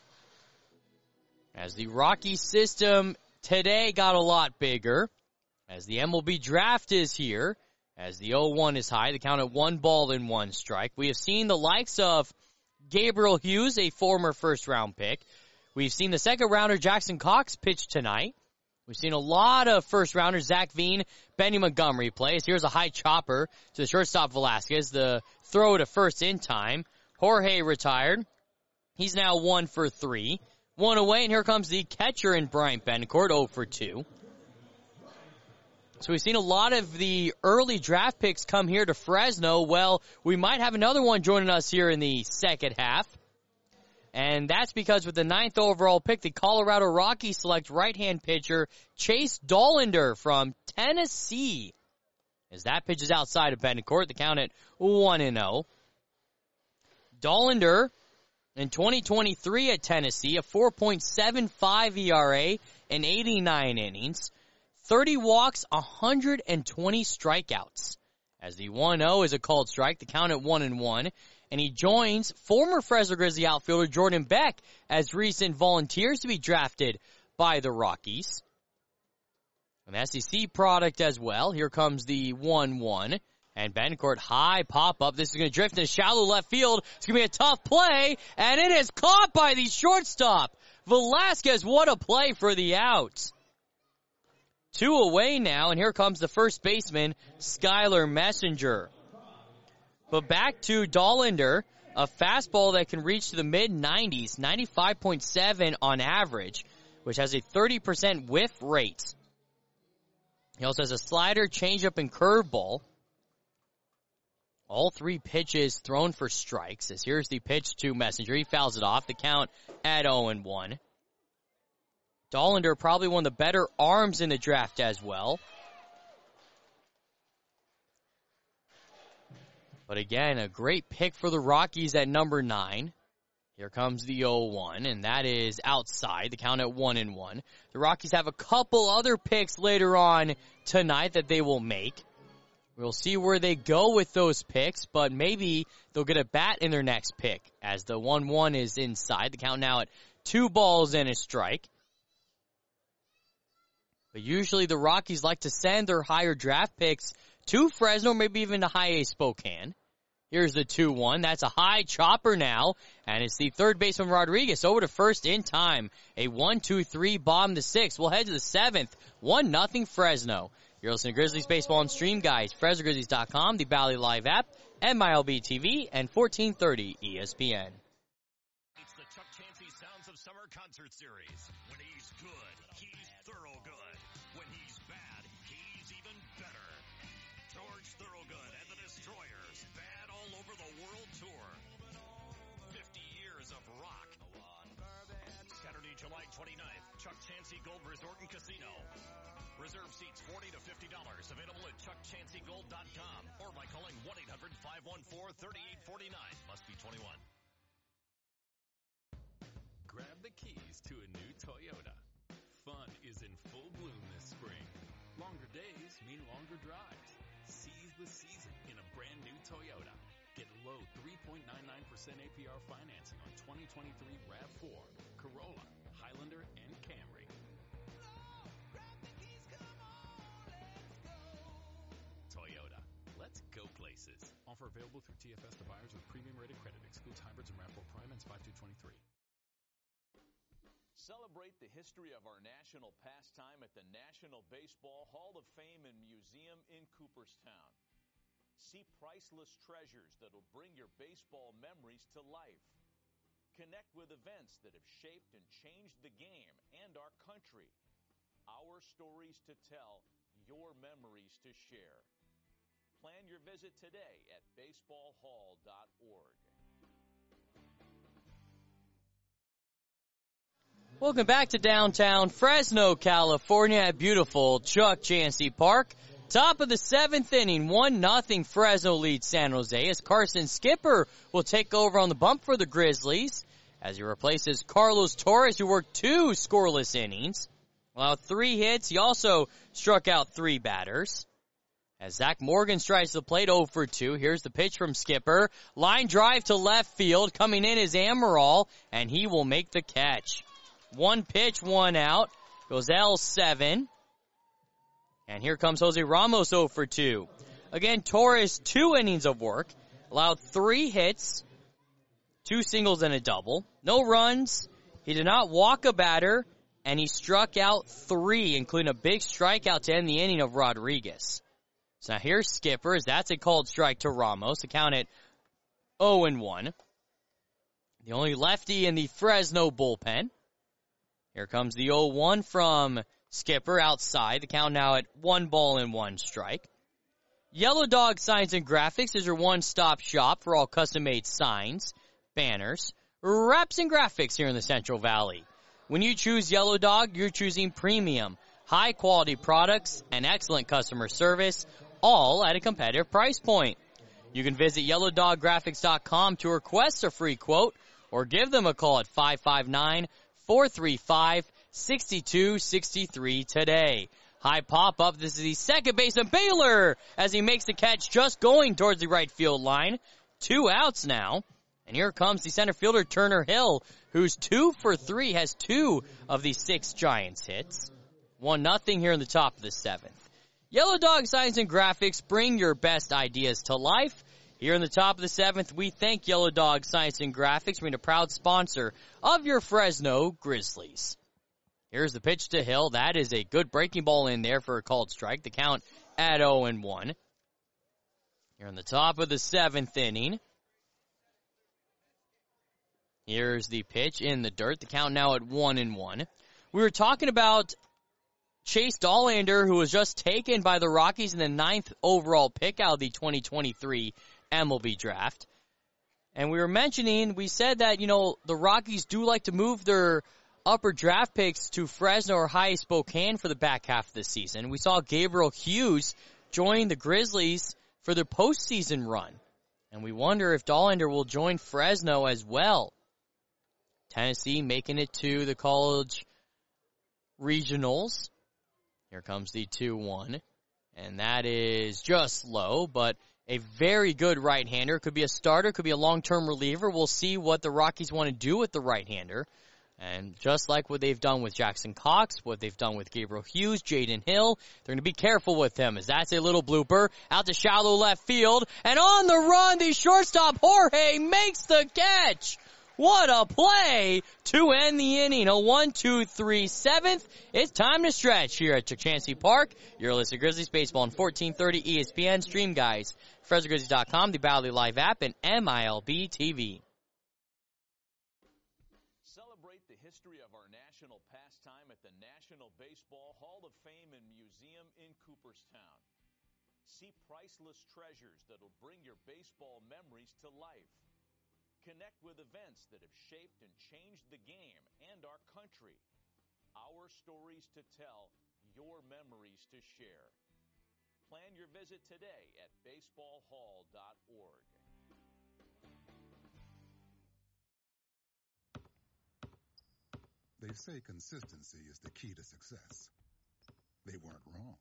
As the Rocky system today got a lot bigger, as the MLB draft is here, as the 0-1 is high, the count at 1 ball and 1 strike. We have seen the likes of Gabriel Hughes, a former first-round pick. We've seen the second-rounder Jackson Cox pitch tonight. We've seen a lot of first-rounders, Zach Veen, Benny Montgomery plays. Here's a high chopper to the shortstop Velasquez. The throw to first in time. Jorge retired. He's now 1 for 3. 1 away, and here comes the catcher in Bryant Betancourt, 0 for 2. So we've seen a lot of the early draft picks come here to Fresno. Well, we might have another one joining us here in the second half. And that's because with the 9th overall pick, the Colorado Rockies select right-hand pitcher Chase Dollander from Tennessee. As that pitch is outside of Betancourt, the count at 1-0. Dollander In 2023 at Tennessee, a 4.75 ERA in 89 innings, 30 walks, 120 strikeouts. As the 1-0 is a called strike, the count at 1-1, and he joins former Fresno Grizzly outfielder Jordan Beck as recent volunteers to be drafted by the Rockies. An SEC product as well. Here comes the 1-1. And Bencourt high pop-up. This is going to drift into shallow left field. It's going to be a tough play. And it is caught by the shortstop. Velasquez, what a play for the out. 2 away now, and here comes the first baseman, Skylar Messenger. But back to Dollander, a fastball that can reach to the mid-90s, 95.7 on average, which has a 30% whiff rate. He also has a slider, changeup, and curveball. All 3 pitches thrown for strikes. As here's the pitch to Messenger. He fouls it off. The count at 0-1. Dollander probably one of the better arms in the draft as well. But again, a great pick for the Rockies at number 9. Here comes the 0-1, and that is outside. The count at 1-1. The Rockies have a couple other picks later on tonight that they will make. We'll see where they go with those picks, but maybe they'll get a bat in their next pick as the 1-1 is inside. The count now at 2 balls and a strike. But usually the Rockies like to send their higher draft picks to Fresno, maybe even to High A Spokane. Here's the 2-1. That's a high chopper now, and it's the third baseman Rodriguez over to first in time. A 1-2-3 bomb to 6. We'll head to the 7th. 1-0 Fresno. You're listening to Grizzlies Baseball and Stream Guys, FresnoGrizzlies.com, the Valley Live app, MILB TV, and 1430 ESPN. It's the Chuck Chansey Sounds of Summer Concert Series. When he's good, he's thorough good. When he's bad, he's even better. George Thorogood and the Destroyers, bad all over the world tour. 50 years of rock. Saturday, July 29th, Chuck Chansey Gold Resort and Casino. Reserve seats $40 to $50. Available at chuckchanseygold.com or by calling 1-800-514-3849. Must be 21. Grab the keys to a new Toyota. Fun is in full bloom this spring. Longer days mean longer drives. Seize the season in a brand new Toyota. Get low 3.99% APR financing on 2023 RAV4, Corolla, Highlander, and Camry. Toyota. Let's go places. Offer available through TFS to buyers with premium rated credit. Excludes hybrids and RAV4 Prime ends 5/2/23. Celebrate the history of our national pastime at the National Baseball Hall of Fame and Museum in Cooperstown. See priceless treasures that'll bring your baseball memories to life. Connect with events that have shaped and changed the game and our country. Our stories to tell, your memories to share. Plan your visit today at baseballhall.org. Welcome back to downtown Fresno, California at beautiful Chuck Chansey Park. Top of the 7th inning, 1-0 Fresno leads San Jose as Carson Skipper will take over on the bump for the Grizzlies as he replaces Carlos Torres, who worked 2 scoreless innings. Allowed 3 hits. He also struck out 3 batters. As Zach Morgan strikes the plate 0 for 2. Here's the pitch from Skipper. Line drive to left field. Coming in is Amaral, and he will make the catch. 1 pitch, 1 out. Goes L7. And here comes Jose Ramos 0 for 2. Again, Torres, 2 innings of work. Allowed 3 hits, 2 singles and a double. No runs. He did not walk a batter, and he struck out 3, including a big strikeout to end the inning of Rodriguez. So now here's Skipper, as that's a called strike to Ramos. The count at 0-1. The only lefty in the Fresno bullpen. Here comes the 0-1 from Skipper outside. The count now at 1-1 strike. Yellow Dog Signs and Graphics is your one-stop shop for all custom-made signs, banners, wraps, and graphics here in the Central Valley. When you choose Yellow Dog, you're choosing premium, high-quality products, and excellent customer service, all at a competitive price point. You can visit YellowDogGraphics.com to request a free quote or give them a call at 559-435-6263 today. High pop-up. This is the second baseman, Baylor, as he makes the catch just going towards the right field line. 2 outs now. And here comes the center fielder, Turner Hill, who's 2 for 3, has 2 of the 6 Giants hits. 1-0 here in the top of the 7th. Yellow Dog Signs and Graphics, bring your best ideas to life. Here in the top of the 7th, we thank Yellow Dog Science and Graphics for being a proud sponsor of your Fresno Grizzlies. Here's the pitch to Hill. That is a good breaking ball in there for a called strike. The count at 0-1. Here in the top of the 7th inning. Here's the pitch in the dirt. The count now at 1-1. We were talking about Chase Dollander, who was just taken by the Rockies in the 9th overall pick out of the 2023 MLB draft. And we said that, the Rockies do like to move their upper draft picks to Fresno or High Spokane for the back half of the season. We saw Gabriel Hughes join the Grizzlies for their postseason run. And we wonder if Dollander will join Fresno as well. Tennessee making it to the college regionals. Here comes the 2-1. And that is just low, but a very good right-hander. Could be a starter, could be a long-term reliever. We'll see what the Rockies want to do with the right-hander. And just like what they've done with Jackson Cox, what they've done with Gabriel Hughes, Jaden Hill, they're going to be careful with him, as that's a little blooper out to shallow left field. And on the run, the shortstop Jorge makes the catch. What a play to end the inning. A 1-2-3 7th. It's time to stretch here at Chachansey Park. You're listening to Grizzlies Baseball on 1430 ESPN. Stream guys, FresnoGrizzlies.com, the Valley Live app, and MILB TV. Celebrate the history of our national pastime at the National Baseball Hall of Fame and Museum in Cooperstown. See priceless treasures that'll bring your baseball memories to life. Connect with events that have shaped and changed the game and our country. Our stories to tell, your memories to share. Plan your visit today at baseballhall.org. They say consistency is the key to success. They weren't wrong.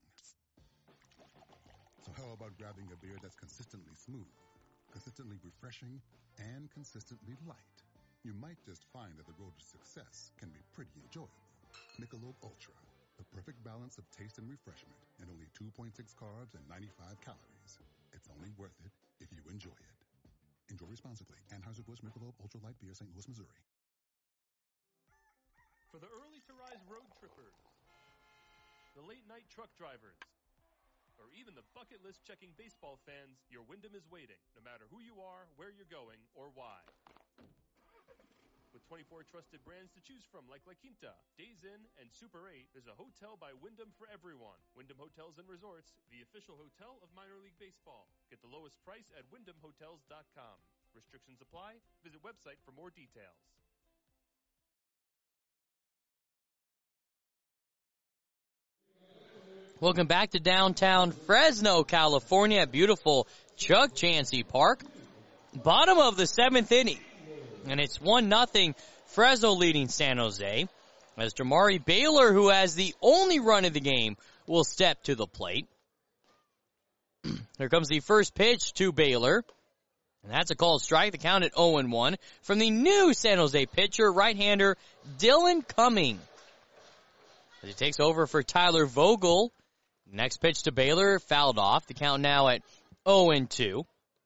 So how about grabbing a beer that's consistently smooth, consistently refreshing, and consistently light? You might just find that the road to success can be pretty enjoyable. Michelob Ultra, the perfect balance of taste and refreshment, and only 2.6 carbs and 95 calories. It's only worth it if you enjoy it. Enjoy responsibly. Anheuser-Busch Michelob Ultra Light Beer, St. Louis, Missouri. For the early-to-rise road trippers, the late-night truck drivers, or even the bucket list checking baseball fans, your Wyndham is waiting, no matter who you are, where you're going, or why. With 24 trusted brands to choose from like La Quinta, Days Inn, and Super 8, there's a hotel by Wyndham for everyone. Wyndham Hotels and Resorts, the official hotel of minor league baseball. Get the lowest price at wyndhamhotels.com. Restrictions apply. Visit website for more details. Welcome back to downtown Fresno, California, at beautiful Chuck Chansey Park. Bottom of the 7th inning, and it's 1-0 Fresno leading San Jose, as Jamari Baylor, who has the only run of the game, will step to the plate. Here comes the first pitch to Baylor, and that's a called strike. The count at 0-1 from the new San Jose pitcher, right-hander Dylan Cumming. As he takes over for Tyler Vogel. Next pitch to Baylor, fouled off. The count now at 0-2.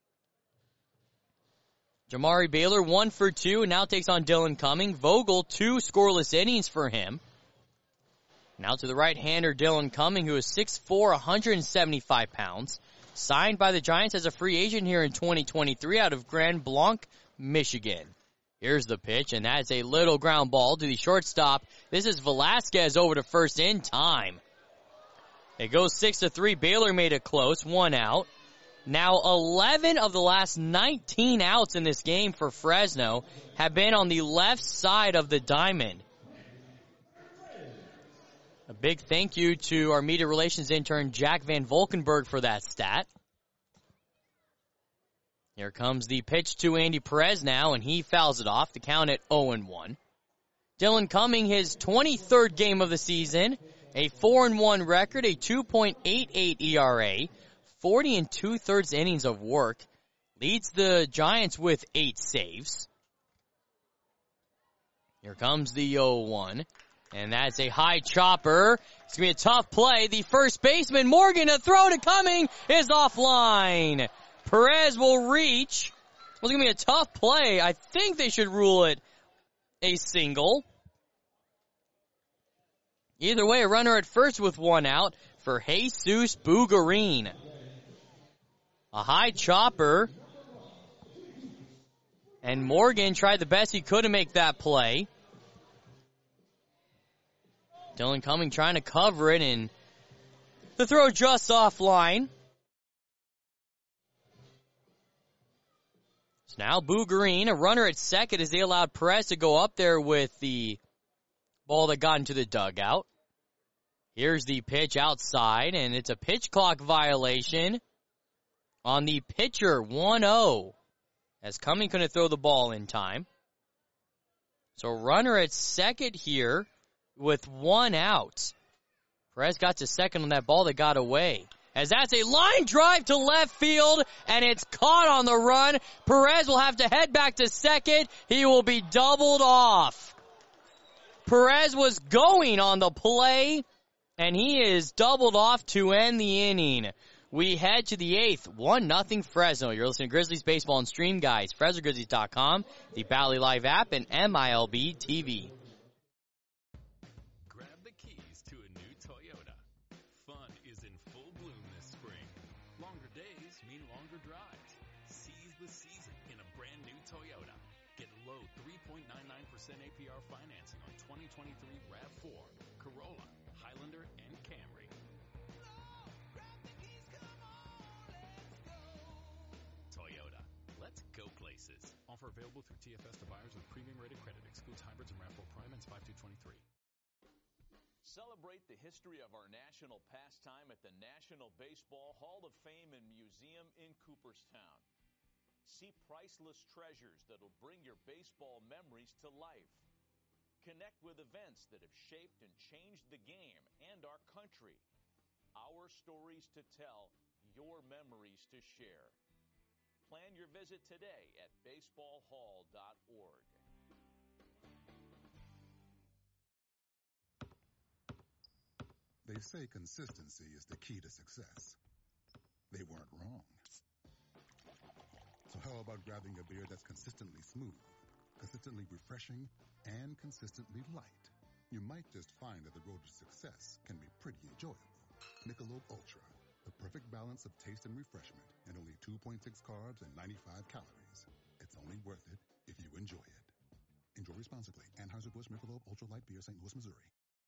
Jamari Baylor 1 for 2, and now takes on Dylan Cumming. Vogel, 2 scoreless innings for him. Now to the right-hander Dylan Cumming, who is 6'4", 175 pounds. Signed by the Giants as a free agent here in 2023 out of Grand Blanc, Michigan. Here's the pitch, and that's a little ground ball to the shortstop. This is Velasquez over to first in time. It goes 6-3. Baylor made it close. 1 out. Now 11 of the last 19 outs in this game for Fresno have been on the left side of the diamond. A big thank you to our media relations intern Jack Van Volkenberg for that stat. Here comes the pitch to Andy Perez now, and he fouls it off. The count at 0-1. Dylan Cumming, his 23rd game of the season, a 4-1 record, a 2.88 ERA, 40 2/3 innings of work, leads the Giants with 8 saves. Here comes the 0-1, and that's a high chopper. It's going to be a tough play. The first baseman, Morgan, a throw to Cumming is offline. Perez will reach. It's going to be a tough play. I think they should rule it a single. Either way, a runner at first with 1 out for Jesus Bugarin. A high chopper. And Morgan tried the best he could to make that play. Dylan Cumming trying to cover it, and the throw just offline. So now Bugarin, a runner at second, as they allowed Perez to go up there with the ball that got into the dugout. Here's the pitch outside, and it's a pitch clock violation on the pitcher, 1-0, as Cumming couldn't throw the ball in time. So runner at second here with 1 out. Perez got to second on that ball that got away. As that's a line drive to left field, and it's caught on the run. Perez will have to head back to second. He will be doubled off. Perez was going on the play, and he is doubled off to end the inning. We head to the 8th, 1-0 Fresno. You're listening to Grizzlies Baseball and Stream, guys. FresnoGrizzlies.com, the Bally Live app, and MILB TV. Grab the keys to a new Toyota. Fun is in full bloom this spring. Longer days mean longer drives. Seize the season in a brand new Toyota. Get low 3.99% APR financing on 2023 RAV4, Corolla, Highlander, and Camry. Toyota. Let's go places. Offer available through TFS to buyers with premium rated credit. Excludes hybrids and RAV4 Prime and 5/2/23. Celebrate the history of our national pastime at the National Baseball Hall of Fame and Museum in Cooperstown. See priceless treasures that'll bring your baseball memories to life. Connect with events that have shaped and changed the game and our country. Our stories to tell, your memories to share. Plan your visit today at baseballhall.org. They say consistency is the key to success. They weren't wrong. So how about grabbing a beer that's consistently smooth, consistently refreshing, and consistently light? You might just find that the road to success can be pretty enjoyable. Michelob Ultra, the perfect balance of taste and refreshment, and only 2.6 carbs and 95 calories. It's only worth it if you enjoy it. Enjoy responsibly. Anheuser-Busch Michelob Ultra Light Beer, St. Louis, Missouri.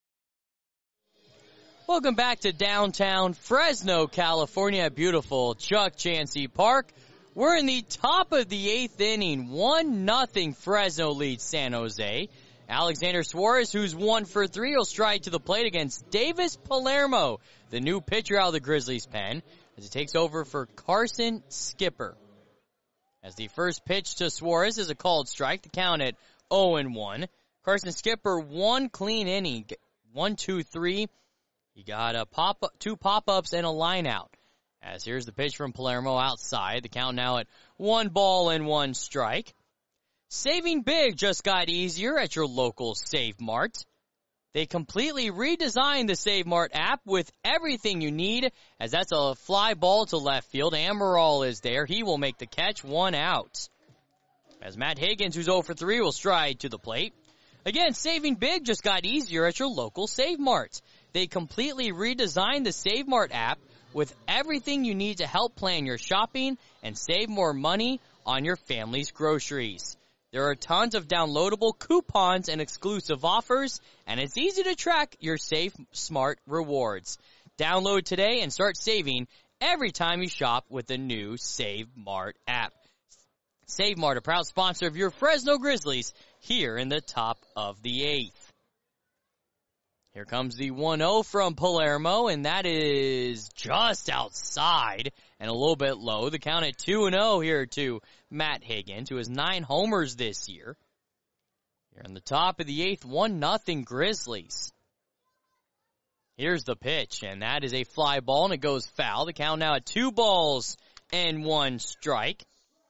Welcome back to downtown Fresno, California, at beautiful Chuck Chansey Park. We're in the top of the 8th inning. 1-0 Fresno leads San Jose. Alexander Suarez, who's 1 for 3, will stride to the plate against Davis Palermo, the new pitcher out of the Grizzlies' pen, as he takes over for Carson Skipper. As the first pitch to Suarez is a called strike, the count at 0-1. Carson Skipper, 1 clean inning, 1-2-3. He got a 2 pop-ups and a line out. As here's the pitch from Palermo outside. The count now at 1-1 strike. Saving big just got easier at your local Save Mart. They completely redesigned the Save Mart app with everything you need, as that's a fly ball to left field. Amaral is there. He will make the catch, 1 out. As Matt Higgins, who's 0 for 3, will stride to the plate. Again, saving big just got easier at your local Save Mart. They completely redesigned the Save Mart app with everything you need to help plan your shopping and save more money on your family's groceries. There are tons of downloadable coupons and exclusive offers, and it's easy to track your Save Smart rewards. Download today and start saving every time you shop with the new Save Mart app. Save Mart, a proud sponsor of your Fresno Grizzlies, here in the top of the 8th. Here comes the 1-0 from Palermo, and that is just outside and a little bit low. The count at 2-0 here to Matt Higgins, who has 9 homers this year. Here on the top of the 8th, 1-0 Grizzlies. Here's the pitch, and that is a fly ball, and it goes foul. The count now at 2-1 strike.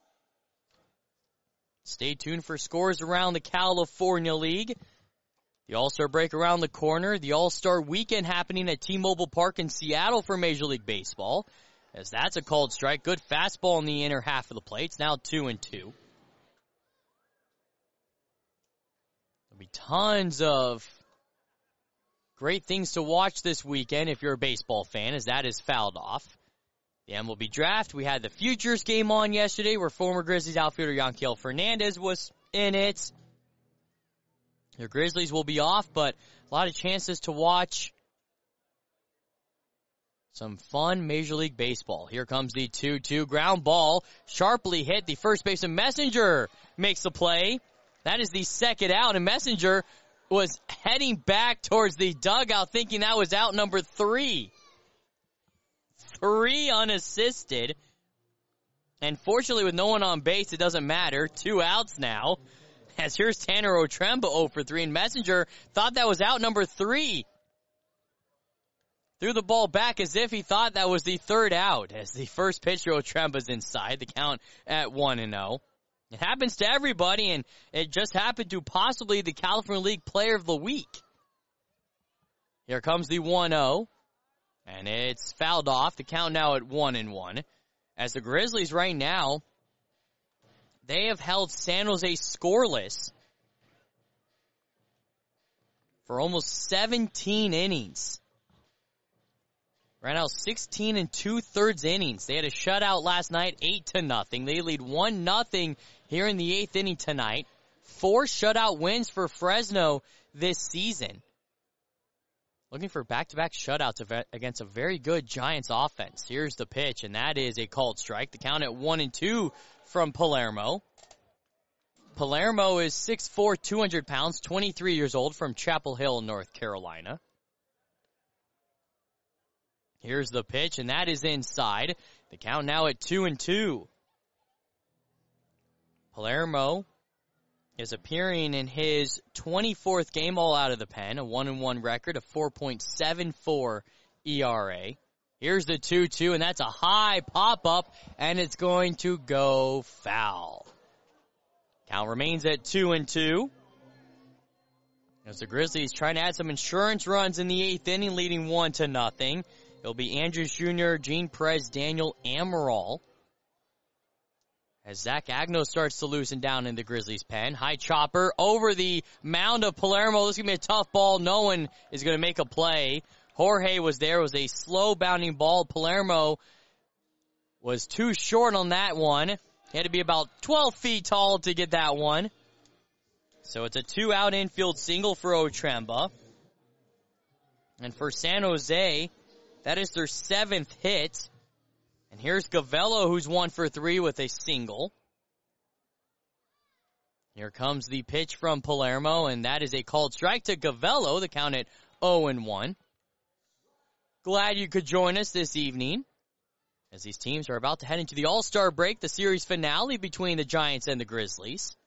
Stay tuned for scores around the California League. The All-Star break around the corner. The All-Star weekend happening at T-Mobile Park in Seattle for Major League Baseball. As that's a called strike. Good fastball in the inner half of the plate. It's now 2-2. There'll be tons of great things to watch this weekend if you're a baseball fan, as that is fouled off. The MLB draft, we had the Futures game on yesterday where former Grizzlies outfielder Yanquiel Fernandez was in it. The Grizzlies will be off, but a lot of chances to watch some fun Major League Baseball. Here comes the 2-2 ground ball. Sharply hit. The first baseman Messenger makes the play. That is the second out, and Messenger was heading back towards the dugout thinking that was out number 3. 3 unassisted. And fortunately, with no one on base, it doesn't matter. 2 outs now. As here's Tanner Otremba 0 for 3, and Messenger thought that was out number 3. Threw the ball back as if he thought that was the third out, as the first pitch for Otremba's inside, the count at 1-0. It happens to everybody, and it just happened to possibly the California League Player of the Week. Here comes the 1-0, and it's fouled off. The count now at 1-1. As the Grizzlies right now, they have held San Jose scoreless for almost 17 innings. Right now, 16 2/3 innings. They had a shutout last night, 8-0. They lead 1-0 here in the 8th inning tonight. 4 shutout wins for Fresno this season. Looking for back-to-back shutouts against a very good Giants offense. Here's the pitch, and that is a called strike. The count at 1-2 from Palermo. Palermo is 6'4", 200 pounds, 23 years old, from Chapel Hill, North Carolina. Here's the pitch, and that is inside. The count now at 2-2. Palermo is appearing in his 24th game all out of the pen, a 1-1 record, a 4.74 ERA. Here's the 2-2, and that's a high pop-up, and it's going to go foul. Count remains at 2-2. As the Grizzlies trying to add some insurance runs in the 8th inning, leading 1-0. It'll be Andrews Jr., Gene Perez, Daniel Amaral. As Zach Agno starts to loosen down in the Grizzlies' pen. High chopper over the mound of Palermo. This is going to be a tough ball. No one is going to make a play. Jorge was there. It was a slow-bounding ball. Palermo was too short on that one. He had to be about 12 feet tall to get that one. So it's a 2-out infield single for Otremba. And for San Jose, that is their 7th hit. And here's Gavello, who's 1 for 3 with a single. Here comes the pitch from Palermo, and that is a called strike to Gavello. The count at 0-1. Glad you could join us this evening, as these teams are about to head into the All-Star break, the series finale between the Giants and the Grizzlies.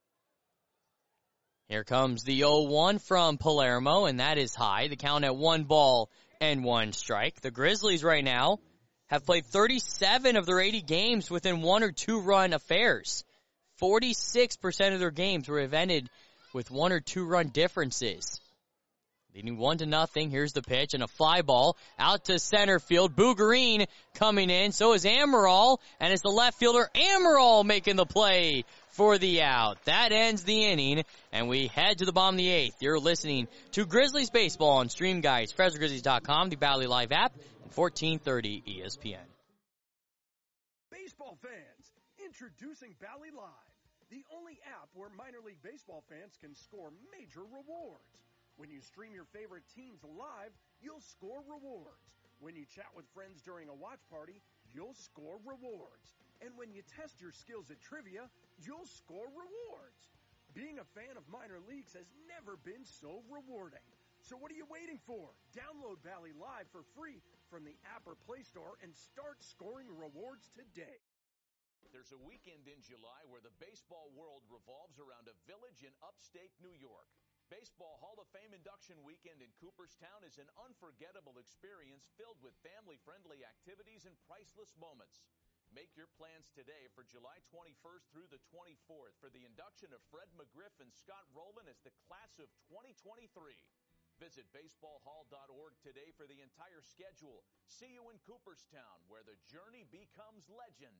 Here comes the 0-1 from Palermo, and that is high. The count at 1-1 strike. The Grizzlies right now have played 37 of their 80 games within 1 or 2 run affairs. 46% of their games were ended with 1 or 2 run differences. Leading 1-0. Here's the pitch and a fly ball out to center field. Bougarine coming in. So is Amaral, and it's the left fielder Amaral making the play for the out. That ends the inning, and we head to the bottom of the 8th. You're listening to Grizzlies Baseball on Stream Guides, FresnoGrizzlies.com, the Valley Live app, and 1430 ESPN. Baseball fans, introducing Bally Live, the only app where minor league baseball fans can score major rewards. When you stream your favorite teams live, you'll score rewards. When you chat with friends during a watch party, you'll score rewards. And when you test your skills at trivia, you'll score rewards. Being a fan of minor leagues has never been so rewarding. So what are you waiting for? Download Valley Live for free from the app or Play Store and start scoring rewards today. There's a weekend in July where the baseball world revolves around a village in upstate New York. Baseball Hall of Fame induction weekend in Cooperstown is an unforgettable experience filled with family-friendly activities and priceless moments. Make your plans today for July 21st through the 24th for the induction of Fred McGriff and Scott Rowland as the class of 2023. Visit baseballhall.org today for the entire schedule. See you in Cooperstown, where the journey becomes legend.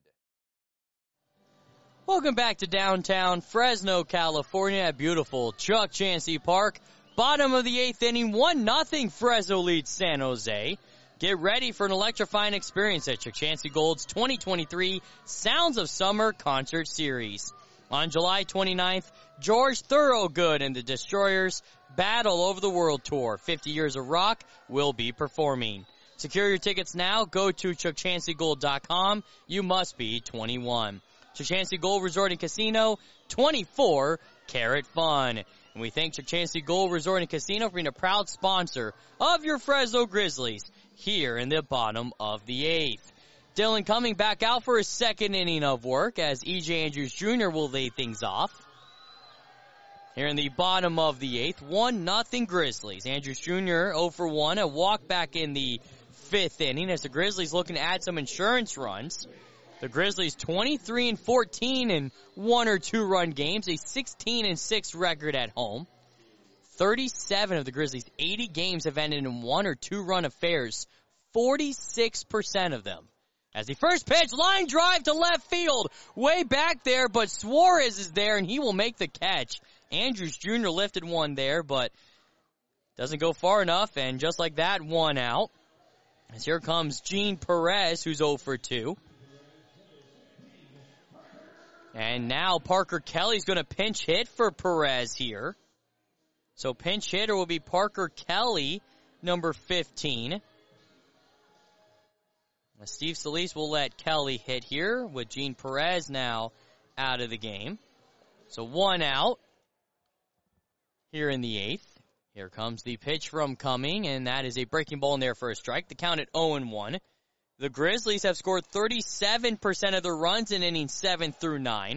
Welcome back to downtown Fresno, California at beautiful Chuck Chansey Park. Bottom of the 8th inning, 1-0 Fresno leads San Jose. Get ready for an electrifying experience at Chuck Chansey Gold's 2023 Sounds of Summer Concert Series. On July 29th, George Thorogood and the Destroyers Battle Over the World Tour. 50 Years of Rock will be performing. Secure your tickets now. Go to ChuckChanseyGold.com. You must be 21. Chuck Chansey Gold Resort and Casino, 24 Carat Fun. And we thank Chuck Chansey Gold Resort and Casino for being a proud sponsor of your Fresno Grizzlies here in the bottom of the 8th. Dylan Cumming back out for his second inning of work as E.J. Andrews Jr. will lay things off. Here in the bottom of the 8th, 1-0 Grizzlies. Andrews Jr. 0 for 1, a walk back in the 5th inning as the Grizzlies looking to add some insurance runs. The Grizzlies 23-14 in 1 or 2 run games, a 16-6 record at home. 37 of the Grizzlies' 80 games have ended in 1 or 2 run affairs, 46% of them. As the first pitch, line drive to left field, way back there, but Suarez is there and he will make the catch. Andrews Jr. lifted one there, but doesn't go far enough, and just like that, 1 out. As here comes Gene Perez, who's 0 for 2. And now Parker Kelly's going to pinch hit for Perez here. So pinch hitter will be Parker Kelly, number 15. Steve Solis will let Kelly hit here with Gene Perez now out of the game. So 1 out here in the 8th. Here comes the pitch from Cumming, and that is a breaking ball in there for a strike. The count at 0-1. The Grizzlies have scored 37% of their runs in innings 7 through 9.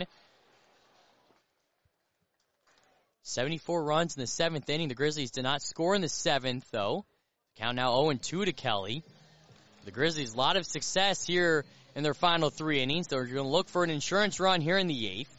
74 runs in the 7th inning. The Grizzlies did not score in the 7th, though. Count now 0-2 to Kelly. The Grizzlies, a lot of success here in their final 3 innings. They're going to look for an insurance run here in the 8th.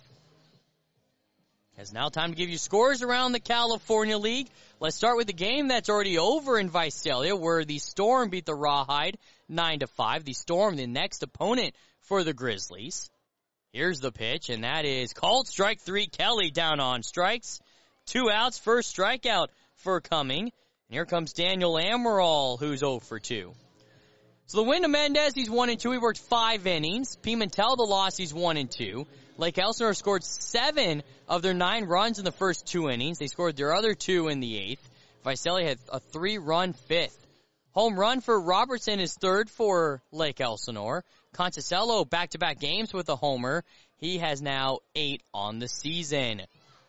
It's now time to give you scores around the California League. Let's start with the game that's already over in Visalia, where the Storm beat the Rawhide 9-5. The Storm, the next opponent for the Grizzlies. Here's the pitch, and that is called strike 3. Kelly down on strikes. 2 outs, first strikeout for Cumming. And here comes Daniel Amaral, who's 0 for 2. So the win to Mendez, he's 1-2. He worked 5 innings. Pimentel, the loss, he's 1-2. Lake Elsinore scored 7 of their 9 runs in the first 2 innings. They scored their other 2 in the 8th. Visalia had a 3-run 5th. Home run for Robertson is 3rd for Lake Elsinore. Conticello back-to-back games with a homer. He has now 8 on the season.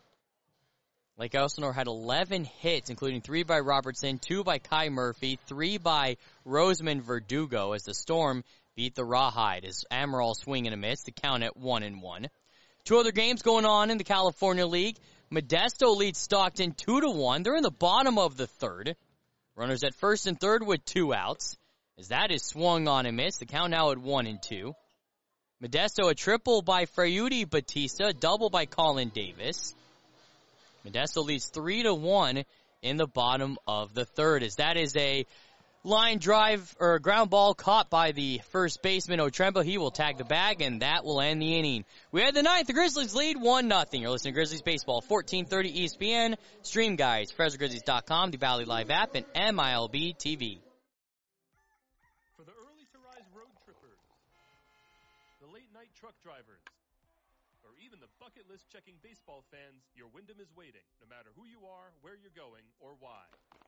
Lake Elsinore had 11 hits, including 3 by Robertson, 2 by Kai Murphy, 3 by Roseman Verdugo as the Storm beat the Rawhide as Amaral swing and a miss. The count at 1-1. 2 other games going on in the California League. Modesto leads Stockton 2-1. They're in the bottom of the 3rd. Runners at 1st and 3rd with 2 outs. As that is swung on and missed. The count now at 1-2. Modesto a triple by Freudy Batista, double by Colin Davis. Modesto leads 3-1 in the bottom of the 3rd. As that is a line drive or a ground ball caught by the first baseman Otremba. He will tag the bag, and that will end the inning. We had the 9th. The Grizzlies lead 1-0. You're listening to Grizzlies Baseball, 1430 ESPN. Stream guys, FresnoGrizzlies.com, the Valley Live app, and MILB TV. For the early-to-rise road trippers, the late-night truck drivers, or even the bucket list checking baseball fans, your Wyndham is waiting, no matter who you are, where you're going, or why.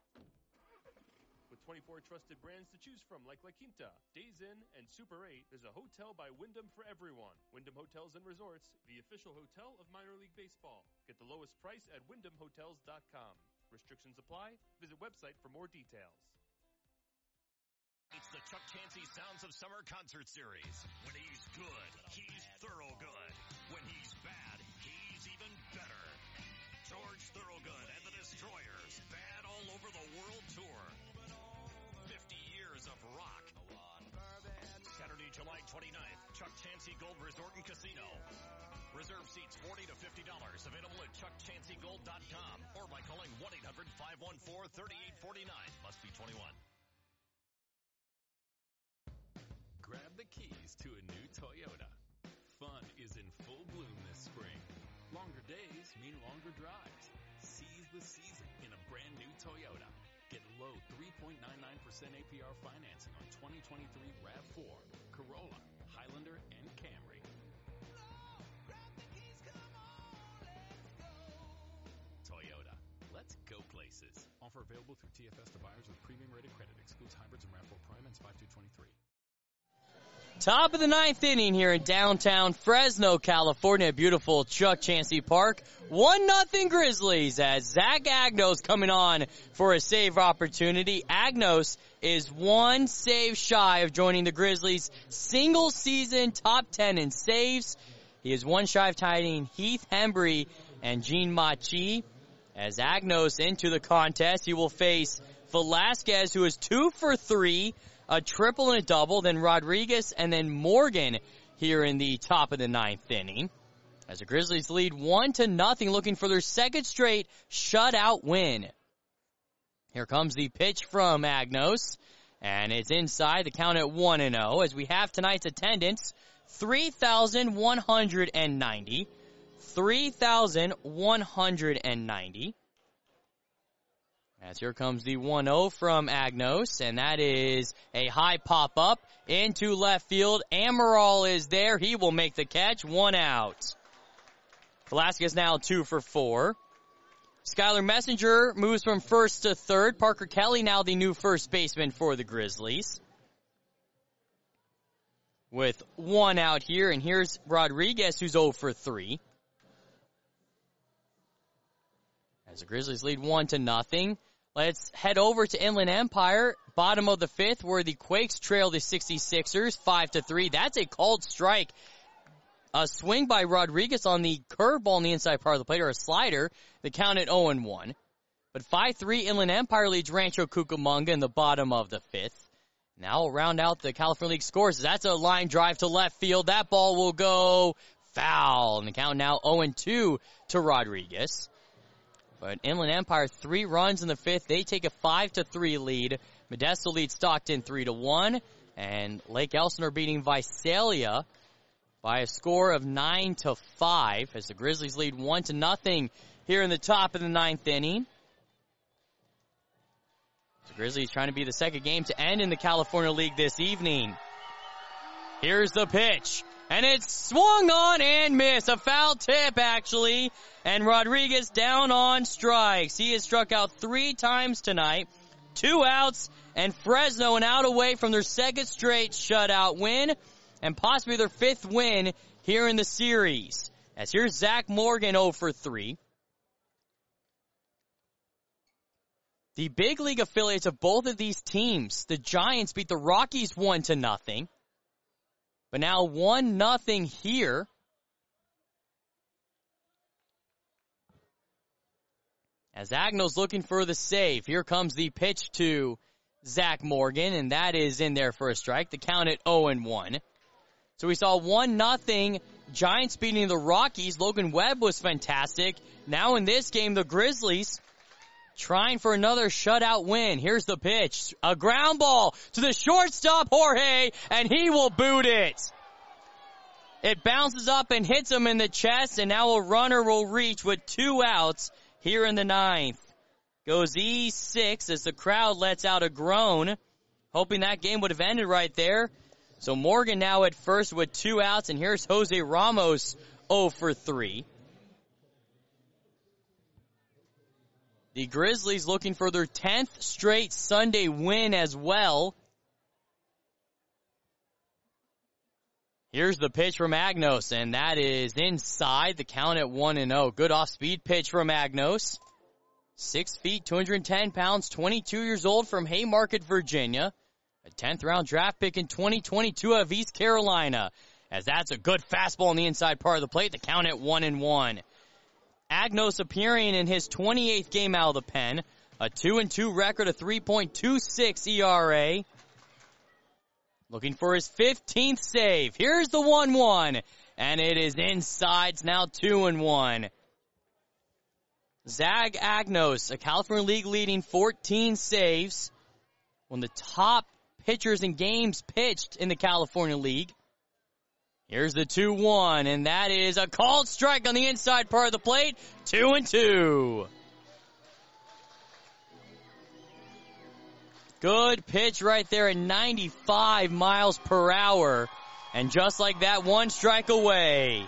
With 24 trusted brands to choose from like La Quinta, Days Inn, and Super 8, there's a hotel by Wyndham for everyone. Wyndham Hotels and Resorts, the official hotel of minor league baseball. Get the lowest price at WyndhamHotels.com. Restrictions apply. Visit website for more details. It's the Chuck Chansey Sounds of Summer Concert Series. When he's good, he's thorough good. When he's bad, he's even better. George Thorogood and the Destroyers, bad all over the world tour. 50 years of rock. Saturday, July 29th, Chuck Chansey Gold Resort and Casino. Reserve seats $40 to $50. Available at chuckchanseygold.com or by calling 1-800-514-3849. Must be 21. Grab the keys to a new Toyota. Fun is in full bloom this spring. Longer days mean longer drives. Seize the season in a brand new Toyota. Get low 3.99% APR financing on 2023 RAV4, Corolla, Highlander, and Camry. Toyota. Let's go places. Offer available through TFS to buyers with premium rated credit. Excludes hybrids and RAV4 Prime and 5/2/23. Top of the ninth inning here in downtown Fresno, California. Beautiful Chuck Chansey Park. 1-0 Grizzlies as Zach Agnos coming on for a save opportunity. Agnos is one save shy of joining the Grizzlies' single season top 10 in saves. He is one shy of tying Heath Hembry and Gene Machi. As Agnos into the contest, he will face Velasquez, who is 2 for 3. A triple and a double, then Rodriguez, and then Morgan here in the top of the ninth inning. As the Grizzlies lead 1-0, looking for their second straight shutout win. Here comes the pitch from Agnos, and it's inside, the count at 1-0, as we have tonight's attendance, 3,190. 3,190. As here comes the 1-0 from Agnos, and that is a high pop-up into left field. Amaral is there. He will make the catch. 1 out. Velasquez now 2 for 4. Skylar Messenger moves from first to third. Parker Kelly now the new first baseman for the Grizzlies. With 1 out here, and here's Rodriguez, who's 0 for 3. As the Grizzlies lead 1-0. Let's head over to Inland Empire, bottom of the 5th, where the Quakes trail the 66ers 5-3. That's a called strike. A swing by Rodriguez on the curveball on the inside part of the plate, or a slider. The count at 0-1. But 5-3, Inland Empire leads Rancho Cucamonga in the bottom of the 5th. Now we'll round out the California League scores. That's a line drive to left field. That ball will go foul. And the count now 0-2 to Rodriguez. But Inland Empire, 3 runs in the 5th. They take a 5-3 lead. Modesto leads Stockton 3-1. And Lake Elsinore beating Visalia by a score of 9-5 as the Grizzlies lead 1-0 here in the top of the 9th inning. The Grizzlies trying to be the second game to end in the California League this evening. Here's the pitch. And it's swung on and missed. A foul tip, actually. And Rodriguez down on strikes. He has struck out 3 times tonight. 2 outs, and Fresno an out away from their second straight shutout win, and possibly their 5th win here in the series. As here's Zach Morgan 0 for 3. The big league affiliates of both of these teams, the Giants beat the Rockies 1-0. But now 1-0 here. As Agnos looking for the save. Here comes the pitch to Zach Morgan, and that is in there for a strike. The count at 0-1. So we saw 1-0 Giants beating the Rockies. Logan Webb was fantastic. Now in this game, the Grizzlies trying for another shutout win. Here's the pitch. A ground ball to the shortstop, Jorge, and he will boot it. It bounces up and hits him in the chest, and now a runner will reach with 2 outs here in the 9th. Goes E6 as the crowd lets out a groan, hoping that game would have ended right there. So Morgan now at first with 2 outs, and here's Jose Ramos 0 for 3. The Grizzlies looking for their 10th straight Sunday win as well. Here's the pitch from Agnos, and that is inside. The count at 1-0. Good off-speed pitch from Agnos. 6 feet, 210 pounds, 22 years old from Haymarket, Virginia. A 10th round draft pick in 2022 of East Carolina. As that's a good fastball on the inside part of the plate. The count at 1-1. Agnos appearing in his 28th game out of the pen. A 2-2 record, a 3.26 ERA. Looking for his 15th save. Here's the 1-1. And it is inside. It's now 2-1. Zach Agnos, a California League leading 14 saves. One of the top pitchers in games pitched in the California League. Here's the 2-1, and that is a called strike on the inside part of the plate. 2-2. Good pitch right there at 95 miles per hour. And just like that, 1 strike away.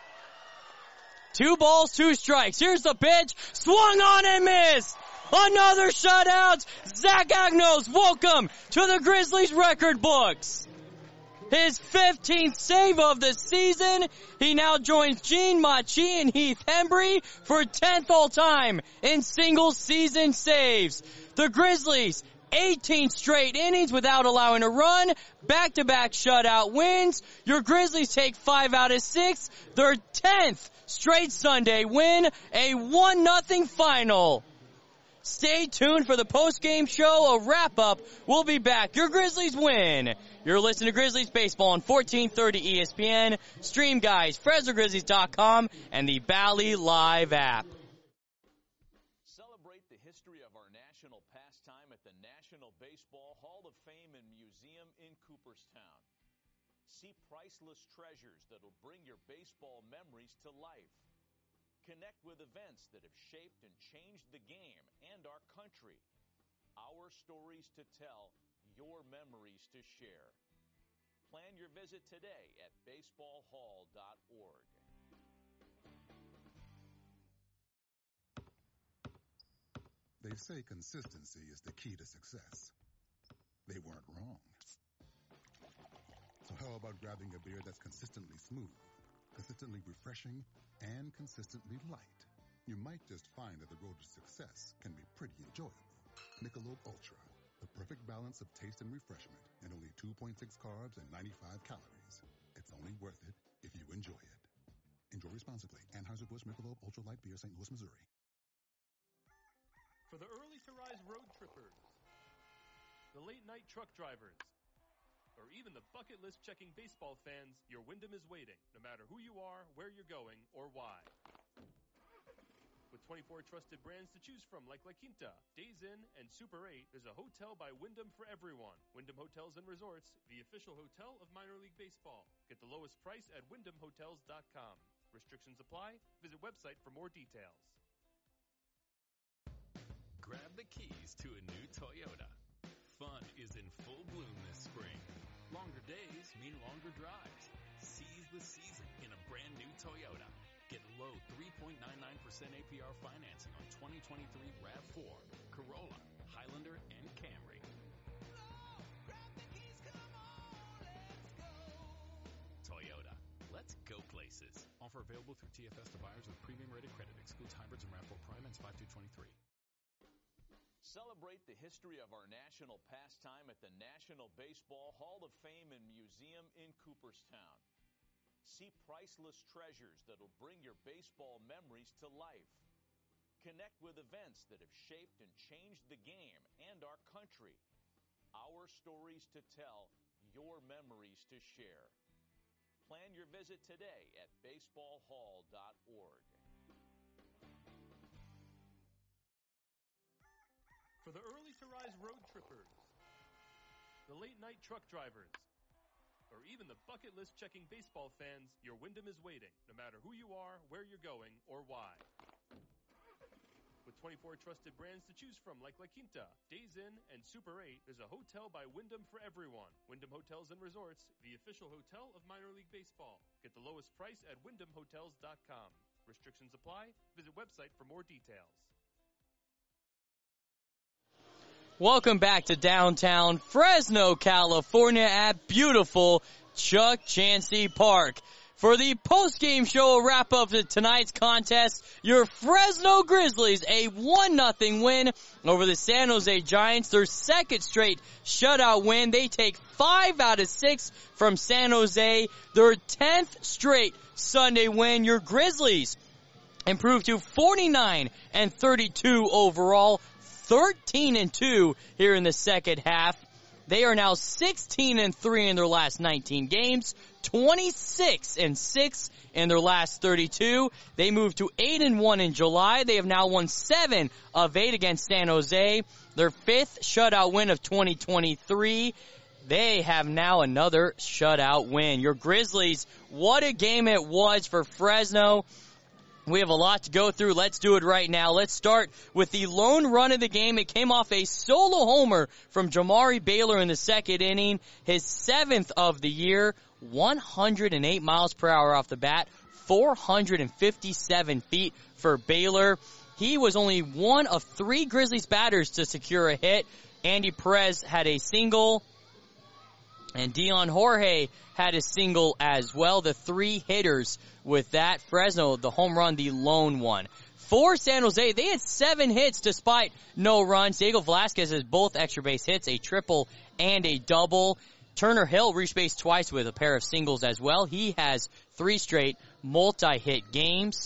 2 balls, 2 strikes. Here's the pitch. Swung on and missed. Another shutout. Zach Agnos, welcome to the Grizzlies record books. His 15th save of the season. He now joins Gene Machi and Heath Hembry for 10th all-time in single-season saves. The Grizzlies, 18 straight innings without allowing a run, back-to-back shutout wins. Your Grizzlies take 5 out of 6, their 10th straight Sunday win, a 1-0 final. Stay tuned for the post-game show, a wrap-up. We'll be back. Your Grizzlies win. You're listening to Grizzlies Baseball on 1430 ESPN. Stream guys, FresnoGrizzlies.com, and the Bally Live app. Celebrate the history of our national pastime at the National Baseball Hall of Fame and Museum in Cooperstown. See priceless treasures that'll bring your baseball memories to life. Connect with events that have shaped and changed the game and our country. Our stories to tell, your memories to share. Plan your visit today at baseballhall.org. They say consistency is the key to success. They weren't wrong. So how about grabbing a beer that's consistently smooth, consistently refreshing, and consistently light? You might just find that the road to success can be pretty enjoyable. Michelob Ultra, the perfect balance of taste and refreshment, and only 2.6 carbs and 95 calories. It's only worth it if you enjoy it. Enjoy responsibly. Anheuser-Busch Michelob Ultra Light Beer, St. Louis, Missouri. For the early-to-rise road trippers, the late-night truck drivers, or even the bucket list checking baseball fans, your Wyndham is waiting, no matter who you are, where you're going, or why. With 24 trusted brands to choose from like La Quinta, Days Inn, and Super 8, there's a hotel by Wyndham for everyone. Wyndham Hotels and Resorts, the official hotel of minor league baseball. Get the lowest price at WyndhamHotels.com. Restrictions apply. Visit website for more details. Grab the keys to a new Toyota. Fun is in full bloom this spring. Longer days mean longer drives. Seize the season in a brand new Toyota. Get low 3.99% APR financing on 2023 RAV4, Corolla, Highlander, and Camry. Toyota. Let's go places. Offer available through TFS to buyers with premium rated credit. Excludes hybrids and RAV4 Prime ends 5/2/23. Celebrate the history of our national pastime at the National Baseball Hall of Fame and Museum in Cooperstown. See priceless treasures that'll bring your baseball memories to life. Connect with events that have shaped and changed the game and our country. Our stories to tell, your memories to share. Plan your visit today at baseballhall.org. For the early-to-rise road trippers, the late-night truck drivers, or even the bucket list checking baseball fans, your Wyndham is waiting, no matter who you are, where you're going, or why. With 24 trusted brands to choose from like La Quinta, Days Inn, and Super 8, there's a hotel by Wyndham for everyone. Wyndham Hotels and Resorts, the official hotel of minor league baseball. Get the lowest price at WyndhamHotels.com. Restrictions apply. Visit website for more details. Welcome back to downtown Fresno, California at beautiful Chuck Chansey Park For the post-game show wrap-up to tonight's contest, your Fresno Grizzlies, a 1-0 win over the San Jose Giants, their second straight shutout win. They take 5 out of 6 from San Jose, their 10th straight Sunday win. Your Grizzlies improved to 49-32 overall, 13-2 here in the second half. They are now 16-3 in their last 19 games, 26-6 in their last 32. They moved to 8-1 in July. They have now won 7 of 8 against San Jose. Their 5th shutout win of 2023. They have now another shutout win. Your Grizzlies, what a game it was for Fresno. We have a lot to go through. Let's do it right now. Let's start with the lone run of the game. It came off a solo homer from Jamari Baylor in the second inning, his 7th of the year, 108 miles per hour off the bat, 457 feet for Baylor. He was only one of 3 Grizzlies batters to secure a hit. Andy Perez had a single, and Dion Jorge had a single as well. The 3 hitters with that. Fresno, the home run, the lone one. For San Jose, they had 7 hits despite no runs. Diego Velasquez has both extra base hits, a triple and a double. Turner Hill reached base twice with a pair of singles as well. He has 3 straight multi-hit games.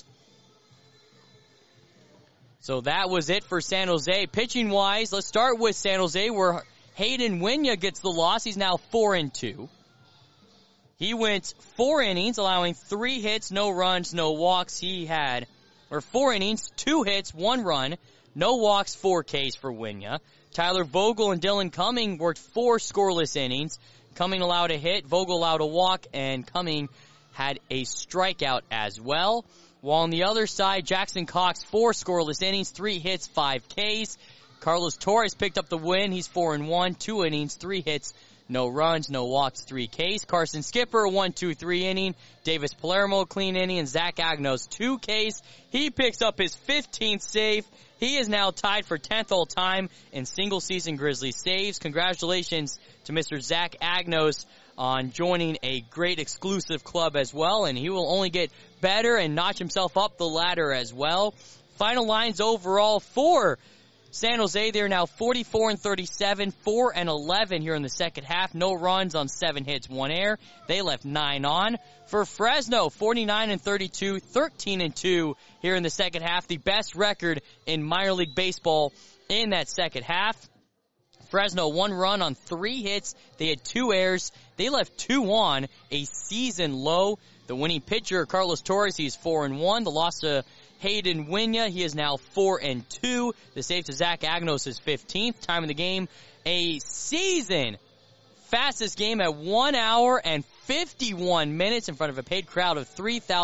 So that was it for San Jose. Pitching-wise, let's start with San Jose, where Hayden Winya gets the loss. He's now 4-2. He went 4 innings, allowing 3 hits, no runs, no walks. 4 innings, 2 hits, 1 run, no walks, 4 Ks for Winya. Tyler Vogel and Dylan Cumming worked 4 scoreless innings. Cumming allowed a hit, Vogel allowed a walk, and Cumming had a strikeout as well. While on the other side, Jackson Cox, 4 scoreless innings, 3 hits, 5 Ks. Carlos Torres picked up the win. He's 4-1, 2 innings, 3 hits, no runs, no walks, 3 Ks. Carson Skipper, 1-2-3 inning. Davis Palermo, clean inning. And Zach Agnos, 2 Ks. He picks up his 15th save. He is now tied for 10th all time in single-season Grizzlies saves. Congratulations to Mr. Zach Agnos on joining a great exclusive club as well. And he will only get better and notch himself up the ladder as well. Final lines overall for San Jose, they're now 44-37, 4-11 here in the second half. No runs on 7 hits, 1 error. They left 9 on. For Fresno, 49-32, 13-2 here in the second half. The best record in minor league baseball in that second half. Fresno, 1 run on 3 hits. They had 2 errors. They left 2 on, a season low. The winning pitcher, Carlos Torres, he's 4-1. The loss to Hayden Winya, he is now 4-2. The save to Zach Agnos is 15th. Time of the game, a season fastest game at 1 hour and 51 minutes in front of a paid crowd of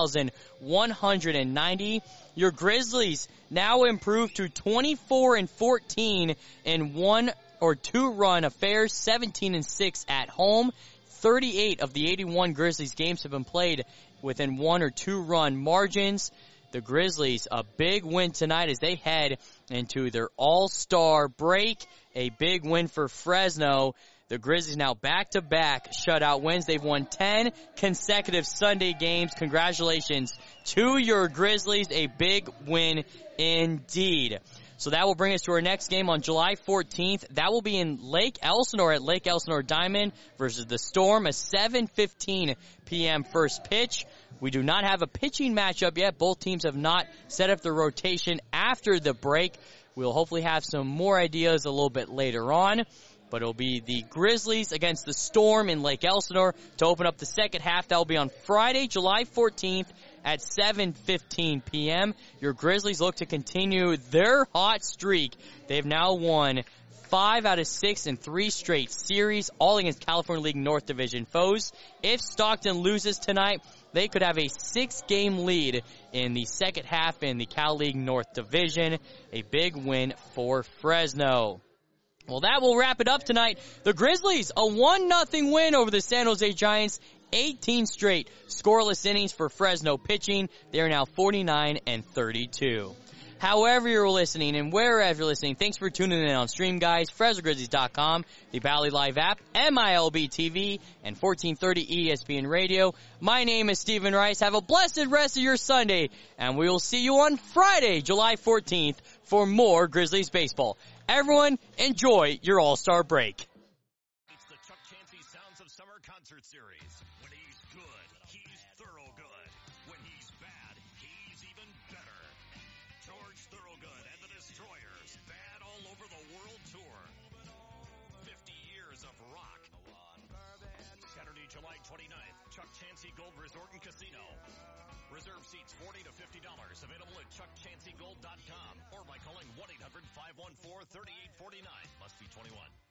3,190. Your Grizzlies now improved to 24-14 in 1 or 2 run affairs, 17-6 at home. 38 of the 81 Grizzlies games have been played within 1 or 2 run margins. The Grizzlies, a big win tonight as they head into their all-star break. A big win for Fresno. The Grizzlies now back-to-back shutout wins. They've won 10 consecutive Sunday games. Congratulations to your Grizzlies. A big win indeed. So that will bring us to our next game on July 14th. That will be in Lake Elsinore at Lake Elsinore Diamond versus the Storm. A 7:15 p.m. first pitch. We do not have a pitching matchup yet. Both teams have not set up their rotation after the break. We'll hopefully have some more ideas a little bit later on. But it'll be the Grizzlies against the Storm in Lake Elsinore to open up the second half. That will be on Friday, July 14th at 7:15 p.m. Your Grizzlies look to continue their hot streak. They've now won 5 out of 6 in 3 straight series, all against California League North Division foes. If Stockton loses tonight, they could have a 6-game lead in the second half in the Cal League North Division. A big win for Fresno. Well, that will wrap it up tonight. The Grizzlies, a 1-0 win over the San Jose Giants. 18 straight scoreless innings for Fresno pitching. They are now 49-32. however you're listening and wherever you're listening. Thanks for tuning in on Stream, guys. FresnoGrizzlies.com, the Valley Live app, MILB TV, and 1430 ESPN Radio. My name is Stephen Rice. Have a blessed rest of your Sunday, and we will see you on Friday, July 14th, for more Grizzlies baseball. Everyone, enjoy your All-Star break. It's the Chuck Chansey Sounds of Summer concert series. When he's good, he's thorough good. When he's bad, he's even better. George Thorogood and the Destroyers, bad all over the world tour. 50 years of rock. Saturday, July 29th, Chuck Chansey Gold Resort and Casino. Reserve seats $40 to $50. Available at chuckchanseygold.com or by calling 1-800-514-3849. Must be 21.